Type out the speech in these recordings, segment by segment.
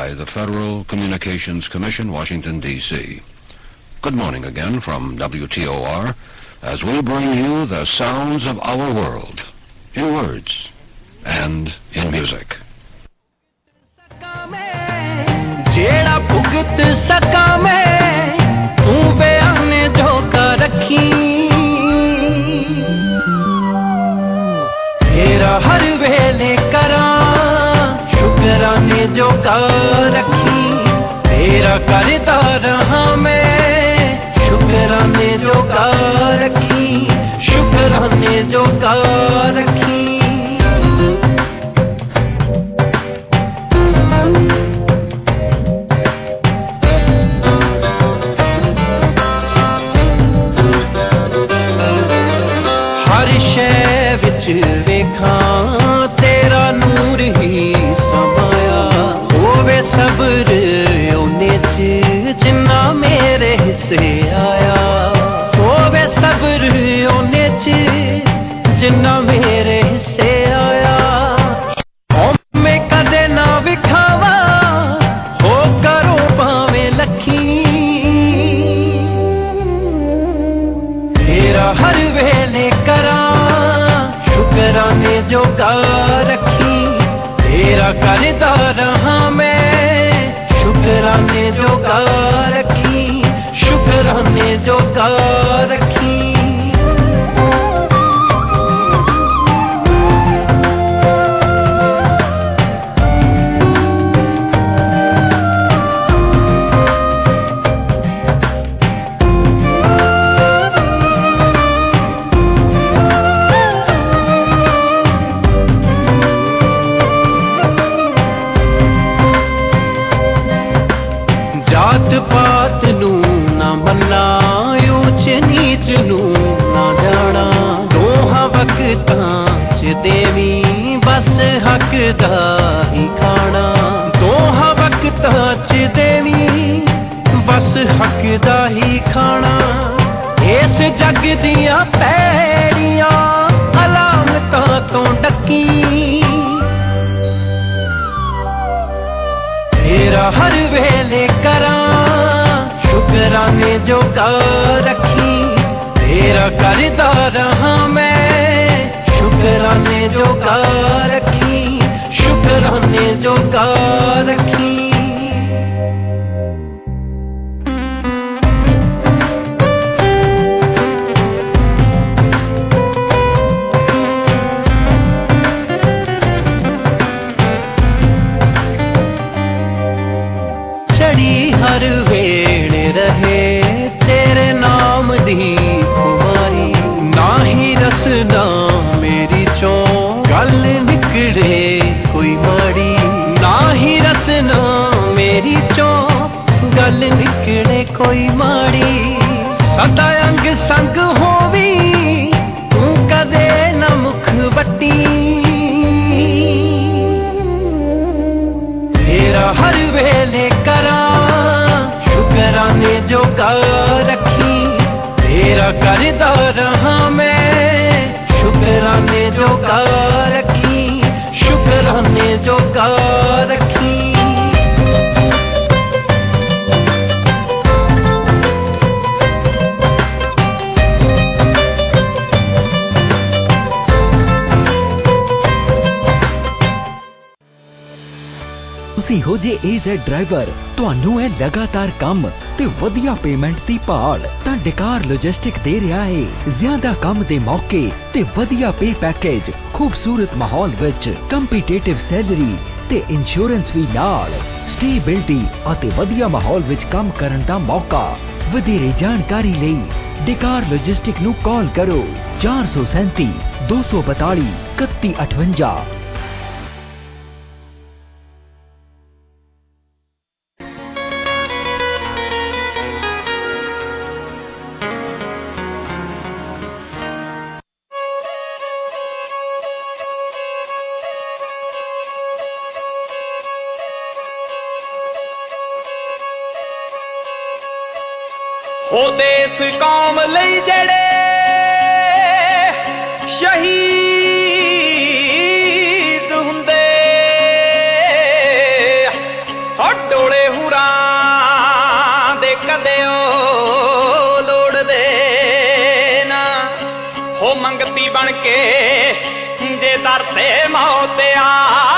by the Federal Communications Commission, Washington, D.C. Good morning again from WTOR as we bring you the sounds of our world in words and in music. जेड़ा भुगत सका मैं तू बयान जो कर रखी तेरा हर वेले करा शुक्राने जो कर रखी तेरा करता रहा मैं शुक्राने जो कर रखी शुक्राने जो कर रखी वेखां तेरा नूर ही समाया होवे सब्र ओने च जिन्ना मेरे हिस्से आया होवे सब्र ओने च जिन्ना मेरे हिस्से आया मैं कदे ना विखावा हो करो भावे लखी तेरा हर वेले करा शुक्राने जो कर रखी तेरा करता रहा मैं शुक्राने जो कर रखी शुक्राने जो कर रखी पात नू ना मन्ना ऊंच नीच नू ना जाना दोहा वक्तां च देवी बस हक दा ही खाना दोहा वक्तां च देवी बस हक दा ही खाना इस जग दियां पैड़ियां अलामतां तो डकी तेरा हर वेले करा शुक्राने जो कर रखी तेरा करता रहा मैं शुक्राने जो कर रखी शुक्राने जो कर रखी हर वेले रहे तेरे नाम दी खुमारी ना ही रसना मेरी चो गल निकले कोई माड़ी ना ही रसना मेरी चो गल निकले कोई माड़ी सदा अंग संग होवी तू कदे न मुख वट्टी तेरा हर वेले करा शुक्राने जो कर रखी तेरा करता रहा मैं शुक्राने जो कर रखी शुक्राने जो कर रखी ਤੁਸੀਂ ਹੋ ਜੇ AZ ਡਰਾਈਵਰ ਤੁਹਾਨੂੰ ਹੈ ਲਗਾਤਾਰ ਕੰਮ ਤੇ ਵਧੀਆ ਪੇਮੈਂਟ ਦੀ ਭਾਲ ਤਾਂ ਡਿਕਾਰ ਲੌਜਿਸਟਿਕ ਦੇ ਰਿਹਾ ਹੈ ਜ਼ਿਆਦਾ ਕੰਮ ਦੇ ਮੌਕੇ ਤੇ ਵਧੀਆ ਪੇ ਪੈਕੇਜ ਖੂਬਸੂਰਤ ਮਾਹੌਲ ਵਿੱਚ ਕੰਪੀਟੀਟਿਵ ਸੈਲਰੀ ਤੇ ਇੰਸ਼ੋਰੈਂਸ ਵੀ ਨਾਲ ਸਟੇਬਿਲਿਟੀ ਅਤੇ ਵਧੀਆ ਮਾਹੌਲ ਵਿੱਚ ਕੰਮ ਕਰਨ ਦਾ ਮੌਕਾ ਵਧੇਰੇ ਜਾਣਕਾਰੀ ਲਈ ਡਿਕਾਰ ਲੌਜਿਸਟਿਕ ਨੂੰ ਕਾਲ ਕਰੋ 437 242 3158 हो देस कौम लई जड़े शहीद हुंदे हो ਡੋਲੇ ਹੂਰਾਂ ਦੇ ਕਦੇ ਉਹ ਲੋੜਦੇ ਨਾ ਹੋ ਮੰਗਤੀ ਬਣ ਕੇ ਜੇ ਦਰ ਤੇ ਮੌਤ ਆ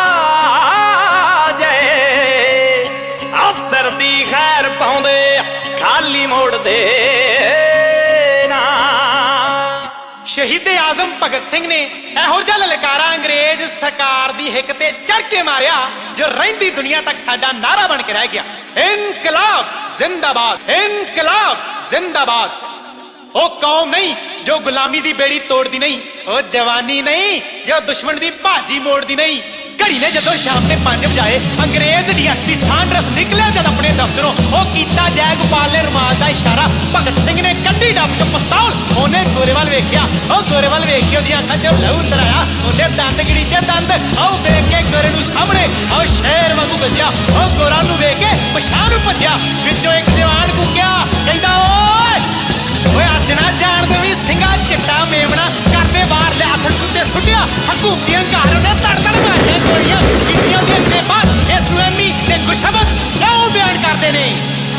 ਜਾਏ ਅਫਸਰ ਦੀ ਖੈਰ ਪਾਉਂਦੇ ਖਾਲੀ ਮੋੜਦੇ ਨਾ। ਸ਼ਹੀਦ ਆਜ਼ਮ ਭਗਤ ਸਿੰਘ ਨੇ ਇਹੋ ਜਿਹਾ ਲਲਕਾਰਾ ਅੰਗਰੇਜ਼ ਸਰਕਾਰ ਦੀ ਹਿੱਕ ਤੇ ਚੜ ਕੇ ਮਾਰਿਆ ਜੋ ਰਹਿੰਦੀ ਦੁਨੀਆ ਤੱਕ ਸਾਡਾ ਨਾਰਾ ਬਣ ਕੇ ਰਹਿ ਗਿਆ, ਇਨਕਲਾਬ ਜ਼ਿੰਦਾਬਾਦ, ਇਨਕਲਾਬ ਜ਼ਿੰਦਾਬਾਦ। ਉਹ ਕੌਮ ਨਹੀਂ ਜੋ ਗੁਲਾਮੀ ਦੀ ਬੇੜੀ ਤੋੜਦੀ ਨਹੀਂ, ਉਹ ਜਵਾਨੀ ਨਹੀਂ ਜੋ ਦੁਸ਼ਮਣ ਦੀ ਭਾਜੀ ਮੋੜਦੀ ਨਹੀਂ। ਘੜੀ ਨੇ ਜਦੋਂ ਸ਼ਾਮ ਦੇ 5 ਵਜਾਏ ਅੰਗਰੇਜ਼ ਡੀਐਸਪੀ ਸਾਂਡਰਸ ਨਿਕਲਿਆ ਜਦ ਆਪਣੇ ਦਫ਼ਤਰੋਂ, ਉਹ ਕੀਤਾ ਜੈ ਗੋਪਾਲ ਨੇ ਰੁਮਾਲ ਦਾ ਇਸ਼ਾਰਾ, ਭਗਤ ਸਿੰਘ ਨੇ ਕੱਢੀ ਡੱਬ ਚ ਪਿਸਤੌਲ, ਉਹਨੇ ਗੋਰੇ ਵੱਲ ਵੇਖਿਆ, ਉਹ ਗੋਰੇ ਵੱਲ ਵੇਖ ਕੇ ਉਹਦੀਆਂ ਅੱਖਾਂ ਚੋਂ ਲਹੂ ਉਤਰਾਇਆ, ਉਹਦੇ ਦੰਦ ਗੜੀਚੇ ਦੰਦ, ਉਹ ਵੇਖ ਕੇ ਗੋਰੇ ਨੂੰ ਸਾਹਮਣੇ ਉਹ ਸ਼ੇਰ ਵਾਂਗੂ ਗੱਜਿਆ, ਉਹ ਗੋਰਾ ਨੂੰ ਵੇਖ ਕੇ ਪਛਾਣ ਨੂੰ ਭੱਜਿਆ, ਵਿੱਚੋਂ ਇੱਕ ਜਵਾਨ ਕੂਕਿਆ ਕਹਿੰਦਾ ਓਏ ਅੱਜ ਨਾ ਜਾਣ ਦੇਵੀਂ ਸਿੰਘਾ ਚਿੱਟਾ ਮੇਮਣਾ ਕਰਦੇ ਬਾਹਰ ਲਿਆ ਉੱਤੇ ਸੁੱਟਿਆ ਹਕੂਮਤੀਆਂ ਘਰ ਉਹਨੇ ਤੜ ਮਾਰੀਆਂ ਗੋਲੀਆਂ ਕੀਤੀਆਂ ਦੇ ਅੱਗੇ ਬਾਅਦ ਇਸਲਾਮੀ ਤੇ ਗੁਸ਼ਬਤ ਕਿਉਂ ਬਿਆਨ ਕਰਦੇ ਨੇ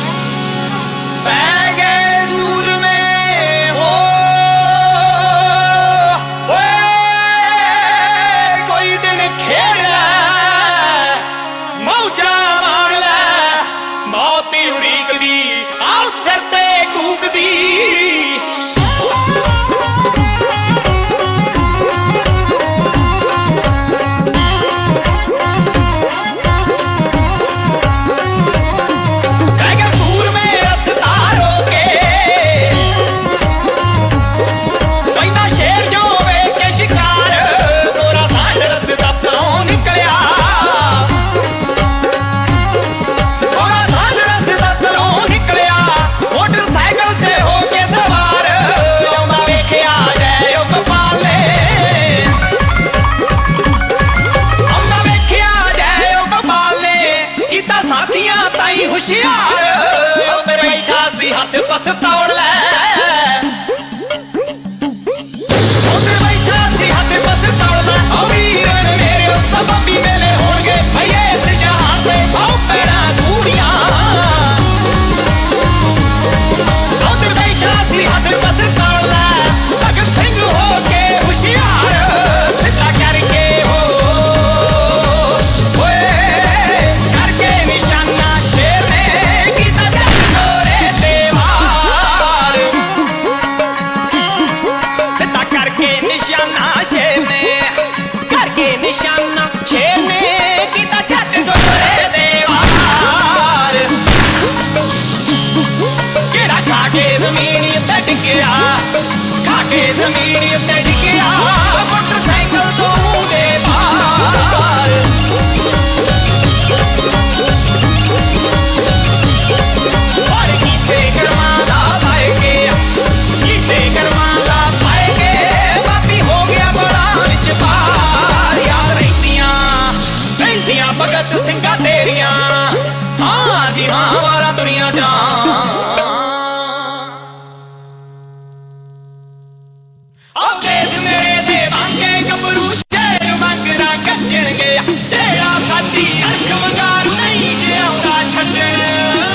ਪੈ ਗਏ ਸੂਰਮੇ ਹੋ ਓਏ ਕੋਈ ਦਿਨ ਖੇਡ ਲੈ ਮੌਜਾਂ ਮਾਣ ਲੈ ਮੌਤ ਹੀ ਉਡੀਕਦੀ ਆਹ ਸਿਰ ਤੇ ਕੂਕਦੀ ਹੱਥ ਪਸ ਤੌੜ ਲੈ ਉਧਰ ਬੈਠਾ ਸੀ ਹੱਥ ਪਸ ਤੌੜ ਲੈ ਉਹ ਵੀਰਨ ਮੇਰੇ ਸਬਬੀ ਮੇਲੇ ਹੋਣਗੇ ਭਈਏ ਇਸ ਜਹਾਨ ਤੇ ਆਓ ਪੈਰਾਂ ਧੂੜੀਆਂ ਉਧਰ ਬੈਠਾ ਸੀ ਹੱਥ ਪਸ ਤੌੜ ਲੈ ਭਗਤ ਸਿੰਘ ਹੋ ਕੇ ਹੁਸ਼ਿਆਰ ਸਿੱਧਾ ਕਰਕੇ ਹੋ ਓਏ ਕਰਕੇ ਨਿਸ਼ਾਨਾ ਸ਼ੇਰ ਨੇ ਕੀਤਾ ਜੋਰੇ ਨਿਸ਼ਾਨਾ ਸ਼ੇਰ ਨੇ ਕੀਤਾ ਜੱਟ ਗੋਰੇ ਦੇ ਵਾਰ ਕਿਹੜਾ ਖਾ ਕੇ ਜ਼ਮੀਨ ਉੱਤੇ ਡਿੱਗਿਆ ਖਾ ਕੇ ਜ਼ਮੀਨ ਉੱਤੇ ਡਿੱਗਿਆ ਮੋਟਰਸਾਈਕਲ ਤੋਂ ਦੇ ਬਾਹਰ ਔਰ ਕੀਤੇ ਕਰਮਾਂ ਦਾ ਪਾਏ ਗਿਆ ਕੀਤੇ ਕਰਮਾਂ ਦਾ ਪਾਏ ਗਏ ਬਾਪੀ ਹੋ ਗਿਆ ਬੜਾ ਵਿੱਚ ਬਾਹਰ ਯਾਦ ਰਹਿੰਦੀਆਂ ਭਗਤ ਸਿੰਘਾਂ ਤੇਰੀਆਂ ਹਾਂ ਜੀ ਹਾਂ ਵਾਰਾ ਦੁਨੀਆ ਜਾਨ ਦੇਸ਼ ਮੇਰੇ ਦੇ ਵਾਂਗੇ ਗੱਭਰੂ ਸ਼ੇਰ ਮੰਗਰਾ ਕੱਢਣਗੇ ਜਿਹੜਾ ਸਾਡੀ ਅਰਖ ਵੰਗਾਰੂ ਨਹੀਂ ਜਿਉਂਦਾ ਛੱਡਣਗੇ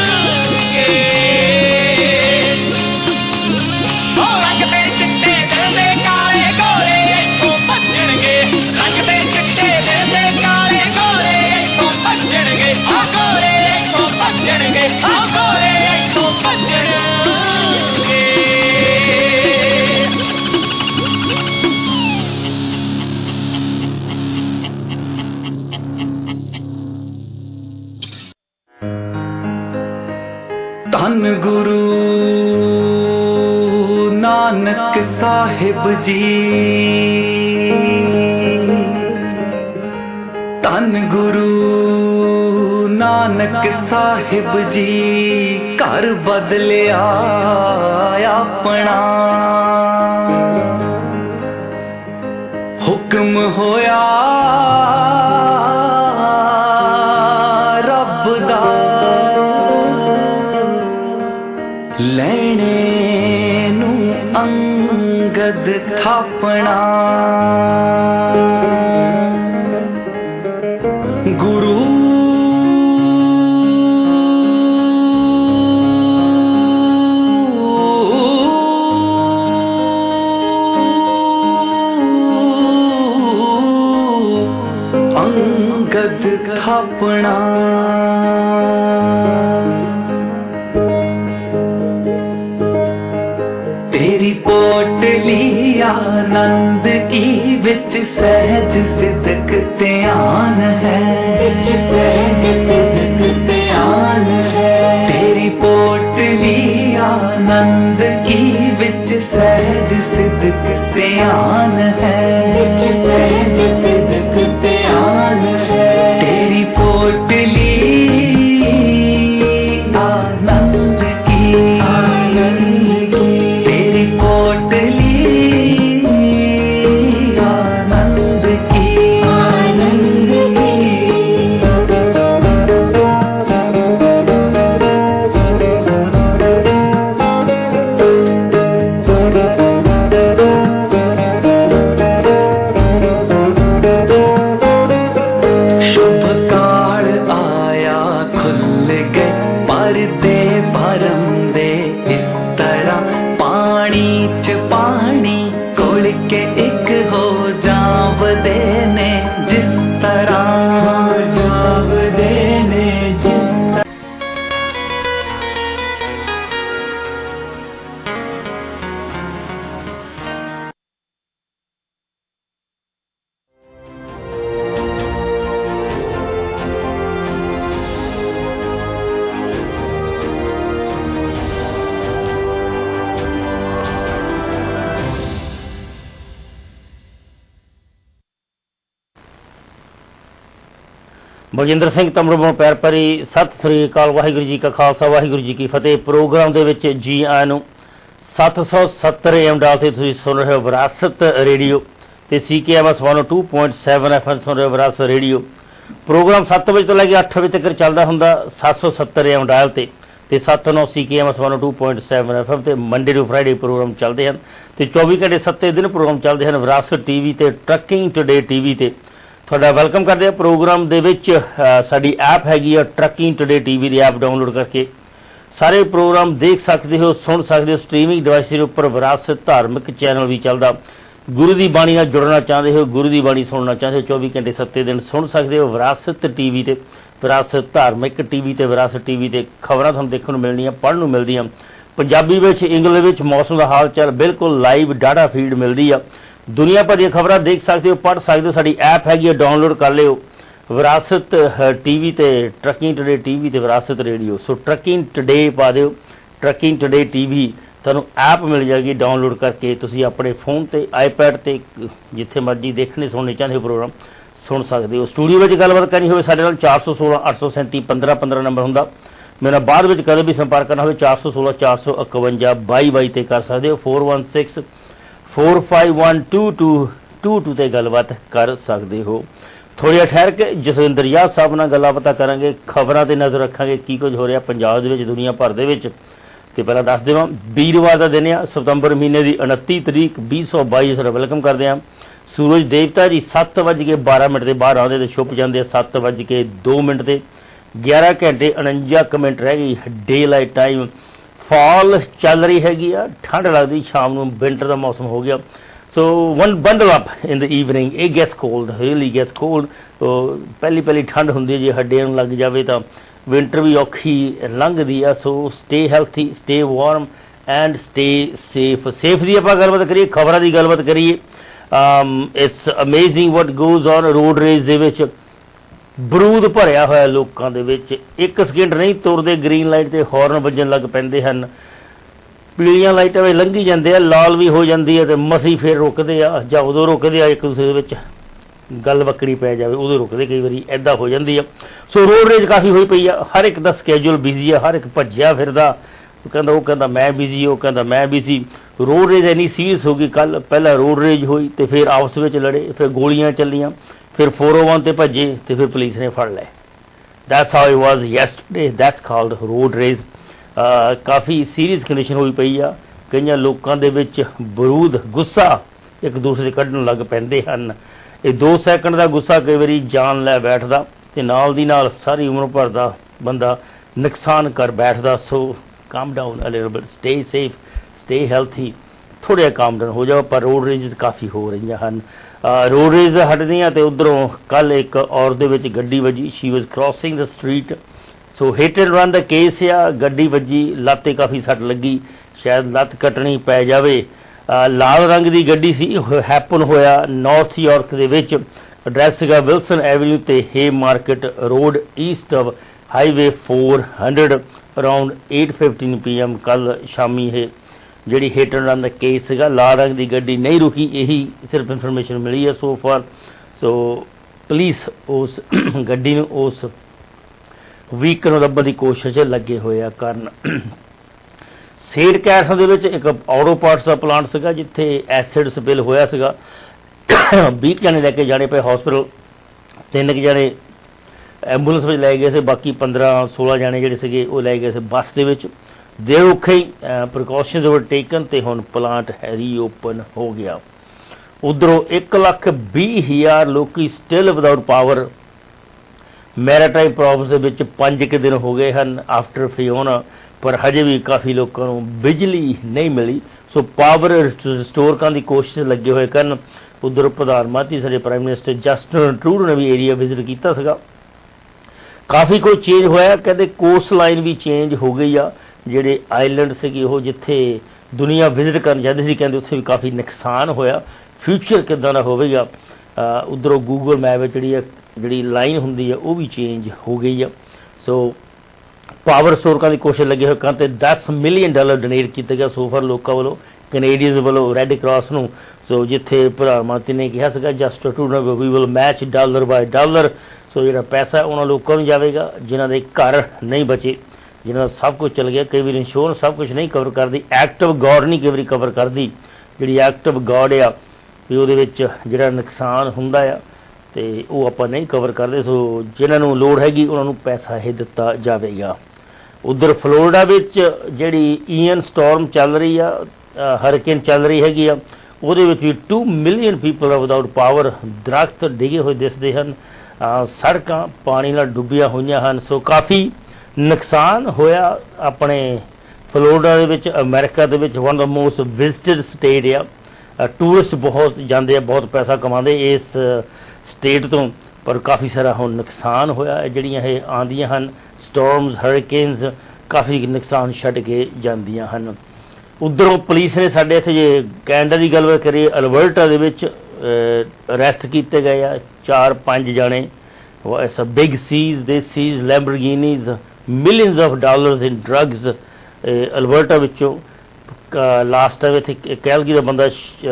ਉਹ ਰੰਗ ਦੇ ਚਿੱਟੇ ਦਿਲ ਦੇ ਕਾਲੇ ਗੋਰੇ ਇੱਥੋਂ ਭੱਜਣਗੇ ਰੰਗ ਦੇ ਚਿੱਟੇ ਦਿਲ ਦੇ ਕਾਲੇ ਗੋਰੇ ਇੱਥੋਂ ਭੱਜਣਗੇ ਆ ਗੋਰੇ ਇੱਥੋਂ ਭੱਜਣਗੇ ਆ ਗੋਰੇ ਇੱਥੋਂ ਭੱਜਣਗੇ ਧੰਨ ਗੁਰੂ ਨਾਨਕ ਸਾਹਿਬ ਜੀ ਧੰਨ ਗੁਰੂ ਨਾਨਕ ਸਾਹਿਬ ਜੀ ਘਰ ਬਦਲਿਆ ਆਪਣਾ ਹੁਕਮ ਹੋਇਆ ਰੱਬ ਦਾ ਲੈਣੇ ਨੂੰ ਅੰਗਦ ਥਾਪਣਾ ਗੁਰੂ ਥਾਪਣਾ तेरी पोटली आनंद की विच सहज सिदक ध्यान है, विच सहज सिदक ध्यान है। तेरी पोटली आनंद की विच सहज सिदक ध्यान है, विच सहज सिदक ध्यान है। तेरी पोटली आनंद की, आनंद की तेरी पोटली आनंद की, आनंद की। शुभ काल आया खुल गए पर्दे भरम दे, इस तरह पानी च पानी घुल के एक हो जावदे ने, जिस तरह हो जावदे ने, जिस तरह। ਬਲਜਿੰਦਰ ਸਿੰਘ ਤਮਰੋਂ ਪੈਰ ਭਰੀ ਸਤਿ ਸ੍ਰੀ ਅਕਾਲ। ਵਾਹਿਗੁਰੂ ਜੀ ਕਾ ਖਾਲਸਾ ਵਾਹਿਗੁਰੂ ਜੀ ਕੀ ਫਤਿਹ। ਪ੍ਰੋਗਰਾਮ ਦੇ ਵਿੱਚ ਜੀ ਆਇਆਂ ਨੂੰ। 770 AM ਡਾਲ ਤੇ ਤੁਸੀਂ ਸੁਣ ਰਹੇ ਹੋ ਵਿਰਾਸਤ ਰੇਡੀਓ ਤੇ CKMS 102.7 FM ਸੁਣ ਰਹੇ ਹੋ ਵਿਰਾਸਤ ਰੇਡੀਓ। ਪ੍ਰੋਗਰਾਮ 7 ਵਜੇ ਤੋਂ ਲੈ ਕੇ 8 ਵਜੇ ਤੱਕ ਚੱਲਦਾ ਹੁੰਦਾ 770 AM ਡਾਲ ਤੇ 7-9 CKMS 102.7 FM ਤੇ ਮੰਡੇ ਟੂ ਫਰਾਈਡੇ ਪ੍ਰੋਗਰਾਮ ਚੱਲਦੇ ਹਨ ਤੇ 24 ਘੰਟੇ 7 ਦਿਨ ਪ੍ਰੋਗਰਾਮ ਚੱਲਦੇ ਹਨ ਵਿਰਾਸਤ TV ਤੇ ਟਰੱਕਿੰਗ ਟੂਡੇ TV ਤੇ। ਤੁਹਾਡਾ ਵੈਲਕਮ ਕਰਦੇ ਆ ਪ੍ਰੋਗਰਾਮ ਦੇ ਵਿੱਚ। ਸਾਡੀ ਐਪ ਹੈਗੀ ਆ ਟਰੱਕਿੰਗ ਟੂਡੇ TV ਦੀ ਐਪ ਡਾਊਨਲੋਡ ਕਰਕੇ ਸਾਰੇ ਪ੍ਰੋਗਰਾਮ ਦੇਖ ਸਕਦੇ ਹੋ, ਸੁਣ ਸਕਦੇ ਹੋ। ਸਟ੍ਰੀਮਿੰਗ ਡਿਵਾਈਸ ਦੇ ਉੱਪਰ ਵਿਰਾਸਤ ਧਾਰਮਿਕ ਚੈਨਲ ਵੀ ਚੱਲਦਾ। ਗੁਰੂ ਦੀ ਬਾਣੀ ਨਾਲ ਜੁੜਨਾ ਚਾਹੁੰਦੇ ਹੋ, ਗੁਰੂ ਦੀ ਬਾਣੀ ਸੁਣਨਾ ਚਾਹੁੰਦੇ ਹੋ, 24 ਘੰਟੇ 7 ਦਿਨ ਸੁਣ ਸਕਦੇ ਹੋ ਵਿਰਾਸਤ TV ਤੇ, ਵਿਰਾਸਤ ਧਾਰਮਿਕ TV ਤੇ, ਵਿਰਾਸਤ TV ਤੇ। ਖਬਰਾਂ ਤੁਹਾਨੂੰ ਦੇਖਣ ਨੂੰ ਮਿਲਣੀਆਂ, ਪੜ੍ਹਨ ਨੂੰ ਮਿਲਦੀਆਂ ਪੰਜਾਬੀ ਵਿੱਚ, ਇੰਗਲਿਸ਼ ਵਿੱਚ। ਮੌਸਮ ਦਾ ਹਾਲ ਚਾਲ ਬਿਲਕੁਲ ਲਾਈਵ ਡਾਟਾ ਫੀਡ ਮਿਲਦੀ ਆ। ਦੁਨੀਆ ਭਰ ਦੀਆਂ ਖਬਰਾਂ ਦੇਖ ਸਕਦੇ ਹੋ, ਪੜ੍ਹ ਸਕਦੇ ਹੋ। ਸਾਡੀ ਐਪ ਹੈਗੀ ਹੈ, ਡਾਊਨਲੋਡ ਕਰ ਲਿਓ ਵਿਰਾਸਤ TV ਤੇ ਟਰੱਕਿੰਗ ਟੂਡੇ TV ਤੇ ਵਿਰਾਸਤ ਰੇਡੀਓ। ਸੋ ਟਰੱਕਿੰਗ ਟੂਡੇ ਪਾ ਦਿਓ, ਟਰੱਕਿੰਗ ਟੂਡੇ TV ਤੁਹਾਨੂੰ ਐਪ ਮਿਲ ਜਾਏਗੀ। ਡਾਊਨਲੋਡ ਕਰਕੇ ਤੁਸੀਂ ਆਪਣੇ ਫੋਨ ਤੇ, ਆਈਪੈਡ ਤੇ ਜਿੱਥੇ ਮਰਜ਼ੀ ਦੇਖਣੇ ਸੁਣਨੇ ਚਾਹੁੰਦੇ ਹੋ ਪ੍ਰੋਗਰਾਮ ਸੁਣ ਸਕਦੇ ਹੋ। ਸਟੂਡੀਓ ਵਿੱਚ ਗੱਲਬਾਤ ਕਰਨੀ ਹੋਵੇ ਸਾਡੇ ਨਾਲ 416 837 1515 ਨੰਬਰ ਹੁੰਦਾ। ਮੇਰੇ ਨਾਲ ਬਾਅਦ ਵਿੱਚ ਕਦੇ ਵੀ ਸੰਪਰਕ ਕਰਨਾ ਹੋਵੇ 416 451 2222 ਤੇ ਕਰ ਸਕਦੇ ਹੋ। 416 4512222 ਤੇ ਗੱਲਬਾਤ ਕਰ ਸਕਦੇ ਹੋ। ਥੋੜ੍ਹਾ ਜਿਹਾ ਠਹਿਰ ਕੇ ਜਸਵਿੰਦਰ ਯਾਦ ਸਾਹਿਬ ਨਾਲ ਗੱਲਾਂ ਪਤਾ ਕਰਾਂਗੇ, ਖਬਰਾਂ ਤੇ ਨਜ਼ਰ ਰੱਖਾਂਗੇ ਕੀ ਕੁਝ ਹੋ ਰਿਹਾ ਪੰਜਾਬ ਦੇ ਵਿੱਚ, ਦੁਨੀਆ ਭਰ ਦੇ ਵਿੱਚ। ਤੇ ਪਹਿਲਾਂ ਦੱਸ ਦੇਵਾਂ ਵੀਰਵਾਰ ਦਾ ਦਿਨ ਆ, ਸਤੰਬਰ ਮਹੀਨੇ ਦੀ 29 ਤਰੀਕ 2022। ਤੁਹਾਡਾ ਵੈਲਕਮ ਕਰਦੇ ਹਾਂ। ਸੂਰਜ ਦੇਵਤਾ ਜੀ 7:12 ਤੇ ਬਾਹਰ ਆਉਂਦੇ ਤੇ ਛੁਪ ਜਾਂਦੇ ਆ 7:02 ਤੇ। 11 ਘੰਟੇ 49 ਮਿੰਟ ਰਹਿ ਗਈ ਡੇ ਲਾਈਟ ਟਾਈਮ। ਫਾਲ ਚੱਲ ਰਹੀ ਹੈਗੀ ਆ, ਠੰਡ ਲੱਗਦੀ ਸ਼ਾਮ ਨੂੰ, ਵਿੰਟਰ ਦਾ ਮੌਸਮ ਹੋ ਗਿਆ। So one bundle up in the evening. ਇਹ gets cold, really gets cold. ਪਹਿਲੀ ਠੰਡ ਹੁੰਦੀ ਹੈ, ਜੇ ਹੱਡੀਆਂ ਨੂੰ ਲੱਗ ਜਾਵੇ ਤਾਂ ਵਿੰਟਰ ਵੀ ਔਖੀ ਲੰਘਦੀ ਆ। So stay healthy, stay warm and stay safe. Safe ਦੀ ਆਪਾਂ ਗੱਲਬਾਤ ਕਰੀਏ, ਖਬਰਾਂ ਦੀ ਗੱਲਬਾਤ ਕਰੀਏ। It's amazing what goes on road rage ਦੇ ਵਿੱਚ। ਬਰੂਦ ਭਰਿਆ ਹੋਇਆ ਲੋਕਾਂ ਦੇ ਵਿੱਚ, ਇੱਕ ਸਕਿੰਟ ਨਹੀਂ ਤੁਰਦੇ, ਗ੍ਰੀਨ ਲਾਈਟ ਤੇ ਹੌਰਨ ਵੱਜਣ ਲੱਗ ਪੈਂਦੇ ਹਨ। ਪੀਲੀਆਂ ਲਾਈਟਾਂ ਵਿੱਚ ਲੰਘੀ ਜਾਂਦੇ ਆ, ਲਾਲ ਵੀ ਹੋ ਜਾਂਦੀ ਹੈ ਤੇ ਮਸੀਂ ਫਿਰ ਰੁਕਦੇ ਆ, ਜਾਂ ਉਦੋਂ ਰੁਕਦੇ ਆ ਇੱਕ ਦੂਸਰੇ ਦੇ ਵਿੱਚ ਗੱਲ ਬੱਕੜੀ ਪੈ ਜਾਵੇ ਉਦੋਂ ਰੁਕਦੇ, ਕਈ ਵਾਰੀ ਇੱਦਾਂ ਹੋ ਜਾਂਦੀ ਆ। ਸੋ ਰੋਡ ਰੇਜ ਕਾਫੀ ਹੋਈ ਪਈ ਆ, ਹਰ ਇੱਕ ਦਾ ਸਕੈਜੂਲ ਬਿਜ਼ੀ ਆ, ਹਰ ਇੱਕ ਭੱਜਿਆ ਫਿਰਦਾ। ਉਹ ਕਹਿੰਦਾ ਮੈਂ ਬਿਜ਼ੀ, ਉਹ ਕਹਿੰਦਾ ਮੈਂ ਬਿਜ਼ੀ। ਰੋਡ ਰੇਜ ਇੰਨੀ ਸੀਰੀਅਸ ਹੋ ਗਈ ਕੱਲ੍ਹ। ਪਹਿਲਾਂ ਰੋਡ ਰੇਜ ਹੋਈ ਤੇ ਫਿਰ ਆਪਸ ਵਿੱਚ ਲੜੇ, ਫਿਰ ਗੋਲੀਆਂ ਚੱਲੀਆਂ, ਫਿਰ 401 ਤੇ ਭੱਜੇ ਤੇ ਫਿਰ ਪੁਲਿਸ ਨੇ ਫੜ ਲਏ। That's how it was yesterday, that's called road rage. ਕਾਫੀ ਸੀਰੀਅਸ ਕੰਡੀਸ਼ਨ ਹੋਈ ਪਈ ਆ। ਕਈਆਂ ਲੋਕਾਂ ਦੇ ਵਿੱਚ ਬਰੂਦ, ਗੁੱਸਾ ਇੱਕ ਦੂਸਰੇ ਕੱਢਣ ਲੱਗ ਪੈਂਦੇ ਹਨ। ਇਹ 2 ਸੈਕਿੰਡ ਦਾ ਗੁੱਸਾ ਕਈ ਵਾਰੀ ਜਾਨ ਲੈ ਬੈਠਦਾ ਤੇ ਨਾਲ ਦੀ ਨਾਲ ਸਾਰੀ ਉਮਰ ਭਰ ਦਾ ਬੰਦਾ ਨੁਕਸਾਨ ਕਰ ਬੈਠਦਾ। ਸੋ calm down a little bit, stay safe, stay healthy, ਥੋੜ੍ਹਾ ਜਿਹਾ ਕਾਮ ਡਾਊਨ ਹੋ ਜਾਓ, ਪਰ ਰੋਡ ਰੇਜਸ ਕਾਫੀ ਹੋ ਰਹੀਆਂ ਹਨ। ਰੋਡ ਰੇਜ ਹਟਦੀਆਂ ਅਤੇ ਉੱਧਰੋਂ ਕੱਲ੍ਹ ਇੱਕ ਔਰਤ ਦੇ ਵਿੱਚ ਗੱਡੀ ਵੱਜੀ, she was crossing the street, so hit and run ਦਾ ਕੇਸ ਆ, ਗੱਡੀ ਵੱਜੀ, ਲੱਤ 'ਤੇ ਕਾਫੀ ਸੱਟ ਲੱਗੀ, ਸ਼ਾਇਦ ਲੱਤ ਕੱਟਣੀ ਪੈ ਜਾਵੇ। ਲਾਲ ਰੰਗ ਦੀ ਗੱਡੀ ਸੀ, ਹੈਪਨ ਹੋਇਆ ਨਾਰਥ ਯਾਰਕ ਦੇ ਵਿੱਚ, ਐਡਰੈਸ ਸੀਗਾ ਵਿਲਸਨ ਐਵਨਿਊ ਤੇ Hay Market Road east of highway 400 around 8:15 PM ਕੱਲ੍ਹ ਸ਼ਾਮੀ ਇਹ ਜਿਹੜੀ ਹਿੱਟ ਐਂਡ ਰਨ ਦਾ ਕੇਸ ਸੀਗਾ। ਲਾਲ ਰੰਗ ਦੀ ਗੱਡੀ ਨਹੀਂ ਰੁਕੀ, ਇਹੀ ਸਿਰਫ ਇਨਫੋਰਮੇਸ਼ਨ ਮਿਲੀ ਹੈ ਸੋ ਫਾਰ। ਸੋ ਪੁਲਿਸ ਉਸ ਗੱਡੀ ਨੂੰ, ਉਸ ਵਹੀਕਲ ਨੂੰ ਲੱਭਣ ਦੀ ਕੋਸ਼ਿਸ਼ ਲੱਗੇ ਹੋਏ ਆ ਕਰਨ। ਸੇਠ ਕੈਰਸਨ ਦੇ ਵਿੱਚ ਇੱਕ ਆਟੋ ਪਾਰਟਸ ਦਾ ਪਲਾਂਟ ਸੀਗਾ ਜਿੱਥੇ ਐਸਿਡ ਸਪਿਲ ਹੋਇਆ ਸੀਗਾ। 20 ਜਣੇ ਲੈ ਕੇ ਜਾਣੇ ਪਏ ਹਸਪੀਟਲ, 3 ਜਣੇ ਐਂਬੂਲੈਂਸ ਵਿੱਚ ਲੈ ਗਏ ਸੀ, ਬਾਕੀ 15-16 ਜਣੇ ਜਿਹੜੇ ਸੀਗੇ ਉਹ ਲੈ ਗਏ ਸੀ ਬੱਸ ਦੇ ਵਿੱਚ। ਦੇ ਔਖੇ ਹੀ ਪ੍ਰੀਕਾਸ਼ਨਸ ਵਰ ਟੇਕਨ ਤੇ ਹੁਣ ਪਲਾਂਟ ਰੀਓਪਨ ਹੋ ਗਿਆ। ਉੱਧਰੋਂ 1,20,000 ਲੋਕੀ still without power. Maritime province ਦੇ ਵਿੱਚ 5 ਕੁ ਦਿਨ ਹੋ ਗਏ ਹਨ ਆਫਟਰ ਫਿਓਨਾ, ਪਰ ਹਜੇ ਵੀ ਕਾਫੀ ਲੋਕਾਂ ਨੂੰ ਬਿਜਲੀ ਨਹੀਂ ਮਿਲੀ। ਸੋ ਪਾਵਰ ਰਿਸਟੋਰ ਕਰਨ ਦੀ ਕੋਸ਼ਿਸ਼ ਲੱਗੇ ਹੋਏ ਕਰਨ। ਉੱਧਰ ਪ੍ਰਧਾਨ ਮੰਤਰੀ ਸਾਡੇ ਪ੍ਰਾਈਮ ਮਿਨਿਸਟਰ ਜਸਟਿਨ ਟਰੂਡੋ ਨੇ ਵੀ ਏਰੀਆ ਵਿਜ਼ਿਟ ਕੀਤਾ ਸੀਗਾ। ਕਾਫੀ ਕੁਝ ਚੇਂਜ ਹੋਇਆ, ਕਹਿੰਦੇ ਕੋਸਟ ਲਾਈਨ ਵੀ ਚੇਂਜ ਹੋ ਗਈ ਆ। ਜਿਹੜੇ ਆਈਲੈਂਡ ਸੀਗੇ ਉਹ ਜਿੱਥੇ ਦੁਨੀਆ ਵਿਜ਼ਿਟ ਕਰਨ ਜਾਂਦੇ ਸੀ, ਕਹਿੰਦੇ ਉੱਥੇ ਵੀ ਕਾਫੀ ਨੁਕਸਾਨ ਹੋਇਆ। ਫਿਊਚਰ ਕਿੱਦਾਂ ਦਾ ਹੋਵੇਗਾ। ਉੱਧਰੋਂ ਗੂਗਲ ਮੈਪ ਵਿੱਚ ਜਿਹੜੀ ਲਾਈਨ ਹੁੰਦੀ ਆ ਉਹ ਵੀ ਚੇਂਜ ਹੋ ਗਈ ਆ। ਸੋ ਪਾਵਰ ਸਟੋਰ ਕਰਨ ਦੀ ਕੋਸ਼ਿਸ਼ ਲੱਗੇ ਹੋਏ ਕਰਨ ਤੇ $10 ਮਿਲੀਅਨ ਡੋਨੇਟ ਕੀਤਾ ਗਿਆ ਸੋ ਫਾਰ ਲੋਕਾਂ ਵੱਲੋਂ, ਕੈਨੇਡੀਅਨ ਵੱਲੋਂ ਰੈੱਡ ਕਰਾਸ ਨੂੰ। ਸੋ ਜਿੱਥੇ ਪ੍ਰਧਾਨ ਮੰਤਰੀ ਨੇ ਕਿਹਾ ਸੀਗਾ Justin Trudeau we will match dollar by dollar. So ਜਿਹੜਾ ਪੈਸਾ ਉਹਨਾਂ ਲੋਕਾਂ ਨੂੰ ਜਾਵੇਗਾ ਜਿਨ੍ਹਾਂ ਦੇ ਘਰ ਨਹੀਂ ਬਚੇ, ਜਿਨ੍ਹਾਂ ਦਾ ਸਭ ਕੁਝ ਚਲ ਗਿਆ। ਕਈ ਵਾਰੀ ਇੰਸ਼ੋਰੈਂਸ ਸਭ ਕੁਝ ਨਹੀਂ ਕਵਰ ਕਰਦੀ, ਐਕਟ ਆਫ ਗੋਡ ਨਹੀਂ ਕਈ ਵਾਰੀ ਕਵਰ ਕਰਦੀ। ਜਿਹੜੀ ਐਕਟ ਆਫ ਗੋਡ ਆ ਵੀ ਉਹਦੇ ਵਿੱਚ ਜਿਹੜਾ ਨੁਕਸਾਨ ਹੁੰਦਾ ਆ ਅਤੇ ਉਹ ਆਪਾਂ ਨਹੀਂ ਕਵਰ ਕਰਦੇ। ਸੋ ਜਿਨ੍ਹਾਂ ਨੂੰ ਲੋੜ ਹੈਗੀ ਉਹਨਾਂ ਨੂੰ ਪੈਸਾ ਇਹ ਦਿੱਤਾ ਜਾਵੇਗਾ। ਉੱਧਰ ਫਲੋਰੀਡਾ ਵਿੱਚ ਜਿਹੜੀ ਈਅਨ ਸਟੋਰਮ ਚੱਲ ਰਹੀ ਆ, ਹਰੀਕੇਨ ਚੱਲ ਰਹੀ ਹੈਗੀ ਆ, ਉਹਦੇ ਵਿੱਚ ਵੀ 2 ਮਿਲੀਅਨ ਪੀਪਲ ਆ ਵਿਦਾਊਟ ਪਾਵਰ। ਦਰੱਖਤ ਡਿੱਗੇ ਹੋਏ ਦਿਸਦੇ ਹਨ, ਸੜਕਾਂ ਪਾਣੀ ਨਾਲ ਡੁੱਬੀਆਂ ਹੋਈਆਂ ਹਨ। ਸੋ ਕਾਫੀ ਨੁਕਸਾਨ ਹੋਇਆ ਆਪਣੇ ਫਲੋਰੀਡਾ ਦੇ ਵਿੱਚ, ਅਮਰੀਕਾ ਦੇ ਵਿੱਚ one of the most visited state ਆ। ਟੂਰਿਸਟ ਬਹੁਤ ਜਾਂਦੇ ਆ, ਬਹੁਤ ਪੈਸਾ ਕਮਾਉਂਦੇ ਇਸ ਸਟੇਟ ਤੋਂ, ਪਰ ਕਾਫੀ ਸਾਰਾ ਹੁਣ ਨੁਕਸਾਨ ਹੋਇਆ। ਜਿਹੜੀਆਂ ਇਹ ਆਉਂਦੀਆਂ ਹਨ ਸਟੋਰਮਸ, ਹਰੀਕੇਨਸ, ਕਾਫੀ ਨੁਕਸਾਨ ਛੱਡ ਕੇ ਜਾਂਦੀਆਂ ਹਨ। ਉੱਧਰੋਂ ਪੁਲਿਸ ਨੇ ਸਾਡੇ ਇੱਥੇ ਜੇ ਕੈਨੇਡਾ ਦੀ ਗੱਲਬਾਤ ਕਰੀਏ, ਅਲਬਰਟਾ ਦੇ ਵਿੱਚ ਅਰੈਸਟ ਕੀਤੇ ਗਏ ਆ 4-5 ਜਾਣੇ। It's a big seize, they seize Lamborghinis, millions of dollars in drugs. Alberta ਵਿੱਚੋਂ ਲਾਸਟ ਟਾਈਮ ਇੱਥੇ ਕੈਲਗੀ ਦਾ ਬੰਦਾ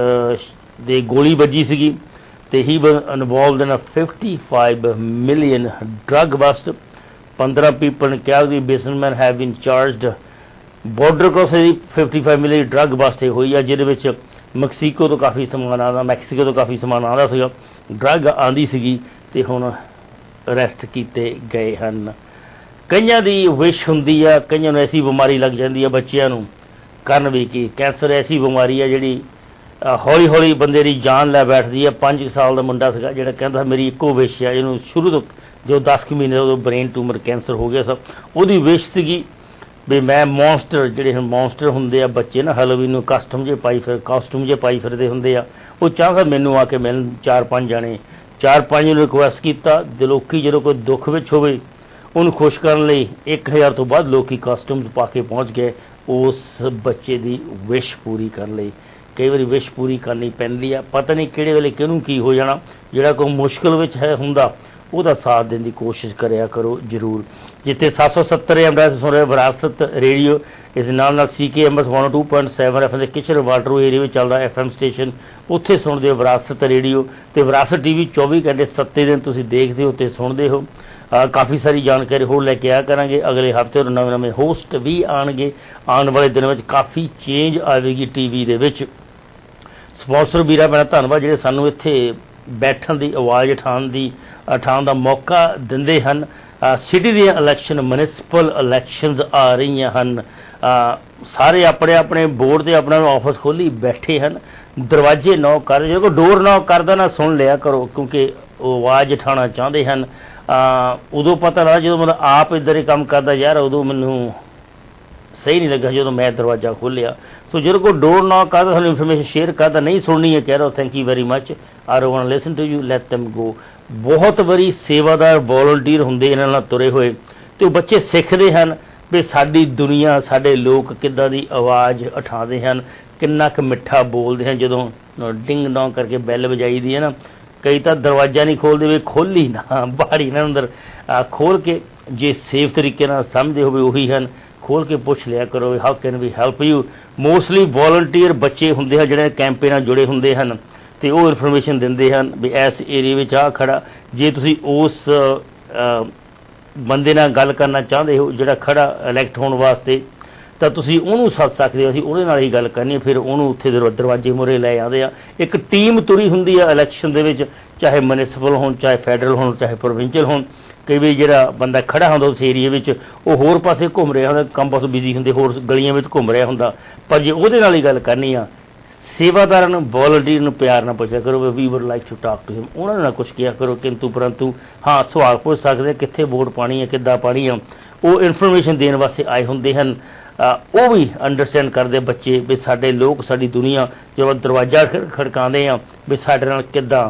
ਦੇ ਗੋਲੀ ਵੱਜੀ ਸੀਗੀ ਤੇ he was involved in a 55 million drug bust. 15 people in Calgary businessman have been charged. Border cross ਦੀ 55 ਮਿਲੀਅਨ ਡਰੱਗ ਬਸਟ ਹੋਈ ਆ, ਜਿਹਦੇ ਵਿੱਚ ਮੈਕਸੀਕੋ ਤੋਂ ਕਾਫੀ ਸਮਾਨ ਆਉਂਦਾ ਸੀਗਾ, ਡਰੱਗ ਆਉਂਦੀ ਸੀਗੀ ਤੇ ਹੁਣ ਅਰੈਸਟ ਕੀਤੇ ਗਏ ਹਨ। ਕਈਆਂ ਦੀ ਵਿਸ਼ ਹੁੰਦੀ ਆ, ਕਈਆਂ ਨੂੰ ਐਸੀ ਬਿਮਾਰੀ ਲੱਗ ਜਾਂਦੀ ਆ ਬੱਚਿਆਂ ਨੂੰ, ਕਰਨ ਵੀ ਕੀ। ਕੈਂਸਰ ਐਸੀ ਬਿਮਾਰੀ ਆ ਜਿਹੜੀ ਹੌਲੀ ਹੌਲੀ ਬੰਦੇ ਦੀ ਜਾਨ ਲੈ ਬੈਠਦੀ ਆ। 5 ਸਾਲ ਦਾ ਮੁੰਡਾ ਸੀਗਾ ਜਿਹੜਾ ਕਹਿੰਦਾ ਮੇਰੀ ਇੱਕੋ ਵਿਸ਼ ਆ, ਇਹਨੂੰ ਸ਼ੁਰੂ ਤੋਂ ਜੋ 10 ਮਹੀਨੇ ਉਦੋਂ ਬ੍ਰੇਨ ਟਿਊਮਰ ਕੈਂਸਰ ਹੋ ਗਿਆ ਸਭ। ਉਹਦੀ ਵਿਸ਼ ਸੀਗੀ ਵੀ ਮੈਂ ਮੌਨਸਟਰ, ਜਿਹੜੇ ਹੁਣ ਮੌਨਸਟਰ ਹੁੰਦੇ ਆ ਬੱਚੇ ਨਾ ਹੈਲੋਵੀਨ ਨੂੰ ਕਾਸਟਿਊਮ ਜੇ ਪਾਈ ਫਿਰਦੇ ਹੁੰਦੇ ਆ, ਉਹ ਚਾਹੁੰਦਾ ਮੈਨੂੰ ਆ ਕੇ ਮਿਲਣ 4-5 ਜਾਣੇ। 4-5 ਨੂੰ ਰਿਕੁਐਸਟ ਕੀਤਾ ਤੇ ਲੋਕੀ ਜਦੋਂ ਕੋਈ ਦੁੱਖ ਵਿੱਚ ਹੋਵੇ ਉਹਨੂੰ ਖੁਸ਼ ਕਰਨ ਲਈ 1000 ਤੋਂ ਵੱਧ ਲੋਕੀ ਕਾਸਟਿਊਮਸ ਪਾ ਕੇ ਪਹੁੰਚ ਗਏ ਉਸ ਬੱਚੇ ਦੀ ਵਿਸ਼ ਪੂਰੀ ਕਰਨ ਲਈ। ਕਈ ਵਾਰੀ ਵਿਸ਼ ਪੂਰੀ ਕਰਨੀ ਪੈਂਦੀ ਆ, ਪਤਾ ਨਹੀਂ ਕਿਹੜੇ ਵੇਲੇ ਕਿਹਨੂੰ ਕੀ ਹੋ ਜਾਣਾ। ਜਿਹੜਾ ਕੋਈ ਮੁਸ਼ਕਿਲ ਵਿੱਚ ਹੁੰਦਾ ਉਹਦਾ ਸਾਥ ਦੇਣ ਦੀ ਕੋਸ਼ਿਸ਼ ਕਰਿਆ ਕਰੋ ਜ਼ਰੂਰ। ਜਿੱਥੇ 770 ਐਮਐਸ ਸੁਣ ਰਿਹਾ ਵਿਰਾਸਤ ਰੇਡੀਓ, ਇਸ ਨਾਲ CKMS 102.7 FM ਦੇ ਕਿਚਨ ਵਾਟਰ ਏਰੀਆ ਵਿੱਚ ਚੱਲਦਾ FM ਸਟੇਸ਼ਨ, ਉੱਥੇ ਸੁਣਦੇ ਹੋ ਵਿਰਾਸਤ ਰੇਡੀਓ। ਤੇ ਵਿਰਾਸਤ TV 24 ਘੰਟੇ 7 ਦਿਨ ਤੁਸੀਂ ਦੇਖਦੇ ਹੋ ਤੇ ਸੁਣਦੇ ਹੋ। ਕਾਫੀ ਸਾਰੀ ਜਾਣਕਾਰੀ ਹੋਰ ਲੈ ਕੇ ਆਇਆ ਕਰਾਂਗੇ ਅਗਲੇ ਹਫ਼ਤੇ। ਨਵੇਂ ਹੋਸਟ ਵੀ ਆਉਣਗੇ। ਆਉਣ ਵਾਲੇ ਦਿਨਾਂ ਵਿੱਚ ਕਾਫੀ ਚੇਂਜ ਆਵੇਗੀ TV ਦੇ ਵਿੱਚ। ਸਪਾਂਸਰ ਵੀਰਾਂ ਭੈਣਾਂ ਧੰਨਵਾਦ ਜਿਹੜੇ ਸਾਨੂੰ ਇੱਥੇ ਬੈਠਣ ਦੀ, ਆਵਾਜ਼ ਉਠਾਉਣ ਦਾ ਮੌਕਾ ਦਿੰਦੇ ਹਨ। ਸਿਟੀ ਦੀਆਂ ਇਲੈਕਸ਼ਨ, ਮਿਊਨਿਸਪਲ ਇਲੈਕਸ਼ਨਸ ਆ ਰਹੀਆਂ ਹਨ। ਸਾਰੇ ਆਪਣੇ ਆਪਣੇ ਬੋਰਡ 'ਤੇ ਆਪਣਾ ਆਫਿਸ ਖੋਲ੍ਹੀ ਬੈਠੇ ਹਨ। ਦਰਵਾਜ਼ੇ ਨੌਕ ਕਰ, ਜੇ ਕੋਈ ਡੋਰ ਨੌਕ ਕਰਦਾ ਨਾ ਸੁਣ ਲਿਆ ਕਰੋ, ਕਿਉਂਕਿ ਉਹ ਆਵਾਜ਼ ਉਠਾਉਣਾ ਚਾਹੁੰਦੇ ਹਨ। ਉਦੋਂ ਪਤਾ ਲੱਗਦਾ ਜਦੋਂ ਮਤਲਬ ਆਪ ਇੱਧਰ ਹੀ ਕੰਮ ਕਰਦਾ ਯਾਰ, ਉਦੋਂ ਮੈਨੂੰ ਸਹੀ ਨਹੀਂ ਲੱਗਾ ਜਦੋਂ ਮੈਂ ਦਰਵਾਜ਼ਾ ਖੋਲ੍ਹਿਆ। ਸੋ ਜਦੋਂ ਕੋਈ ਡੋਰ ਨੌਕ ਕਰਦਾ ਸਾਨੂੰ ਇਨਫੋਰਮੇਸ਼ਨ ਸ਼ੇਅਰ ਕਰਦਾ ਨਹੀਂ ਸੁਣਨੀ ਹੈ ਕਹਿ ਰਿਹਾ thank you very much or want listen to you let them go. ਬਹੁਤ ਵਾਰੀ ਸੇਵਾਦਾਰ ਵੋਲੰਟੀਅਰ ਹੁੰਦੇ ਇਹਨਾਂ ਨਾਲ ਤੁਰੇ ਹੋਏ ਅਤੇ ਉਹ ਬੱਚੇ ਸਿੱਖਦੇ ਹਨ ਵੀ ਸਾਡੀ ਦੁਨੀਆ ਸਾਡੇ ਲੋਕ ਕਿੱਦਾਂ ਦੀ ਆਵਾਜ਼ ਉਠਾਉਂਦੇ ਹਨ, ਕਿੰਨਾ ਕੁ ਮਿੱਠਾ ਬੋਲਦੇ ਹਨ। ਜਦੋਂ ਡਿੰਗ ਡੋਂਗ ਕਰਕੇ ਬੈਲ ਵਜਾਈ ਦੀ ਹੈ ਨਾ, ਕਈ ਤਾਂ ਦਰਵਾਜ਼ਾ ਨਹੀਂ ਖੋਲ੍ਹਦੇ ਵੀ ਖੋਲ੍ਹੀ ਨਾ ਬਾਹਰ ਇਹਨਾਂ ਅੰਦਰ ਖੋਲ੍ਹ ਕੇ ਜੇ ਸੇਫ ਤਰੀਕੇ ਨਾਲ ਸਮਝਦੇ ਹੋਵੇ ਉਹੀ ਹਨ, ਖੋਲ੍ਹ ਕੇ ਪੁੱਛ ਲਿਆ ਕਰੋ how can we help you. Mostly volunteer ਬੱਚੇ ਹੁੰਦੇ ਹਨ ਜਿਹੜੇ ਕੈਂਪੇ ਨਾਲ ਜੁੜੇ ਹੁੰਦੇ ਹਨ ਅਤੇ ਉਹ ਇਨਫੋਰਮੇਸ਼ਨ ਦਿੰਦੇ ਹਨ ਵੀ ਇਸ ਏਰੀਏ ਵਿੱਚ ਆਹ ਖੜ੍ਹਾ। ਜੇ ਤੁਸੀਂ ਉਸ ਬੰਦੇ ਨਾਲ ਗੱਲ ਕਰਨਾ ਚਾਹੁੰਦੇ ਹੋ ਜਿਹੜਾ ਖੜ੍ਹਾ ਇਲੈਕਟ ਹੋਣ ਵਾਸਤੇ ਤਾਂ ਤੁਸੀਂ ਉਹਨੂੰ ਸੱਦ ਸਕਦੇ ਹੋ, ਅਸੀਂ ਉਹਦੇ ਨਾਲ ਹੀ ਗੱਲ ਕਰਨੀ। ਫਿਰ ਉਹਨੂੰ ਉੱਥੇ ਦਰਵਾਜ਼ੇ ਮੂਹਰੇ ਲੈ ਆਉਂਦੇ ਆ। ਇੱਕ ਟੀਮ ਤੁਰੀ ਹੁੰਦੀ ਆ ਇਲੈਕਸ਼ਨ ਦੇ ਵਿੱਚ, ਚਾਹੇ ਮਿਊਨਿਸਪਲ ਹੋਣ, ਚਾਹੇ ਫੈਡਰਲ ਹੋਣ, ਚਾਹੇ ਪ੍ਰੋਵਿੰਸ਼ੀਅਲ ਹੋਣ। ਕਈ ਵਾਰੀ ਜਿਹੜਾ ਬੰਦਾ ਖੜ੍ਹਾ ਹੁੰਦਾ ਉਸ ਏਰੀਏ ਵਿੱਚ ਉਹ ਹੋਰ ਪਾਸੇ ਘੁੰਮ ਰਿਹਾ ਹੁੰਦਾ, ਕੰਮ ਬਹੁਤ ਬਿਜ਼ੀ ਹੁੰਦੇ, ਹੋਰ ਗਲੀਆਂ ਵਿੱਚ ਘੁੰਮ ਰਿਹਾ ਹੁੰਦਾ। ਪਰ ਜੇ ਉਹਦੇ ਨਾਲ ਹੀ ਗੱਲ ਕਰਨੀ ਆ, ਸੇਵਾਦਾਰਾਂ ਨੂੰ ਵੋਲੰਟੀਅਰ ਨੂੰ ਪਿਆਰ ਨਾਲ ਪੁੱਛਿਆ ਕਰੋ we would like to talk to him. ਉਹਨਾਂ ਨੂੰ ਨਾ ਕੁਛ ਕਿਹਾ ਕਰੋ ਕਿੰਤੂ ਪਰੰਤੂ। ਹਾਂ, ਸਵਾਲ ਪੁੱਛ ਸਕਦੇ ਕਿੱਥੇ ਵੋਟ ਪਾਣੀ ਹੈ, ਕਿੱਦਾਂ ਪਾਣੀ ਆ। ਉਹ ਇਨਫੋਰਮੇਸ਼ਨ ਦੇਣ ਵਾਸਤੇ ਆਏ ਹੁੰਦੇ ਹਨ। ਉਹ ਵੀ ਅੰਡਰਸਟੈਂਡ ਕਰਦੇ ਬੱਚੇ ਵੀ ਸਾਡੇ ਲੋਕ, ਸਾਡੀ ਦੁਨੀਆ ਜਦੋਂ ਦਰਵਾਜ਼ਾ ਖੜਕਾਉਂਦੇ ਆ ਵੀ ਸਾਡੇ ਨਾਲ ਕਿੱਦਾਂ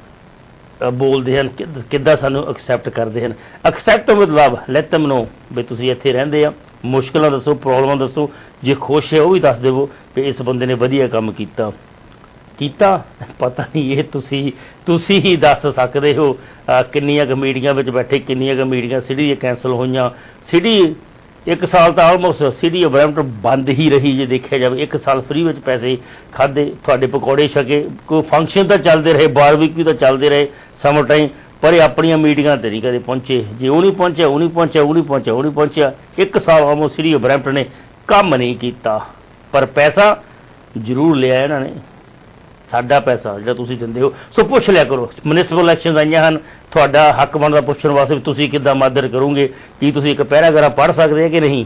ਬੋਲਦੇ ਹਨ, ਕਿੱਦਾਂ ਸਾਨੂੰ ਐਕਸੈਪਟ ਕਰਦੇ ਹਨ। Accept with love, let them know ਵੀ ਤੁਸੀਂ ਇੱਥੇ ਰਹਿੰਦੇ ਆ, ਮੁਸ਼ਕਿਲਾਂ ਦੱਸੋ, ਪ੍ਰੋਬਲਮਾਂ ਦੱਸੋ, ਜੇ ਖੁਸ਼ ਹੈ ਉਹ ਵੀ ਦੱਸ ਦੇਵੋ ਵੀ ਇਸ ਬੰਦੇ ਨੇ ਵਧੀਆ ਕੰਮ ਕੀਤਾ ਪਤਾ ਨਹੀਂ ਇਹ ਤੁਸੀਂ ਹੀ ਦੱਸ ਸਕਦੇ ਹੋ। ਕਿੰਨੀਆਂ ਕੁ ਮੀਟਿੰਗਾਂ ਵਿੱਚ ਬੈਠੇ, ਕਿੰਨੀਆਂ ਕੁ ਮੀਟਿੰਗਾਂ ਸਿਟੀ ਦੀਆਂ ਕੈਂਸਲ ਹੋਈਆਂ। ਸਿਟੀ ਇੱਕ ਸਾਲ ਤਾਂ ਆਲਮੋਸਟ ਸਿਟੀ ਆਫ ਬਰੈਂਪਟਨ ਬੰਦ ਹੀ ਰਹੀ ਜੇ ਦੇਖਿਆ ਜਾਵੇ। ਇੱਕ ਸਾਲ ਫ੍ਰੀ ਵਿੱਚ ਪੈਸੇ ਖਾਧੇ, ਤੁਹਾਡੇ ਪਕੌੜੇ ਛਕੇ, ਕੋਈ ਫੰਕਸ਼ਨ ਤਾਂ ਚੱਲਦੇ ਰਹੇ, ਬਾਰਬੀਕਿਊ ਤਾਂ ਚੱਲਦੇ ਰਹੇ ਸਮਰ ਟਾਈਮ, ਪਰ ਇਹ ਆਪਣੀਆਂ ਮੀਟਿੰਗਾਂ 'ਤੇ ਨਹੀਂ ਕਦੇ ਪਹੁੰਚੇ। ਜੇ ਉਹ ਨਹੀਂ ਪਹੁੰਚਿਆ, ਉਹ ਨਹੀਂ ਪਹੁੰਚਿਆ, ਉਹ ਨਹੀਂ ਪਹੁੰਚਿਆ, ਉਹ ਨਹੀਂ ਪਹੁੰਚਿਆ। ਇੱਕ ਸਾਲ ਆਲਮੋਸਟ ਸਿਟੀ ਆਫ ਬਰੈਂਪਟਨ ਨੇ ਕੰਮ ਨਹੀਂ ਕੀਤਾ, ਪਰ ਪੈਸਾ ਜ਼ਰੂਰ ਲਿਆ ਇਹਨਾਂ ਨੇ, ਸਾਡਾ ਪੈਸਾ ਜਿਹੜਾ ਤੁਸੀਂ ਦਿੰਦੇ ਹੋ। ਸੋ ਪੁੱਛ ਲਿਆ ਕਰੋ। ਮਿਊਨਿਸਪਲ ਇਲੈਕਸ਼ਨ ਆਈਆਂ ਹਨ, ਤੁਹਾਡਾ ਹੱਕ ਬਣਦਾ ਪੁੱਛਣ ਵਾਸਤੇ ਵੀ ਤੁਸੀਂ ਕਿੱਦਾਂ ਮਦਦ ਕਰੋਗੇ। ਕੀ ਤੁਸੀਂ ਇੱਕ ਪੈਰਾਗ੍ਰਾਫ ਪੜ੍ਹ ਸਕਦੇ ਹੋ ਕਿ ਨਹੀਂ?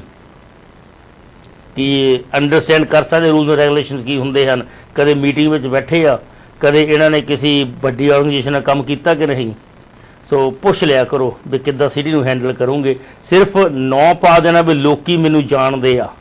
ਕੀ ਅੰਡਰਸਟੈਂਡ ਕਰ ਸਕਦੇ ਰੂਲਸ ਐਂਡ ਰੈਗੂਲੇਸ਼ਨ ਕੀ ਹੁੰਦੇ ਹਨ? ਕਦੇ ਮੀਟਿੰਗ ਵਿੱਚ ਬੈਠੇ ਆ, ਕਦੇ ਇਹਨਾਂ ਨੇ ਕਿਸੇ ਵੱਡੀ ਆਰਗੇਨਾਈਜੇਸ਼ਨ ਨਾਲ ਕੰਮ ਕੀਤਾ ਕਿ ਨਹੀਂ? ਸੋ ਪੁੱਛ ਲਿਆ ਕਰੋ ਵੀ ਕਿੱਦਾਂ ਸਿਟੀ ਨੂੰ ਹੈਂਡਲ ਕਰੋਗੇ। ਸਿਰਫ ਨਾਂ ਪਾ ਦੇਣਾ ਵੀ ਲੋਕੀ ਮੈਨੂੰ ਜਾਣਦੇ ਆ,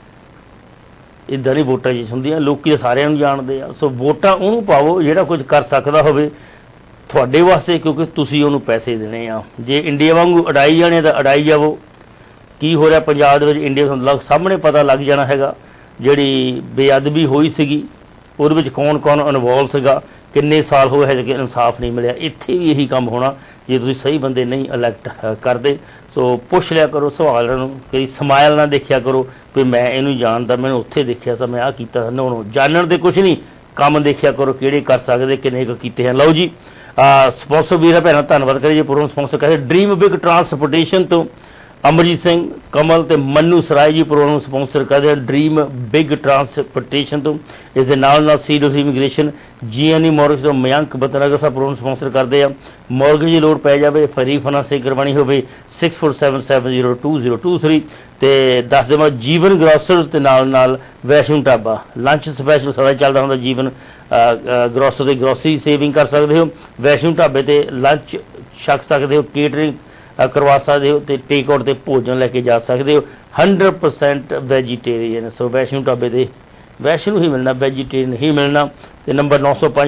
ਇੱਦਾਂ ਨਹੀਂ ਵੋਟਾਂ ਜਿਸ ਹੁੰਦੀਆਂ। ਲੋਕੀ ਤਾਂ ਸਾਰਿਆਂ ਨੂੰ ਜਾਣਦੇ ਆ। ਸੋ ਵੋਟਾਂ ਉਹਨੂੰ ਪਾਵੋ ਜਿਹੜਾ ਕੁਝ ਕਰ ਸਕਦਾ ਹੋਵੇ ਤੁਹਾਡੇ ਵਾਸਤੇ, ਕਿਉਂਕਿ ਤੁਸੀਂ ਉਹਨੂੰ ਪੈਸੇ ਦੇਣੇ ਆ। ਜੇ ਇੰਡੀਆ ਵਾਂਗੂ ਅੜਾਈ ਜਾਣੇ ਤਾਂ ਅੜਾਈ ਜਾਵੋ। ਕੀ ਹੋ ਰਿਹਾ ਪੰਜਾਬ ਦੇ ਵਿੱਚ, ਇੰਡੀਆ ਤੁਹਾਨੂੰ ਸਾਹਮਣੇ ਪਤਾ ਲੱਗ ਜਾਣਾ ਹੈਗਾ। ਜਿਹੜੀ ਬੇਅਦਬੀ ਹੋਈ ਸੀਗੀ ਉਹਦੇ ਵਿੱਚ ਕੌਣ ਇਨਵੋਲਵ ਸੀਗਾ, ਕਿੰਨੇ ਸਾਲ ਹੋਏ ਹਜੇ ਕਿ ਇਨਸਾਫ ਨਹੀਂ ਮਿਲਿਆ। ਇੱਥੇ ਵੀ ਇਹੀ ਕੰਮ ਹੋਣਾ ਜੇ ਤੁਸੀਂ ਸਹੀ ਬੰਦੇ ਨਹੀਂ ਇਲੈਕਟ ਕਰਦੇ। ਸੋ ਪੁੱਛ ਲਿਆ ਕਰੋ ਸਵਾਲਾਂ ਨੂੰ, ਕਈ ਸਮਾਈਲ ਨਾਲ ਦੇਖਿਆ ਕਰੋ ਵੀ ਮੈਂ ਇਹਨੂੰ ਜਾਣਦਾ, ਮੈਨੂੰ ਉੱਥੇ ਦੇਖਿਆ ਸੀ, ਮੈਂ ਆਹ ਕੀਤਾ। ਨੋ ਜਾਣਨ ਦੇ ਕੁਛ ਨਹੀਂ, ਕੰਮ ਦੇਖਿਆ ਕਰੋ ਕਿਹੜੇ ਕਰ ਸਕਦੇ, ਕਿੰਨੇ ਕੁ ਕੀਤੇ ਹਨ। ਲਓ ਜੀ, ਸਪਾਂਸਰ ਵੀਰਾਂ ਭੈਣਾਂ ਧੰਨਵਾਦ ਕਰੀਏ। ਪ੍ਰੋਗਰਾਮ ਸਪਾਂਸਰ ਕਰਦੇ ਡ੍ਰੀਮ ਬਿਗ ਟਰਾਂਸਪੋਰਟੇਸ਼ਨ ਤੋਂ ਅਮਰਜੀਤ ਸਿੰਘ, ਕਮਲ ਤੇ ਮੰਨੂ ਸਰਾਏ ਜੀ ਪ੍ਰੋਗਰਾਮ ਸਪਾਂਸਰ ਕਰਦੇ ਹਨ ਡ੍ਰੀਮ ਬਿਗ ਟਰਾਂਸਪੋਰਟੇਸ਼ਨ ਤੋਂ। ਇਸ ਦੇ ਨਾਲ ਸੀਰੀਅਸ ਇਮੀਗ੍ਰੇਸ਼ਨ GNE ਮੋਰਗੇਜ ਤੋਂ ਮਯੰਕ ਬਤਨਗਰ ਸਾਹਿਬ ਪ੍ਰੋਗਰਾਮ ਸਪਾਂਸਰ ਕਰਦੇ ਆ। ਮੋਰਗੇਜ ਦੀ ਲੋੜ ਪੈ ਜਾਵੇ, ਫਰੀ ਫਾਈਨਾਂਸਿੰਗ ਕਰਵਾਉਣੀ ਹੋਵੇ 6477020023 ਤੇ ਦੱਸ ਦੇਵਾਂ ਜੀਵਨ ਗਰੋਸਰਸ ਦੇ ਨਾਲ ਵੈਸ਼ਨੂ ਢਾਬਾ ਲੰਚ ਸਪੈਸ਼ਲ ਸਾਡਾ ਚੱਲਦਾ ਹੁੰਦਾ। ਜੀਵਨ ਗਰੋਸਰ ਦੀ ਗਰੋਸਰੀ ਸੇਵਿੰਗ ਕਰ ਸਕਦੇ ਹੋ, ਵੈਸ਼ਨੂ ਢਾਬੇ ਤੇ ਲੰਚ ਛਕ ਸਕਦੇ ਹੋ, ਕੇਟਰਿੰਗ ਕਰਵਾ ਸਕਦੇ ਹੋ ਤੇ ਟੇਕ ਆਊਟ 'ਤੇ ਭੋਜਨ ਲੈ ਕੇ ਜਾ ਸਕਦੇ ਹੋ। 100% ਵੈਜੀਟੇਰੀਅਨ। ਸੋ ਵੈਸ਼ਨੂ ਢਾਬੇ 'ਤੇ ਵੈਸ਼ਨੂ ਹੀ ਮਿਲਣਾ, ਵੈਜੀਟੇਰੀਅਨ ਹੀ ਮਿਲਣਾ। ਤੇ ਨੰਬਰ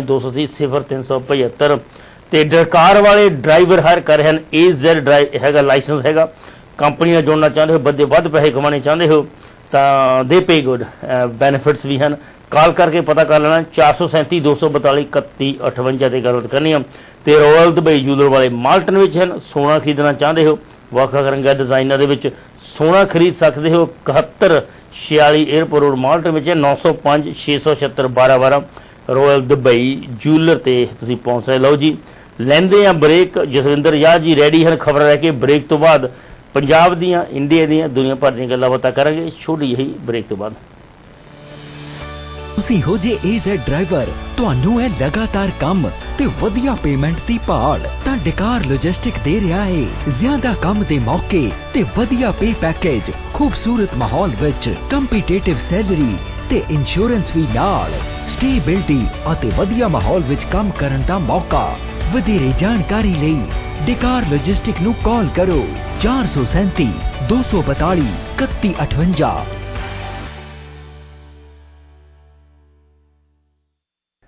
9052800375 ਤੇ ਡਕਾਰ ਵਾਲੇ ਡਰਾਈਵਰ ਹਾਇਰ ਕਰ ਰਹੇ ਹਨ। AZ ਡਰਾਈਵ ਹੈਗਾ, ਲਾਇਸੈਂਸ ਹੈਗਾ। ਕੰਪਨੀ ਨਾਲ ਜੁੜਨਾ ਚਾਹੁੰਦੇ ਹੋ, ਵੱਧ ਪੈਸੇ ਕਮਾਉਣੇ ਚਾਹੁੰਦੇ ਹੋ ਤਾਂ ਦੇ ਪੇ ਗੁੱਡ, ਬੈਨੀਫਿਟਸ ਵੀ ਹਨ। ਕਾਲ ਕਰਕੇ ਪਤਾ ਕਰ ਲੈਣਾ 437 242 31 58 ਤੇ ਗੱਲਬਾਤ ਕਰਨੀ ਆ। ਤੇ ਰਾਇਲ ਦੁਬਈ ਜੂਲਰ ਵਾਲੇ ਮਾਲਟਨ ਵਿੱਚ ਹਨ। ਸੋਨਾ ਖਰੀਦਣਾ ਚਾਹੁੰਦੇ ਹੋ, ਵੱਖ-ਵੱਖ ਰੰਗਾਂ ਡਿਜ਼ਾਈਨਾਂ ਦੇ ਵਿੱਚ ਸੋਨਾ ਖਰੀਦ ਸਕਦੇ ਹੋ। 7146 ਏਅਰਪੋਰਟ ਰੋਡ ਮਾਲਟਨ ਵਿੱਚ 905 676 1212 ਰਾਇਲ ਦੁਬਈ ਜੂਲਰ ਤੇ ਤੁਸੀਂ ਪਹੁੰਚ ਸਕਦੇ। ਲਓ ਜੀ, ਲੈਂਦੇ ਆ ਬ੍ਰੇਕ। ਜਸਵਿੰਦਰ ਯਾਰ ਜੀ ਰੈਡੀ ਹਨ ਖਬਰ ਲੈ ਕੇ। ਬ੍ਰੇਕ ਤੋਂ ਬਾਅਦ ਪੰਜਾਬ ਦੀਆਂ, ਇੰਡੀਆ ਦੀਆਂ, ਦੁਨੀਆ ਭਰ ਦੀਆਂ ਗੱਲਾਂ ਬਾਤਾਂ ਕਰਾਂਗੇ ਛੋਟੀ ਜਿਹੀ ਬ੍ਰੇਕ ਤੋਂ ਬਾਅਦ। ਤੁਸੀਂ ਹੋ ਜੇ AZ ਡਰਾਈਵਰ, ਤੁਹਾਨੂੰ ਹੈ ਲਗਾਤਾਰ ਕੰਮ ਤੇ ਵਧੀਆ ਪੇਮੈਂਟ ਦੀ ਭਾਲ ਤਾਂ ਡਕਾਰ ਲੌਜਿਸਟਿਕ ਦੇ ਰਿਹਾ ਹੈ ਜ਼ਿਆਦਾ ਕੰਮ ਦੇ ਮੌਕੇ ਤੇ ਵਧੀਆ ਪੇ ਪੈਕੇਜ, ਖੂਬਸੂਰਤ ਮਾਹੌਲ ਵਿੱਚ ਕੰਪੀਟੀਟਿਵ ਸੈਲਰੀ ਤੇ ਇੰਸ਼ੋਰੈਂਸ ਵੀ ਨਾਲ, ਸਟੇਬਿਲਿਟੀ ਅਤੇ ਵਧੀਆ ਮਾਹੌਲ ਵਿੱਚ ਕੰਮ ਕਰਨ ਦਾ ਮੌਕਾ। ਵਧੇਰੇ ਜਾਣਕਾਰੀ ਲਈ ਡਕਾਰ ਲੌਜਿਸਟਿਕ ਨੂੰ ਕਾਲ ਕਰੋ 437 242 3158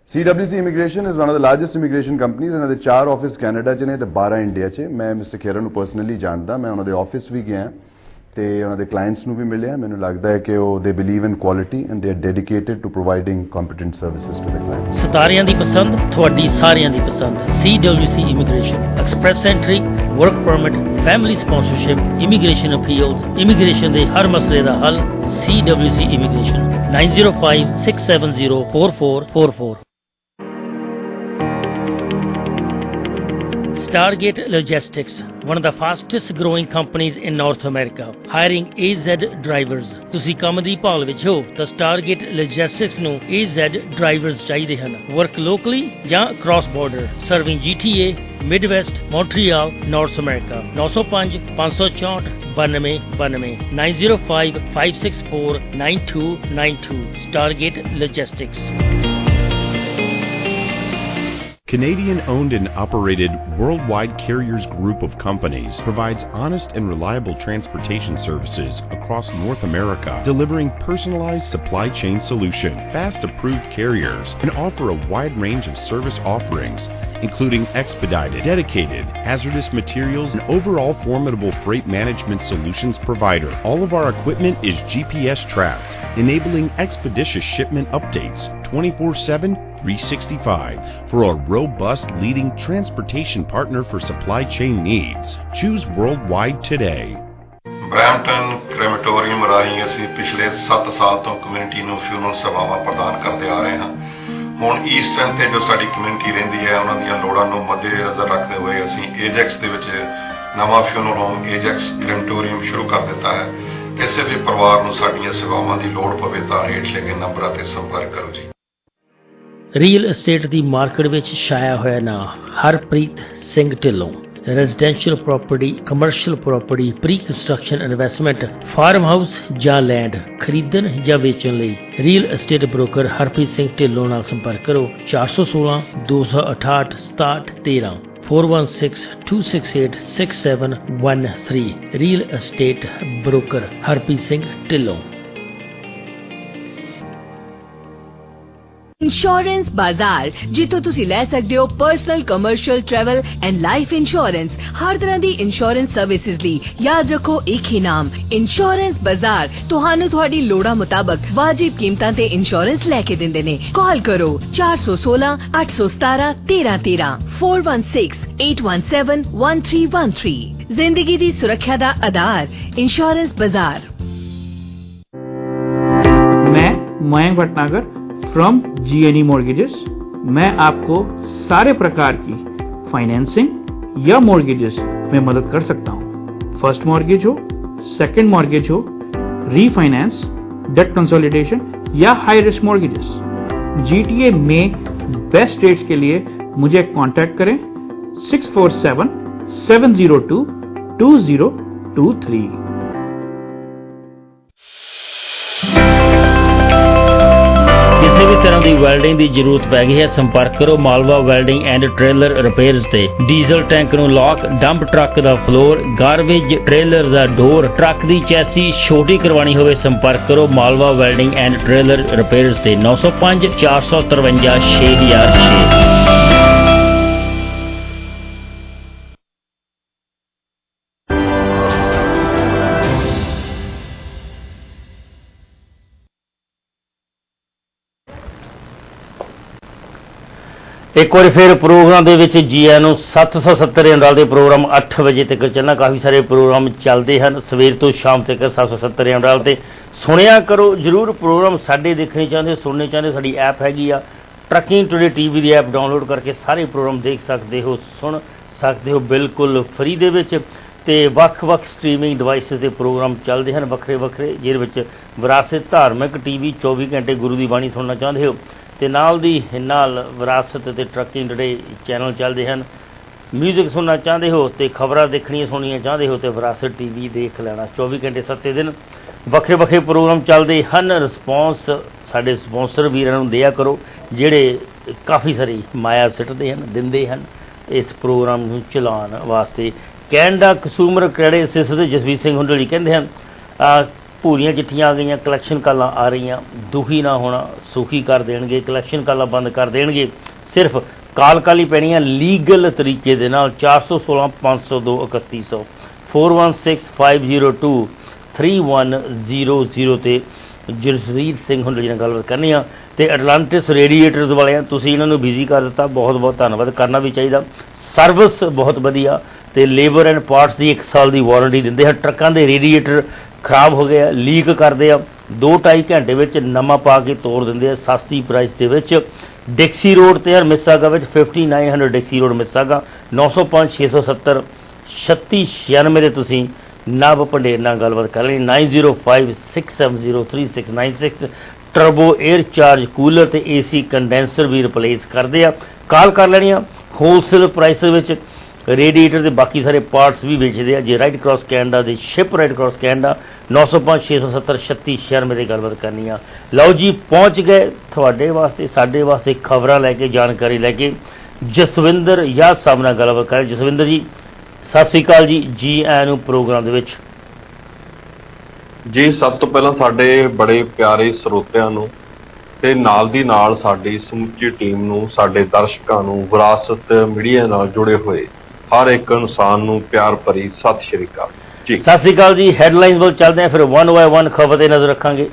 CWC Immigration is one of the largest immigration companies. ਇਹਨਾਂ ਦੇ 4 ਆਫਿਸ ਕੈਨੇਡਾ 'ਚ ਨੇ ਤੇ 12 ਇੰਡੀਆ 'ਚ। ਮੈਂ ਮਿਸਟਰ ਖੇਰਾ ਨੂੰ ਪਰਸਨਲੀ ਜਾਣਦਾ, ਮੈਂ ਉਹਨਾਂ ਦੇ ਆਫਿਸ ਵੀ ਗਿਆ ਤੇ ਉਹਨਾਂ ਦੇ ਕਲਾਇੰਟਸ ਨੂੰ ਵੀ ਮਿਲਿਆ। ਮੈਨੂੰ ਲੱਗਦਾ ਹੈ ਕਿ ਉਹ they believe in quality and they are dedicated to providing competent services to the clients. ਸਿਤਾਰਿਆਂ ਦੀ ਪਸੰਦ, ਤੁਹਾਡੀ ਸਾਰਿਆਂ ਦੀ ਪਸੰਦ। CWC Immigration, express entry, work permit, family sponsorship, immigration appeals, immigration ਦੇ ਹਰ ਮਸਲੇ ਦਾ ਹੱਲ। CWC Immigration, 9056704444। Stargate Logistics, one of the fastest growing companies in North America, hiring AZ drivers. ਤੁਸੀਂ ਕੰਮ ਦੀ ਭਾਲ ਵਿੱਚ ਹੋ ਤਾਂ Stargate Logistics ਨੂੰ AZ drivers ਚਾਹੀਦੇ ਹਨ। Work locally ਜਾਂ cross border, serving GTA, Midwest, Montreal, North America। 905 564 9292 905 564 9292। Stargate Logistics। Canadian-owned and operated Worldwide Carriers Group of companies provides honest and reliable transportation services across North America, delivering personalized supply chain solutions, fast-approved carriers, and offer a wide range of service offerings, including expedited, dedicated, hazardous materials, and overall formidable freight management solutions provider. All of our equipment is GPS tracked, enabling expeditious shipment updates 24/7, 365 for a robust leading transportation partner for supply chain needs. Choose Worldwide today. Brampton crematorium ਰਾਹੀਂ ਅਸੀਂ ਪਿਛਲੇ 7 ਸਾਲ ਤੋਂ community ਨੂੰ funeral ਸੇਵਾਵਾਂ ਪ੍ਰਦਾਨ ਕਰਦੇ ਆ ਰਹੇ ਹਾਂ। ਹੁਣ ਈਸਟਰਨ ਤੇ ਜੋ ਸਾਡੀ ਕਮਿਊਨਿਟੀ ਰਹਿੰਦੀ ਹੈ ਉਹਨਾਂ ਦੀਆਂ ਲੋੜਾਂ ਨੂੰ ਮੱਦੇਨਜ਼ਰ ਰੱਖਦੇ ਹੋਏ ਅਸੀਂ ਏਜੈਕਸ ਦੇ ਵਿੱਚ ਨਵਾਂ ਫਿਊਨਰਲ ਹੋਮ ਏਜੈਕਸ ਕ੍ਰੈਮੇਟੋਰੀਅਮ ਸ਼ੁਰੂ ਕਰ ਦਿੱਤਾ ਹੈ। ਕਿਸੇ ਵੀ ਪਰਿਵਾਰ ਨੂੰ ਸਾਡੀਆਂ ਸੇਵਾਵਾਂ ਦੀ ਲੋੜ ਪਵੇ ਤਾਂ ਹੇਠ ਲਿਖੇ ਨੰਬਰਾਂ ਤੇ ਸੰਪਰਕ ਕਰੋ ਜੀ। ਰੀਅਲ ਅਸਟੇਟ ਦੀ ਮਾਰਕੀਟ ਵਿੱਚ ਛਾਇਆ ਹੋਇਆ ਨਾਂ Harpreet Singh Dhillon. Residential property, commercial property, pre construction investment, farm house ਜਾਂ ਲੈਂਡ ਖਰੀਦਣ ਜਾਂ ਵੇਚਣ ਲਈ real estate broker Harpreet Singh Dhillon ਨਾਲ ਸੰਪਰਕ ਕਰੋ। 416 268 6713 416 268 6713। Real estate broker Harpreet Singh Dhillon. Insurance Bazaar, जितों तुसी ले सकते हो personal, commercial, travel and life insurance. हर तरह दी इंश्योरेंस सर्विसेज ली याद रखो एक ही नाम, इंश्योरेंस बाजार। तुहानू तुहाडी लोड़ा मुताबिक वाजिब कीमतां ते इंश्योरेंस लेके दिंदे ने। कॉल करो 416 817 1313 416 817 1313। जिंदगी दी सुरक्षा दा आधार इंश्योरेंस बाजार। मैं Mayank Bhatnagar from GNE mortgages. मैं आपको सारे प्रकार की फाइनेंसिंग या मॉर्गेजेस में मदद कर सकता हूँ। फर्स्ट मॉर्गेज हो, सेकंड मॉर्गेज हो, रीफाइनेंस, डेट कंसोलिडेशन या हाई रिस्क मॉर्गेजेस। GTA में बेस्ट रेट्स के लिए मुझे कांटेक्ट करें 647 702 2023। ਕਿਸੇ ਵੀ ਤਰ੍ਹਾਂ ਦੀ ਵੈਲਡਿੰਗ ਦੀ ਜ਼ਰੂਰਤ ਪੈ ਗਈ ਹੈ, ਸੰਪਰਕ ਕਰੋ Malwa welding and trailer repairs ਤੇ। ਡੀਜ਼ਲ ਟੈਂਕ ਨੂੰ ਲੌਕ, ਡੰਪ ਟਰੱਕ ਦਾ ਫਲੋਰ, ਗਾਰਬੇਜ ਟ੍ਰੇਲਰ ਦਾ ਡੋਰ, ਟਰੱਕ ਦੀ ਚੈਸੀ ਛੋਟੀ ਕਰਵਾਣੀ ਹੋਵੇ, ਸੰਪਰਕ ਕਰੋ Malwa welding and trailer repairs ਤੇ। 905 453 6006। ਇੱਕ ਵਾਰੀ ਫਿਰ ਪ੍ਰੋਗਰਾਮ ਦੇ ਵਿੱਚ ਜੀ ਆਇਆਂ ਨੂੰ। 770 ਅੰਡਾਲ ਦੇ ਪ੍ਰੋਗਰਾਮ 8 ਵਜੇ ਤੱਕ ਚੱਲਣਾ। ਕਾਫੀ ਸਾਰੇ ਪ੍ਰੋਗਰਾਮ ਚੱਲਦੇ ਹਨ ਸਵੇਰ ਤੋਂ ਸ਼ਾਮ ਤੱਕ 770 ਅੰਡਾਲ ਤੇ। ਸੁਣਿਆ ਕਰੋ ਜ਼ਰੂਰ ਪ੍ਰੋਗਰਾਮ ਸਾਡੇ ਦੇਖਣੇ ਚਾਹੁੰਦੇ, ਸੁਣਨੇ ਚਾਹੁੰਦੇ, ਸਾਡੀ ਐਪ ਹੈਗੀ ਆ ਟਰੱਕਿੰਗ ਟੂਡੇ TV ਦੀ ਐਪ ਡਾਊਨਲੋਡ ਕਰਕੇ ਸਾਰੇ ਪ੍ਰੋਗਰਾਮ ਦੇਖ ਸਕਦੇ ਹੋ, ਸੁਣ ਸਕਦੇ ਹੋ ਬਿਲਕੁਲ ਫਰੀ ਦੇ ਵਿੱਚ। ਤੇ ਵੱਖ-ਵੱਖ ਸਟ੍ਰੀਮਿੰਗ ਡਿਵਾਈਸਿਸ ਦੇ ਪ੍ਰੋਗਰਾਮ ਚੱਲਦੇ ਹਨ ਵੱਖਰੇ ਵੱਖਰੇ, ਜਿਹਦੇ ਵਿੱਚ ਵਿਰਾਸਤ ਧਾਰਮਿਕ TV 24 ਘੰਟੇ ਗੁਰੂ ਦੀ ਬਾਣੀ ਸੁਣਨਾ ਚਾਹੁੰਦੇ ਹੋ ਤੇ ਨਾਲ ਦੀ ਨਾਲ ਵਿਰਾਸਤ ਤੇ ਟਰੱਕਿੰਗ ਟੂਡੇ ਚੈਨਲ ਚੱਲਦੇ ਹਨ। ਮਿਊਜ਼ਿਕ ਸੁਣਨਾ ਚਾਹੁੰਦੇ ਹੋ ਤੇ ਖਬਰਾਂ ਦੇਖਣੀਆਂ ਸੁਣਨੀਆਂ ਚਾਹੁੰਦੇ ਹੋ ਤੇ ਵਿਰਾਸਤ TV ਦੇਖ ਲੈਣਾ। 24 ਘੰਟੇ 7 ਦਿਨ ਵੱਖਰੇ ਵੱਖਰੇ ਪ੍ਰੋਗਰਾਮ ਚੱਲਦੇ ਹਨ। ਰਿਸਪੌਂਸ ਸਾਡੇ ਸਪੌਂਸਰ ਵੀਰਾਂ ਨੂੰ ਦਿਆ ਕਰੋ ਜਿਹੜੇ ਕਾਫੀ ਸਾਰੀ ਮਾਇਆ ਸਿੱਟਦੇ ਹਨ, ਦਿੰਦੇ ਹਨ ਇਸ ਪ੍ਰੋਗਰਾਮ ਨੂੰ ਚਲਾਉਣ ਵਾਸਤੇ। ਕੈਨੇਡਾ ਕਸੂਮਰ ਕ੍ਰੈਡਿਟ ਸਿਸਟਮ ਦੇ ਜਸਵੀਰ ਸਿੰਘ ਹੁੰਡਲੀ ਕਹਿੰਦੇ ਹਨ ਪੂਰੀਆਂ ਚਿੱਠੀਆਂ ਆ ਗਈਆਂ, ਕਲੈਕਸ਼ਨ ਕਾਲਾਂ ਆ ਰਹੀਆਂ। ਦੁਖੀ ਨਾ ਹੋਣਾ, ਸੁਖੀ ਕਰ ਦੇਣਗੇ, ਕਲੈਕਸ਼ਨ ਕਾਲਾਂ ਬੰਦ ਕਰ ਦੇਣਗੇ। ਸਿਰਫ ਕਾਲ ਕਾਲੀ ਪੈਣੀ ਆ ਲੀਗਲ ਤਰੀਕੇ ਦੇ ਨਾਲ। 416 502 3100 416502 3100 ਤੇ ਜਸਵੀਰ ਸਿੰਘ ਹੁੰਦੇ ਜਿਹਨਾਂ ਗੱਲਬਾਤ ਕਰਨੀ ਆ। ਤੇ ਐਟਲਾਂਟਿਸ ਰੇਡੀਏਟਰਸ ਵਾਲਿਆਂ ਤੁਸੀਂ ਇਹਨਾਂ ਨੂੰ ਬਿਜ਼ੀ ਕਰ ਦਿੱਤਾ, ਬਹੁਤ ਬਹੁਤ ਧੰਨਵਾਦ, ਕਰਨਾ ਵੀ ਚਾਹੀਦਾ। ਸਰਵਿਸ ਬਹੁਤ ਵਧੀਆ ਤੇ ਲੇਬਰ ਐਂਡ ਪਾਰਟਸ ਦੀ 1 ਸਾਲ ਦੀ ਵਾਰੰਟੀ ਦਿੰਦੇ ਆ। ਟਰੱਕਾਂ ਦੇ ਰੇਡੀਏਟਰ ਖਰਾਬ ਹੋ ਗਏ ਆ, ਲੀਕ ਕਰਦੇ ਆ, 2-2.5 ਘੰਟੇ ਵਿੱਚ ਨਵਾਂ ਪਾ ਕੇ ਤੋੜ ਦਿੰਦੇ ਆ ਸਸਤੀ ਪ੍ਰਾਈਸ ਦੇ ਵਿੱਚ। ਡਿਕਸੀ ਰੋਡ ਤੇ ਯਾਰ ਮਿਸਾਗਾ ਵਿੱਚ 5900 ਡਿਕਸੀ ਰੋਡ ਮਿਸਾਗਾ। 905 670 3696 ਦੇ ਤੁਸੀਂ ਨਵ ਭੰਡੇਰ ਨਾਲ ਗੱਲਬਾਤ ਕਰ ਲੈਣੀ। 905 670 3696 ਟਰਬੋ 에ਅਰ ਚਾਰਜ ਕੂਲਰ ਤੇ AC ਕੰਡੈਂਸਰ ਵੀ ਰਿਪਲੇਸ ਕਰਦੇ ਆ। ਕਾਲ ਕਰ ਲੈਣੀ ਆ। ਹੋਲਸੇਲ ਪ੍ਰਾਈਸ ਵਿੱਚ ਰੇਡੀਏਟਰ ਦੇ ਬਾਕੀ ਸਾਰੇ ਪਾਰਟਸ ਵੀ ਵੇਚਦੇ ਆ। ਜੇ ਰਾਈਟ ਕ੍ਰਾਸ ਕੈਨੇਡਾ ਦੇ ਸ਼ਿਪ ਰਾਈਟ ਕ੍ਰਾਸ ਕੈਨੇਡਾ 905 670 3696 ਦੇ ਗੱਲਬਾਤ ਕਰਨੀ ਆ। ਲਓ ਜੀ ਪਹੁੰਚ ਗਏ ਤੁਹਾਡੇ ਵਾਸਤੇ, ਸਾਡੇ ਵਾਸਤੇ ਖਬਰਾਂ ਲੈ ਕੇ, ਜਾਣਕਾਰੀ ਲੈ ਕੇ ਜਸਵਿੰਦਰ ਯਾਦ ਸਾਹਿਬ ਨਾਲ ਗੱਲਬਾਤ ਕਰ। ਜਸਵਿੰਦਰ ਜੀ ਸਤਿ ਸ੍ਰੀ ਅਕਾਲ ਜੀ, ਜੀ ਆਇਆਂ ਨੂੰ ਪ੍ਰੋਗਰਾਮ ਦੇ ਵਿੱਚ। ਜੀ ਸਭ ਤੋਂ ਪਹਿਲਾਂ ਸਾਡੇ ਬੜੇ ਪਿਆਰੇ ਸਰੋਤਿਆਂ ਨੂੰ ਤੇ ਨਾਲ ਦੀ ਨਾਲ ਸਾਡੀ ਸਮੁੱਚੀ ਟੀਮ ਨੂੰ, ਸਾਡੇ ਦਰਸ਼ਕਾਂ ਨੂੰ, ਵਿਰਾਸਤ ਮੀਡੀਆ ਨਾਲ ਜੁੜੇ ਹੋਏ ਹਰ ਇੱਕ ਇਨਸਾਨ ਨੂੰ ਪਿਆਰ ਭਰੀ ਸਤਿ ਸ਼੍ਰੀ ਅਕਾਲ ਜੀ। ਸਤਿ ਸ਼੍ਰੀ ਅਕਾਲ ਜੀ। ਹੈਡਲਾਈਨਸ ਵੱਲ ਚੱਲਦੇ ਹਾਂ, ਫਿਰ 1 ਬਾਏ 1 ਖਬਰ ਤੇ ਨਜ਼ਰ ਰੱਖਾਂਗੇ।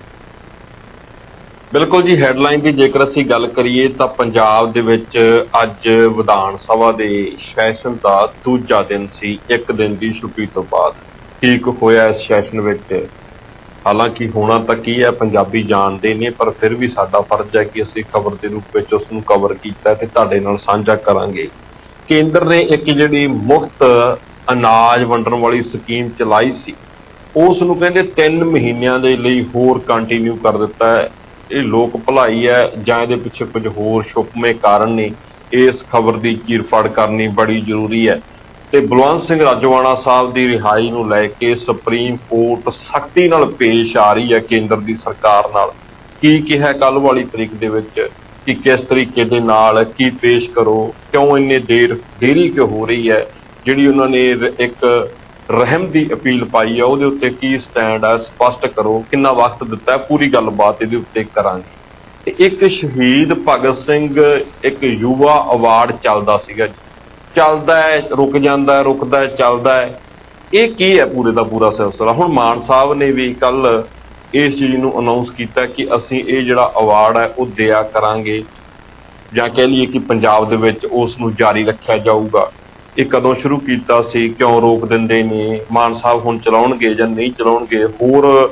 ਬਿਲਕੁਲ ਜੀ, ਹੈਡਲਾਈਨ ਦੀ ਜੇਕਰ ਅਸੀਂ ਗੱਲ ਕਰੀਏ ਤਾਂ ਪੰਜਾਬ ਦੇ ਵਿੱਚ ਅੱਜ ਵਿਧਾਨ ਸਭਾ ਦੇ ਸੈਸ਼ਨ ਦਾ ਦੂਜਾ ਦਿਨ ਸੀ, 1 ਦਿਨ ਦੀ ਛੁੱਟੀ ਤੋਂ ਬਾਅਦ। ਠੀਕ ਹੋਇਆ ਇਸ ਸੈਸ਼ਨ ਵਿੱਚ, ਹਾਲਾਂਕਿ ਹੋਣਾ ਤਾਂ ਕੀ ਹੈ ਪੰਜਾਬੀ ਜਾਣਦੇ ਨੇ, ਪਰ ਫਿਰ ਵੀ ਸਾਡਾ ਫਰਜ਼ ਹੈ ਕਿ ਅਸੀਂ ਖਬਰ ਦੇ ਰੂਪ ਵਿੱਚ ਉਸ ਨੂੰ ਕਵਰ ਕੀਤਾ ਤੇ ਤੁਹਾਡੇ ਨਾਲ ਸਾਂਝਾ ਕਰਾਂਗੇ। ਕੇਂਦਰ ਨੇ ਇੱਕ ਜਿਹੜੀ ਮੁਫਤ ਅਨਾਜ ਵੰਡਣ ਵਾਲੀ ਸਕੀਮ ਚਲਾਈ ਸੀ, ਉਸ ਨੂੰ ਕਹਿੰਦੇ 3 ਮਹੀਨਿਆਂ ਦੇ ਲਈ ਹੋਰ ਕੰਟੀਨਿਊ ਕਰ ਦਿੱਤਾ ਹੈ। ਇਹ ਲੋਕ ਭਲਾਈ ਹੈ ਜਾਂ ਇਹਦੇ ਪਿੱਛੇ ਕੁਝ ਹੋਰ ਛੁਪਵੇਂ ਕਾਰਨ ਨੇ? ਇਸ ਖਬਰ ਦੀ ਚੀਰਫਾੜ ਕਰਨੀ ਬੜੀ ਜ਼ਰੂਰੀ ਹੈ। ਤੇ ਬਲਵੰਤ ਸਿੰਘ ਰਾਜੋਆਣਾ ਸਾਹਿਬ ਦੀ ਰਿਹਾਈ ਨੂੰ ਲੈ ਕੇ ਸੁਪਰੀਮ ਕੋਰਟ ਸਖਤੀ ਨਾਲ ਪੇਸ਼ ਆ ਰਹੀ ਹੈ ਕੇਂਦਰ ਦੀ ਸਰਕਾਰ ਨਾਲ। ਕੀ ਕਿਹਾ ਕੱਲ੍ਹ ਵਾਲੀ ਤਰੀਕ ਦੇ ਵਿੱਚ ਕਿ ਕਿਸ ਤਰੀਕੇ ਦੇ ਨਾਲ ਕੀ ਪੇਸ਼ ਕਰੋ, ਕਿਉਂ ਇੰਨੇ ਦੇਰੀ ਕਿਉਂ ਹੋ ਰਹੀ ਹੈ? ਜਿਹੜੀ ਉਹਨਾਂ ਨੇ ਇੱਕ ਰਹਿਮ ਦੀ ਅਪੀਲ ਪਾਈ ਹੈ ਉਹਦੇ ਉੱਤੇ ਕੀ ਸਟੈਂਡ ਹੈ, ਸਪਸ਼ਟ ਕਰੋ। ਕਿੰਨਾ ਵਕਤ ਦਿੱਤਾ ਹੈ, ਪੂਰੀ ਗੱਲਬਾਤ ਇਹਦੇ ਉੱਤੇ ਕਰਾਂਗੇ। ਤੇ ਇੱਕ ਸ਼ਹੀਦ ਭਗਤ ਸਿੰਘ ਇੱਕ ਯੁਵਾ ਅਵਾਰਡ ਚੱਲਦਾ ਸੀਗਾ, ਚੱਲਦਾ ਹੈ, ਰੁਕ ਜਾਂਦਾ ਹੈ, ਰੁਕਦਾ ਹੈ, ਚੱਲਦਾ ਹੈ। ਇਹ ਕੀ ਹੈ ਪੂਰੇ ਦਾ ਪੂਰਾ ਸਿਲਸਿਲਾ? ਹੁਣ ਮਾਨ ਸਾਹਿਬ ਨੇ ਵੀ ਕੱਲ ਇਸ ਚੀਜ਼ ਨੂੰ ਅਨਾਊਂਸ ਕੀਤਾ ਕਿ ਅਸੀਂ ਇਹ ਜਿਹੜਾ ਅਵਾਰਡ ਹੈ ਉਹ ਦਿਆ ਕਰਾਂਗੇ, ਜਾਂ ਕਹਿ ਲਈਏ ਕਿ ਪੰਜਾਬ ਦੇ ਵਿੱਚ ਉਸ ਨੂੰ ਜਾਰੀ ਰੱਖਿਆ ਜਾਊਗਾ। ਇਹ ਕਦੋਂ ਸ਼ੁਰੂ ਕੀਤਾ ਸੀ, ਕਿਉਂ ਰੋਕ ਦਿੰਦੇ ਨੇ? ਮਾਨ ਸਾਹਿਬ ਹੁਣ ਚਲਾਉਣਗੇ ਜਾਂ ਨਹੀਂ ਚਲਾਉਣਗੇ? ਹੋਰ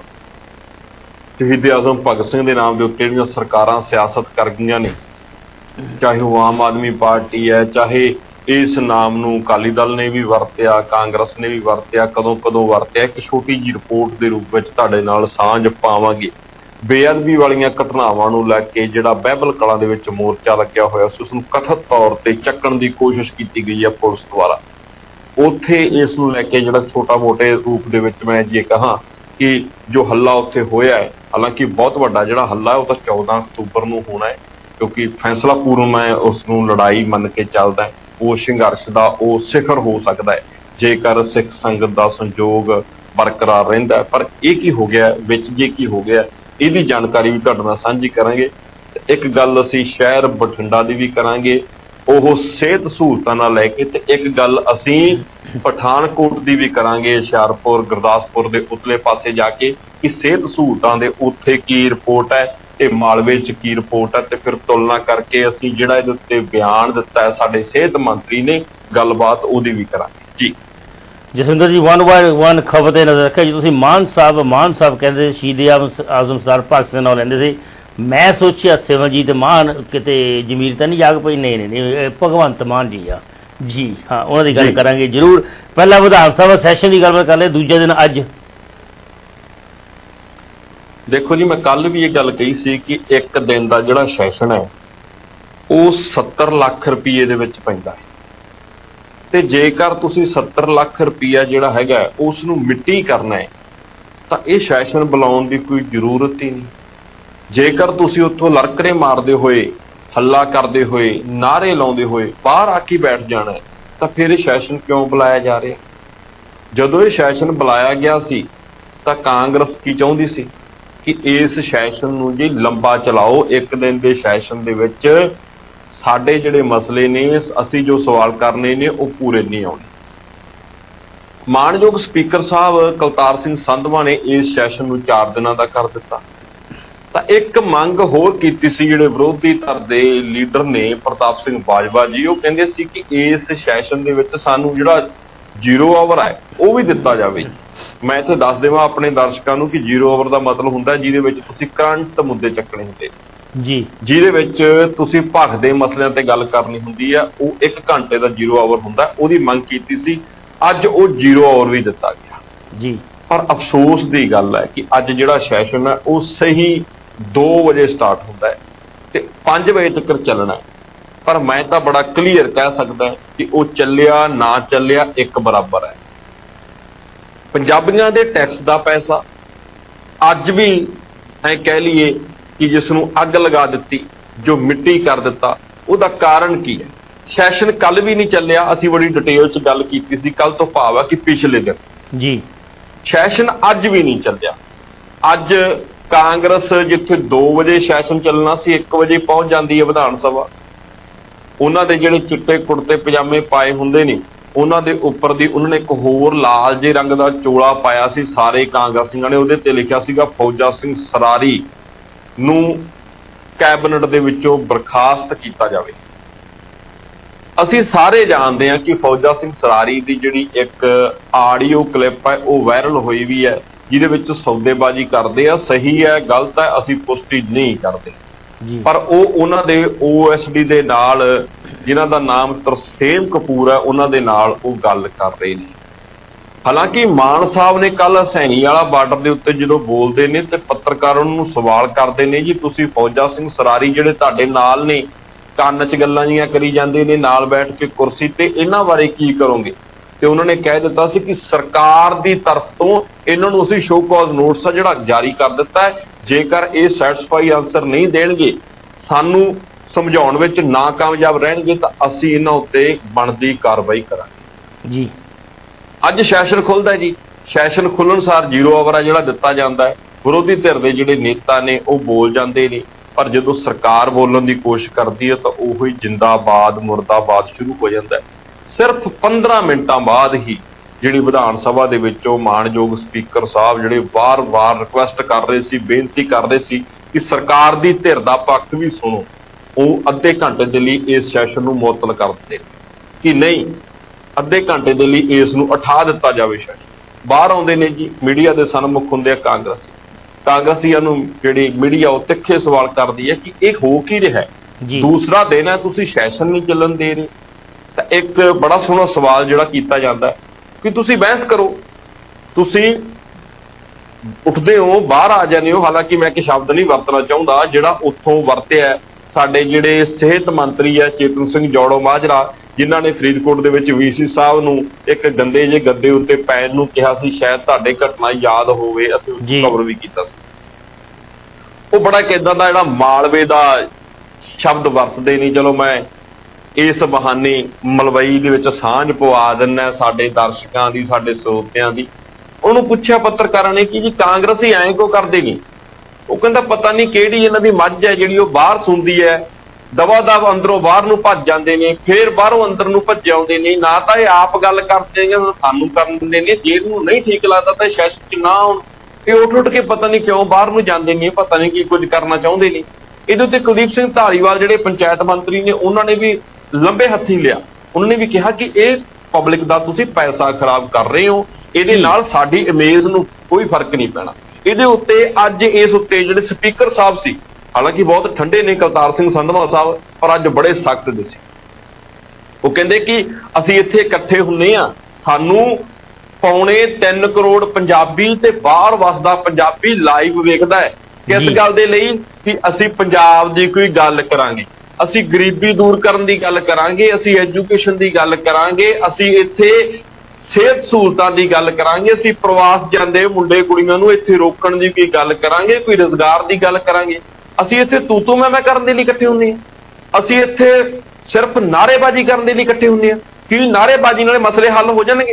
ਸ਼ਹੀਦ ਆਜ਼ਮ ਭਗਤ ਸਿੰਘ ਦੇ ਨਾਮ ਦੇ ਉੱਤੇ ਜਿਹੜੀਆਂ ਸਰਕਾਰਾਂ ਸਿਆਸਤ ਕਰ ਗਈਆਂ ਨੇ, ਚਾਹੇ ਉਹ ਆਮ ਆਦਮੀ ਪਾਰਟੀ ਹੈ, ਚਾਹੇ ਇਸ ਨਾਮ ਨੂੰ ਅਕਾਲੀ ਦਲ ਨੇ ਵੀ ਵਰਤਿਆ, ਕਾਂਗਰਸ ਨੇ ਵੀ ਵਰਤਿਆ, ਕਦੋਂ ਕਦੋਂ ਵਰਤਿਆ, ਇੱਕ ਛੋਟੀ ਜਿਹੀ ਰਿਪੋਰਟ ਦੇ ਰੂਪ ਵਿੱਚ ਤੁਹਾਡੇ ਨਾਲ ਸਾਂਝ ਪਾਵਾਂਗੇ। ਬੇਅਦਬੀ ਵਾਲੀਆਂ ਘਟਨਾਵਾਂ ਨੂੰ ਲੈ ਕੇ ਜਿਹੜਾ ਬਹਿਬਲ ਕਲਾਂ ਦੇ ਵਿੱਚ ਮੋਰਚਾ ਲੱਗਿਆ ਹੋਇਆ ਸੀ, ਉਸ ਨੂੰ ਕਥਿਤ ਤੌਰ ਤੇ ਚੱਕਣ ਦੀ ਕੋਸ਼ਿਸ਼ ਕੀਤੀ ਗਈ ਹੈ ਪੁਲਿਸ ਦੁਆਰਾ। ਉੱਥੇ ਇਸ ਨੂੰ ਲੈ ਕੇ ਜਿਹੜਾ ਛੋਟਾ ਮੋਟੇ ਰੂਪ ਦੇ ਵਿੱਚ ਮੈਂ ਜੇ ਕਹਾਂ ਕਿ ਜੋ ਹੱਲਾ ਉੱਥੇ ਹੋਇਆ ਹੈ, ਹਾਲਾਂਕਿ ਬਹੁਤ ਵੱਡਾ ਜਿਹੜਾ ਹੱਲਾ ਉਹ ਤਾਂ 14 ਅਕਤੂਬਰ ਨੂੰ ਹੋਣਾ ਹੈ, ਕਿਉਂਕਿ ਫੈਸਲਾ ਪੂਰਨ ਹੈ, ਉਸ ਨੂੰ ਲੜਾਈ ਮੰਨ ਕੇ ਚੱਲਦਾ ਹੈ। ਉਹ ਸੰਘਰਸ਼ ਦਾ ਉਹ ਸਿਖਰ ਹੋ ਸਕਦਾ ਹੈ ਜੇਕਰ ਸਿੱਖ ਸੰਗਤ ਦਾ ਸੰਯੋਗ ਬਰਕਰਾਰ ਰਹਿੰਦਾ ਹੈ। ਪਰ ਇਹ ਕੀ ਹੋ ਗਿਆ ਵਿੱਚ, ਜੇ ਕੀ ਹੋ ਗਿਆ ਇਹਦੀ ਜਾਣਕਾਰੀ ਵੀ ਤੁਹਾਡੇ ਨਾਲ ਸਾਂਝੀ ਕਰਾਂਗੇ। ਇੱਕ ਗੱਲ ਅਸੀਂ ਸ਼ਹਿਰ ਬਠਿੰਡਾ ਦੀ ਵੀ ਕਰਾਂਗੇ, ਉਹ ਸਿਹਤ ਸਹੂਲਤਾਂ ਨਾਲ ਲੈ ਕੇ, ਤੇ ਇੱਕ ਗੱਲ ਅਸੀਂ ਪਠਾਨਕੋਟ ਦੀ ਵੀ ਕਰਾਂਗੇ, ਹੁਸ਼ਿਆਰਪੁਰ ਗੁਰਦਾਸਪੁਰ ਦੇ ਉਤਲੇ ਪਾਸੇ ਜਾ ਕੇ, ਕਿ ਸਿਹਤ ਸਹੂਲਤਾਂ ਦੇ ਉੱਥੇ ਕੀ ਰਿਪੋਰਟ ਹੈ ਤੇ ਮਾਲਵੇ 'ਚ ਕੀ ਰਿਪੋਰਟ ਹੈ, ਤੇ ਫਿਰ ਤੁਲਨਾ ਕਰਕੇ ਅਸੀਂ ਜਿਹੜਾ ਇਹਦੇ ਉੱਤੇ ਬਿਆਨ ਦਿੱਤਾ ਹੈ ਸਾਡੇ ਸਿਹਤ ਮੰਤਰੀ ਨੇ, ਗੱਲਬਾਤ ਉਹਦੀ ਵੀ ਕਰਾਂਗੇ ਜੀ। ਜਸਵਿੰਦਰ ਜੀ 1 ਬਾਏ 1 ਖਬਰ ਤੇ ਨਜ਼ਰ ਰੱਖਿਆ ਜੀ। ਤੁਸੀਂ ਮਾਨ ਸਾਹਿਬ ਕਹਿੰਦੇ ਸ਼ਹੀਦ ਆਜ਼ਮ ਸਰਦਾਰ ਭਗਤ ਸਿੰਘ ਨਾਲ ਲੈਂਦੇ ਸੀ, ਮੈਂ ਸੋਚਿਆ ਸਿਮਰਜੀਤ ਮਾਨ ਕਿਤੇ ਜ਼ਮੀਰ ਤਾਂ ਨਹੀਂ ਜਾਗ ਪਈ? ਨਹੀਂ, ਭਗਵੰਤ ਮਾਨ ਜੀ ਆ ਜੀ। ਹਾਂ, ਉਹਨਾਂ ਦੀ ਗੱਲ ਕਰਾਂਗੇ ਜ਼ਰੂਰ। ਪਹਿਲਾਂ ਵਿਧਾਨ ਸਭਾ ਸੈਸ਼ਨ ਦੀ ਗੱਲਬਾਤ ਕਰ ਲਏ, ਦੂਜੇ ਦਿਨ ਅੱਜ ਦੇਖੋ ਜੀ, ਮੈਂ ਕੱਲ ਵੀ ਇਹ ਗੱਲ ਕਹੀ ਸੀ ਕਿ ਇੱਕ ਦਿਨ ਦਾ ਜਿਹੜਾ ਸੈਸ਼ਨ ਹੈ ਉਹ 70 ਲੱਖ ਰੁਪਏ ਦੇ ਵਿੱਚ ਪੈਂਦਾ ਹੈ, ਤੇ ਜੇਕਰ ਤੁਸੀਂ 70 ਲੱਖ ਰੁਪਈਆ ਜਿਹੜਾ ਹੈਗਾ ਉਸ ਨੂੰ ਮਿੱਟੀ ਕਰਨਾ ਹੈ ਤਾਂ ਇਹ ਸੈਸ਼ਨ ਬੁਲਾਉਣ ਦੀ ਕੋਈ ਜ਼ਰੂਰਤ ਹੀ ਨਹੀਂ। ਜੇਕਰ ਤੁਸੀਂ ਉੱਥੋਂ ਲਰਕਰੇ ਮਾਰਦੇ ਹੋਏ, ਹੱਲਾ ਕਰਦੇ ਹੋਏ, ਨਾਅਰੇ ਲਾਉਂਦੇ ਹੋਏ ਬਾਹਰ ਆ ਕੇ ਬੈਠ ਜਾਣਾ ਹੈ ਤਾਂ ਫਿਰ ਇਹ ਸੈਸ਼ਨ ਕਿਉਂ ਬੁਲਾਇਆ ਜਾ ਰਿਹਾ? ਜਦੋਂ ਇਹ ਸੈਸ਼ਨ ਬੁਲਾਇਆ ਗਿਆ ਸੀ ਤਾਂ ਕਾਂਗਰਸ ਕੀ ਚਾਹੁੰਦੀ ਸੀ ਕਿ ਇਸ ਸੈਸ਼ਨ ਨੂੰ ਜੀ ਲੰਬਾ ਚਲਾਓ, ਇੱਕ ਦਿਨ ਦੇ ਸੈਸ਼ਨ ਦੇ ਵਿੱਚ ਸਾਡੇ ਜਿਹੜੇ ਮਸਲੇ ਨੇ, ਅਸੀਂ ਜੋ ਸਵਾਲ ਕਰਨੇ ਨੇ ਉਹ ਪੂਰੇ ਨਹੀਂ ਆਉਣੇ। ਮਾਣਯੋਗ ਸਪੀਕਰ ਸਾਹਿਬ ਕੁਲਤਾਰ ਸਿੰਘ ਸੰਧਵਾ ਨੇ ਇਸ ਸੈਸ਼ਨ ਨੂੰ 4 ਦਿਨਾਂ ਦਾ ਕਰ ਦਿੱਤਾ। ਤਾਂ ਇੱਕ ਮੰਗ ਹੋਰ ਕੀਤੀ ਸੀ ਜਿਹੜੇ ਵਿਰੋਧੀ ਧਿਰ ਦੇ ਲੀਡਰ ਨੇ ਪ੍ਰਤਾਪ ਸਿੰਘ ਬਾਜਵਾ ਜੀ, ਉਹ ਕਹਿੰਦੇ ਸੀ ਕਿ ਇਸ ਸੈਸ਼ਨ ਦੇ ਵਿੱਚ ਸਾਨੂੰ ਜਿਹੜਾ 0 ਆਵਰ ਹੈ ਉਹ ਵੀ ਦਿੱਤਾ ਜਾਵੇ। ਮੈਂ ਇੱਥੇ ਦੱਸ ਦੇਵਾਂ ਆਪਣੇ ਦਰਸ਼ਕਾਂ ਨੂੰ ਕਿ 0 ਆਵਰ ਦਾ ਮਤਲਬ ਹੁੰਦਾ ਜਿਹਦੇ ਵਿੱਚ ਤੁਸੀਂ ਕਰੰਟ ਮੁੱਦੇ ਚੱਕਣੇ ਹੁੰਦੇ ਜੀ, ਜਿਹਦੇ ਵਿੱਚ ਤੁਸੀਂ ਭਖਦੇ ਮਸਲਿਆਂ ਤੇ ਗੱਲ ਕਰਨੀ ਹੁੰਦੀ ਆ, ਉਹ 1 ਘੰਟੇ ਦਾ 0 ਆਵਰ ਹੁੰਦਾ। ਉਹਦੀ ਮੰਗ ਕੀਤੀ ਸੀ, ਅੱਜ ਉਹ 0 ਆਵਰ ਵੀ ਦਿੱਤਾ ਗਿਆ ਜੀ। ਪਰ ਅਫਸੋਸ ਦੀ ਗੱਲ ਹੈ ਕਿ ਅੱਜ ਜਿਹੜਾ ਸੈਸ਼ਨ ਹੈ ਉਹ ਸਹੀ 2 ਵਜੇ ਸਟਾਰਟ ਹੁੰਦਾ ਹੈ ਤੇ 5 ਵਜੇ ਤੱਕ ਚੱਲਣਾ ਹੈ। ਪਰ ਮੈਂ ਤਾਂ ਬੜਾ ਕਲੀਅਰ ਕਹਿ ਸਕਦਾ ਕਿ ਉਹ ਚੱਲਿਆ ਨਾ ਚੱਲਿਆ ਇੱਕ ਬਰਾਬਰ ਹੈ। ਪੰਜਾਬੀਆਂ ਦੇ ਟੈਕਸ ਦਾ ਪੈਸਾ ਅੱਜ ਵੀ ਐ ਕਹਿ ਲਈਏ ਕਿ ਜਿਸ ਨੂੰ ਅੱਗ ਲਗਾ ਦਿੱਤੀ, ਜੋ ਮਿੱਟੀ ਕਰ ਦਿੱਤਾ, ਉਹਦਾ ਕਾਰਨ ਕੀ ਹੈ? ਸੈਸ਼ਨ ਕੱਲ ਵੀ ਨਹੀਂ ਚੱਲਿਆ, ਅਸੀਂ ਬੜੀ ਡਿਟੇਲ 'ਚ ਗੱਲ ਕੀਤੀ ਸੀ। ਕੱਲ ਤੋਂ ਭਾਵ ਹੈ ਕਿ ਪਿਛਲੇ ਦਿਨ ਜੀ ਸੈਸ਼ਨ ਅੱਜ ਵੀ ਨਹੀਂ ਚੱਲਿਆ। ਅੱਜ ਕਾਂਗਰਸ ਜਿੱਥੇ 2 ਵਜੇ ਸੈਸ਼ਨ ਚੱਲਣਾ ਸੀ 1 ਵਜੇ ਪਹੁੰਚ ਜਾਂਦੀ ਹੈ ਵਿਧਾਨ ਸਭਾ। ਉਹਨਾਂ ਦੇ ਜਿਹੜੇ ਚਿੱਟੇ ਕੁੜਤੇ ਪਜਾਮੇ ਪਾਏ ਹੁੰਦੇ ਨੇ, ਉਹਨਾਂ ਦੇ ਉੱਪਰ ਦੀ ਉਹਨਾਂ ਨੇ ਇੱਕ ਹੋਰ ਲਾਲ ਜਿਹੇ ਰੰਗ ਦਾ ਚੋਲਾ ਪਾਇਆ ਸੀ ਸਾਰੇ ਕਾਂਗਰਸੀਆਂ ਨੇ, ਉਹਦੇ ਤੇ ਲਿਖਿਆ ਸੀਗਾ ਫੌਜਾ ਸਿੰਘ ਸਰਾਰੀ ਨੂੰ ਕੈਬਨਿਟ ਦੇ ਵਿੱਚੋਂ ਬਰਖਾਸਤ ਕੀਤਾ ਜਾਵੇ। ਅਸੀਂ ਸਾਰੇ ਜਾਣਦੇ ਹਾਂ ਕਿ ਫੌਜਾ ਸਿੰਘ ਸਰਾਰੀ ਦੀ ਜਿਹੜੀ ਇੱਕ ਆਡੀਓ ਕਲਿੱਪ ਹੈ ਉਹ ਵਾਇਰਲ ਹੋਈ ਵੀ ਹੈ, ਜਿਹਦੇ ਵਿੱਚ ਸੌਦੇਬਾਜ਼ੀ ਕਰਦੇ ਆ। ਸਹੀ ਹੈ ਗਲਤ ਹੈ ਅਸੀਂ ਪੁਸ਼ਟੀ ਨਹੀਂ ਕਰਦੇ, ਪਰ ਉਹ ਉਹਨਾਂ ਦੇ OSD ਦੇ ਨਾਲ, ਜਿਨ੍ਹਾਂ ਦਾ ਨਾਮ ਤਰਸੇਮ ਕਪੂਰ ਹੈ, ਉਹਨਾਂ ਦੇ ਨਾਲ ਉਹ ਗੱਲ ਕਰ ਰਹੇ ਨੇ। ਹਾਲਾਂਕਿ ਮਾਨ ਸਾਹਿਬ ਨੇ ਕੱਲ ਹਸੈਣੀ ਵਾਲਾ ਬਾਰਡਰ ਦੇ ਉੱਤੇ ਜਦੋਂ ਬੋਲਦੇ ਨੇ ਤੇ ਪੱਤਰਕਾਰਾਂ ਨੂੰ ਸਵਾਲ ਕਰਦੇ ਨੇ, ਜੀ ਤੁਸੀਂ ਫੌਜਾ ਸਿੰਘ ਸਰਾਰੀ ਜਿਹੜੇ ਤੁਹਾਡੇ ਨਾਲ ਨੇ, ਕੰਨ 'ਚ ਗੱਲਾਂ ਜੀਆਂ ਕਰੀ ਜਾਂਦੇ ਨੇ ਨਾਲ ਬੈਠ ਕੇ ਕੁਰਸੀ ਤੇ, ਇਹਨਾਂ ਬਾਰੇ ਕੀ ਕਰੋਗੇ? ਤੇ ਉਹਨਾਂ ਨੇ ਕਹਿ ਦਿੱਤਾ ਸੀ ਕਿ ਸਰਕਾਰ ਦੀ ਤਰਫ ਤੋਂ ਇਹਨਾਂ ਨੂੰ ਅਸੀਂ ਸ਼ੋ ਕਾਜ਼ ਨੋਟਿਸ ਜਿਹੜਾ ਜਾਰੀ ਕਰ ਦਿੱਤਾ ਹੈ। ਜੇਕਰ ਇਹ ਸੈਟੀਸਫਾਈ ਆਨਸਰ ਨਹੀਂ ਦੇਣਗੇ, ਸਾਨੂੰ ਸਮਝਾਉਣ ਵਿੱਚ ਨਾਕਾਮਯਾਬ ਰਹਿਣਗੇ, ਤਾਂ ਅਸੀਂ ਇਹਨਾਂ ਉੱਤੇ ਬਣਦੀ ਕਾਰਵਾਈ ਕਰਾਂਗੇ ਜੀ। ਅੱਜ ਸੈਸ਼ਨ ਖੁੱਲ੍ਹਦਾ ਜੀ। ਸੈਸ਼ਨ ਖੁੱਲ੍ਹਣ ਸਾਰ 0 ਆਵਰ ਆ ਜਿਹੜਾ ਦਿੱਤਾ ਜਾਂਦਾ ਹੈ। ਵਿਰੋਧੀ ਧਿਰ ਦੇ ਜਿਹੜੇ ਨੇਤਾ ਨੇ ਉਹ ਬੋਲ ਜਾਂਦੇ ਨੇ, ਪਰ ਜਦੋਂ ਸਰਕਾਰ ਬੋਲਣ ਦੀ ਕੋਸ਼ਿਸ਼ ਕਰਦੀ ਹੈ ਤਾਂ ਉਹੀ ਜਿੰਦਾਬਾਦ ਮੁਰਦਾਬਾਦ ਸ਼ੁਰੂ ਹੋ ਜਾਂਦਾ ਹੈ। ਸਿਰਫ 15 ਮਿੰਟਾਂ ਬਾਅਦ ਹੀ ਜਿਹੜੀ ਵਿਧਾਨ ਸਭਾ ਦੇ ਵਿੱਚੋਂ ਮਾਣਯੋਗ ਸਪੀਕਰ ਸਾਹਿਬ ਜਿਹੜੇ ਵਾਰ-ਵਾਰ ਰਿਕੁਐਸਟ ਕਰ ਰਹੇ ਸੀ, ਬੇਨਤੀ ਕਰ ਰਹੇ ਸੀ ਕਿ ਸਰਕਾਰ ਦੀ ਧਿਰ ਦਾ ਪੱਖ ਵੀ ਸੁਣੋ, ਉਹ ਅੱਧੇ ਘੰਟੇ ਦੇ ਲਈ ਇਸ ਸੈਸ਼ਨ ਨੂੰ ਮੁਅੱਤਲ ਕਰ ਦਿੱਤੇ ਕਿ ਨਹੀਂ, ਅੱਧੇ ਘੰਟੇ ਦੇ ਲਈ ਇਸ ਨੂੰ ਉਠਾ ਦਿੱਤਾ ਜਾਵੇ ਸੈਸ਼ਨ। ਬਾਹਰ ਆਉਂਦੇ ਨੇ ਜੀ, ਮੀਡੀਆ ਦੇ ਸਨਮੁਖ ਹੁੰਦੇ ਆ ਕਾਂਗਰਸੀਆਂ ਨੂੰ ਜਿਹੜੀ ਮੀਡੀਆ ਉਹ ਤਿੱਖੇ ਸਵਾਲ ਕਰਦੀ ਹੈ ਕਿ ਇਹ ਹੋ ਕੀ ਰਿਹਾ ਹੈ, ਦੂਸਰਾ ਦਿਨ ਹੈ ਤੁਸੀਂ ਸੈਸ਼ਨ ਨਹੀਂ ਚੱਲਣ ਦੇ ਰਹੇ। ਤਾਂ ਇੱਕ ਬੜਾ ਸੋਹਣਾ ਸਵਾਲ ਜਿਹੜਾ ਕੀਤਾ ਜਾਂਦਾ ਕਿ ਤੁਸੀਂ ਬਹਿਸ ਕਰੋ, ਤੁਸੀਂ ਉੱਠਦੇ ਹੋ ਬਾਹਰ ਆ ਜਾਂਦੇ ਹੋ। ਹਾਲਾਂਕਿ ਮੈਂ ਇੱਕ ਸ਼ਬਦ ਨਹੀਂ ਵਰਤਣਾ ਚਾਹੁੰਦਾ ਜਿਹੜਾ ਉੱਥੋਂ ਵਰਤਿਆ ਸਾਡੇ ਜਿਹੜੇ ਸਿਹਤ ਮੰਤਰੀ ਹੈ ਚੇਤਨ ਸਿੰਘ ਜੌੜੋ ਮਾਜਰਾ, ਜਿਨ੍ਹਾਂ ਨੇ ਫਰੀਦਕੋਟ ਦੇ ਵਿੱਚ VC ਸਾਹਿਬ ਨੂੰ ਇੱਕ ਗੰਦੇ ਜਿਹੇ ਗੱਦੇ ਉੱਤੇ ਪੈਣ ਨੂੰ ਕਿਹਾ ਸੀ। ਸ਼ਾਇਦ ਤੁਹਾਡੇ ਘਟਨਾ ਯਾਦ ਹੋਵੇ, ਅਸੀਂ ਉਸ ਖਬਰ ਵੀ ਕੀਤਾ ਸੀ। ਉਹ ਬੜਾ ਕਿੱਦਾਂ ਦਾ ਜਿਹੜਾ ਮਾਲਵੇ ਦਾ ਸ਼ਬਦ ਵਰਤਦੇ ਨਹੀਂ। ਚਲੋ ਮੈਂ ਇਸ ਬਹਾਨੇ ਮਲਵਈ ਦੇ ਵਿੱਚ ਸਾਂਝ ਪਵਾ ਦਿੰਦਾ ਸਾਡੇ ਦਰਸ਼ਕਾਂ ਦੀ, ਸਾਡੇ ਸਰੋਤਿਆਂ ਦੀ। ਉਹਨੂੰ ਪੁੱਛਿਆ ਪੱਤਰਕਾਰਾਂ ਨੇ ਕਿ ਜੀ ਕਾਂਗਰਸੀ ਐਂ ਕਿਉਂ ਕਰਦੇ ਨਹੀਂ? ਉਹ ਕਹਿੰਦਾ ਪਤਾ ਨਹੀਂ ਕਿਹੜੀ ਇਹਨਾਂ ਦੀ ਮੱਝ ਹੈ ਜਿਹੜੀ ਉਹ ਬਾਹਰ ਸੁਣਦੀ ਹੈ, ਦਵਾ ਦਵ ਅੰਦਰੋਂ ਬਾਹਰ ਨੂੰ ਭੱਜ ਜਾਂਦੇ ਨੇ, ਫੇਰ ਬਾਹਰੋਂ ਅੰਦਰ ਨੂੰ ਭੱਜ ਆਉਂਦੇ ਨੇ। ਨਾ ਤਾਂ ਇਹ ਆਪ ਗੱਲ ਕਰਦੇ ਨੇ, ਸਾਨੂੰ ਕਰਨ ਦਿੰਦੇ ਨੇ। ਜੇ ਇਹਨੂੰ ਨਹੀਂ ਠੀਕ ਲੱਗਦਾ ਤਾਂ ਸੈਸ਼ਨ 'ਚ ਨਾ ਆਉਣ। ਇਹ ਉੱਠ ਕੇ ਪਤਾ ਨਹੀਂ ਕਿਉਂ ਬਾਹਰ ਨੂੰ ਜਾਂਦੇ ਨੇ, ਪਤਾ ਨਹੀਂ ਕੀ ਕੁਝ ਕਰਨਾ ਚਾਹੁੰਦੇ ਨੇ। ਇਹਦੇ ਉੱਤੇ ਕੁਲਦੀਪ ਸਿੰਘ ਧਾਲੀਵਾਲ ਜਿਹੜੇ ਪੰਚਾਇਤ ਮੰਤਰੀ ਨੇ, ਉਹਨਾਂ ਨੇ ਵੀ ਲੰਬੇ ਹੱਥੀਂ ਲਿਆ। ਉਹਨਾਂ ਨੇ ਵੀ ਕਿਹਾ ਕਿ ਇਹ ਪਬਲਿਕ ਦਾ ਤੁਸੀਂ ਪੈਸਾ ਖਰਾਬ ਕਰ ਰਹੇ ਹੋ, ਇਹਦੇ ਨਾਲ ਸਾਡੀ ਇਮੇਜ ਨੂੰ ਕੋਈ ਫਰਕ ਨਹੀਂ ਪੈਣਾ। ਇਹਦੇ ਉੱਤੇ ਅੱਜ ਇਸ ਉੱਤੇ ਜਿਹੜੇ ਸਪੀਕਰ ਸਾਹਿਬ ਸੀ, ਹਾਲਾਂਕਿ ਬਹੁਤ ਠੰਡੇ ਨੇ ਕੁਲਤਾਰ ਸਿੰਘ ਸੰਧਵਾ ਸਾਹਿਬ, ਪਰ ਅੱਜ ਬੜੇ ਸਖਤ ਦਿਸੇ। ਉਹ ਕਹਿੰਦੇ ਕਿ ਅਸੀਂ ਇੱਥੇ ਇਕੱਠੇ ਹੁੰਦੇ ਹਾਂ, ਸਾਨੂੰ 3.25 ਕਰੋੜ ਪੰਜਾਬੀ ਤੇ ਬਾਹਰ ਵਸਦਾ ਪੰਜਾਬੀ ਲਾਈਵ ਵੇਖਦਾ ਹੈ। ਕਿਸ ਗੱਲ ਦੇ ਲਈ? ਕਿ ਅਸੀਂ ਪੰਜਾਬ ਦੀ ਕੋਈ ਗੱਲ ਕਰਾਂਗੇ, ਅਸੀਂ ਗਰੀਬੀ ਦੂਰ ਕਰਨ ਦੀ ਗੱਲ ਕਰਾਂਗੇ, ਅਸੀਂ ਐਜੂਕੇਸ਼ਨ ਦੀ ਗੱਲ ਕਰਾਂਗੇ, ਅਸੀਂ ਇੱਥੇ ਸਿਹਤ ਸਹੂਲਤਾਂ ਦੀ ਗੱਲ ਕਰਾਂਗੇ, ਅਸੀਂ ਪ੍ਰਵਾਸ ਜਾਂਦੇ ਮੁੰਡੇ ਕੁੜੀਆਂ ਨੂੰ ਇੱਥੇ ਰੋਕਣ ਦੀ ਕੋਈ ਗੱਲ ਕਰਾਂਗੇ, ਕੋਈ ਰੁਜ਼ਗਾਰ ਦੀ ਗੱਲ ਕਰਾਂਗੇ। ਅਸੀਂ ਇੱਥੇ ਤੂੰ ਮੈਂ ਕਰਨ ਦੇ ਲਈ ਇਕੱਠੇ ਹੁੰਦੇ ਹਾਂ। ਅਸੀਂ ਇੱਥੇ ਸਿਰਫ ਨਾਅਰੇਬਾਜ਼ੀ ਕਰਨ ਦੇ ਲਈ ਇਕੱਠੇ ਹੁੰਦੇ ਹਾਂ। ਕੀ ਨਾਅਰੇਬਾਜ਼ੀ ਨਾਲ ਮਸਲੇ ਹੱਲ ਹੋ ਜਾਣਗੇ?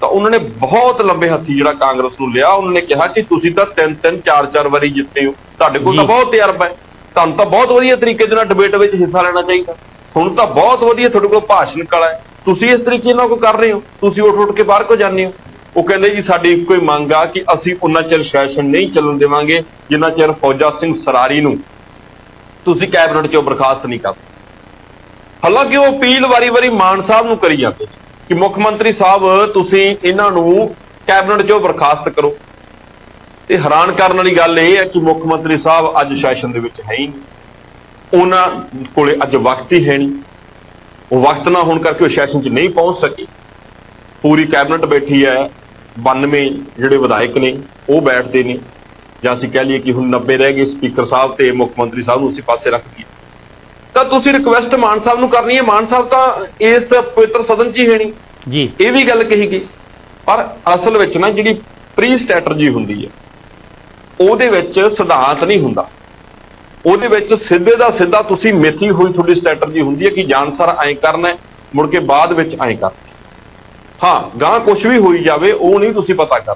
ਤਾਂ ਉਹਨਾਂ ਨੇ ਬਹੁਤ ਲੰਬੇ ਹੱਥੀ ਜਿਹੜਾ ਕਾਂਗਰਸ ਨੂੰ ਲਿਆ। ਉਹਨਾਂ ਨੇ ਕਿਹਾ ਕਿ ਤੁਸੀਂ ਤਾਂ 3-3 4-4 ਵਾਰੀ ਜਿੱਤੇ ਹੋ, ਤੁਹਾਡੇ ਕੋਲ ਤਾਂ ਬਹੁਤ ਤਜਰਬਾ ਹੈ, ਤੁਹਾਨੂੰ ਤਾਂ ਬਹੁਤ ਵਧੀਆ ਤਰੀਕੇ ਦੇ ਨਾਲ ਡਿਬੇਟ ਵਿੱਚ ਹਿੱਸਾ ਲੈਣਾ ਚਾਹੀਦਾ, ਹੁਣ ਤਾਂ ਬਹੁਤ ਵਧੀਆ ਤੁਹਾਡੇ ਕੋਲ ਭਾਸ਼ਣ ਕਲਾ ਹੈ, ਤੁਸੀਂ ਇਸ ਤਰੀਕੇ ਨਾਲ ਕੋਈ ਕਰ ਰਹੇ ਹੋ, ਤੁਸੀਂ ਉੱਠ ਕੇ ਬਾਹਰ ਕੋ ਜਾਂਦੇ ਹੋ। ਉਹ ਕਹਿੰਦੇ ਜੀ ਸਾਡੀ ਇੱਕੋ ਹੀ ਮੰਗ ਆ ਕਿ ਅਸੀਂ ਉਹਨਾਂ ਚਿਰ ਸੈਸ਼ਨ ਨਹੀਂ ਚੱਲਣ ਦੇਵਾਂਗੇ ਜਿੰਨਾ ਚਿਰ ਫੌਜਾ ਸਿੰਘ ਸਰਾਰੀ ਨੂੰ ਤੁਸੀਂ ਕੈਬਨਿਟ ਚੋਂ ਬਰਖਾਸਤ ਨਹੀਂ ਕਰਦੇ। ਹਾਲਾਂਕਿ ਉਹ ਅਪੀਲ ਵਾਰੀ ਮਾਨ ਸਾਹਿਬ ਨੂੰ ਕਰੀ ਜਾਂਦੇ ਕਿ ਮੁੱਖ ਮੰਤਰੀ ਸਾਹਿਬ ਤੁਸੀਂ ਇਹਨਾਂ ਨੂੰ ਕੈਬਨਿਟ ਚੋਂ ਬਰਖਾਸਤ ਕਰੋ। ਤੇ ਹੈਰਾਨ ਕਰਨ ਵਾਲੀ ਗੱਲ ਇਹ ਹੈ ਕਿ ਮੁੱਖ ਮੰਤਰੀ ਸਾਹਿਬ ਅੱਜ ਸੈਸ਼ਨ ਦੇ ਵਿੱਚ ਹੈ ਹੀ ਨਹੀਂ, ਉਹਨਾਂ ਕੋਲੇ ਅੱਜ ਵਕਤ ਹੀ ਹੈ ਨਹੀਂ। ਉਹ ਵਕਤ ਨਾ ਹੋਣ ਕਰਕੇ ਉਹ ਸੈਸ਼ਨ 'ਚ ਨਹੀਂ ਪਹੁੰਚ ਸਕੇ। ਪੂਰੀ ਕੈਬਨਿਟ ਬੈਠੀ ਹੈ, 92 ਜਿਹੜੇ ਵਿਧਾਇਕ ਨੇ ਉਹ ਬੈਠਦੇ ਨੇ, ਜਾਂ ਅਸੀਂ ਕਹਿ ਲਈਏ ਕਿ ਹੁਣ 90 ਰਹਿ ਗਏ, ਸਪੀਕਰ ਸਾਹਿਬ ਤੇ ਮੁੱਖ ਮੰਤਰੀ ਸਾਹਿਬ ਨੂੰ ਅਸੀਂ ਪਾਸੇ ਰੱਖ ਦਈਏ। ਤਾਂ ਤੁਸੀਂ ਰਿਕੁਐਸਟ ਮਾਨ ਸਾਹਿਬ ਨੂੰ ਕਰਨੀ ਹੈ, ਮਾਨ ਸਾਹਿਬ ਤਾਂ ਇਸ ਪਵਿੱਤਰ ਸਦਨ 'ਚ ਹੀ ਹੈ ਨਹੀਂ ਜੀ, ਇਹ ਵੀ ਗੱਲ ਕਹੀ ਗਈ। ਪਰ ਅਸਲ ਵਿੱਚ ਨਾ ਜਿਹੜੀ ਪ੍ਰੀ ਸਟ੍ਰੈਟਜੀ ਹੁੰਦੀ ਹੈ ਉਹਦੇ ਵਿੱਚ ਸਿਧਾਂਤ ਨਹੀਂ ਹੁੰਦਾ, ਉਹਦੇ ਵਿੱਚ ਸਿੱਧੇ ਦਾ ਸਿੱਧਾ ਤੁਸੀਂ ਮਿੱਥੀ ਹੋਈ ਤੁਹਾਡੀ ਸਟ੍ਰੈਟਜੀ ਹੁੰਦੀ ਹੈ ਕਿ ਜਾਨਸਰ ਐਂ ਕਰਨਾ, ਮੁੜ ਕੇ ਬਾਅਦ ਵਿੱਚ ਐਂ ਕਰਨਾ। ਹਾਂ, ਗਾਂ ਕੁਛ ਵੀ ਹੋਈ ਜਾਵੇ ਉਹ ਨਹੀਂ ਤੁਸੀਂ ਪਤਾ ਕਰ।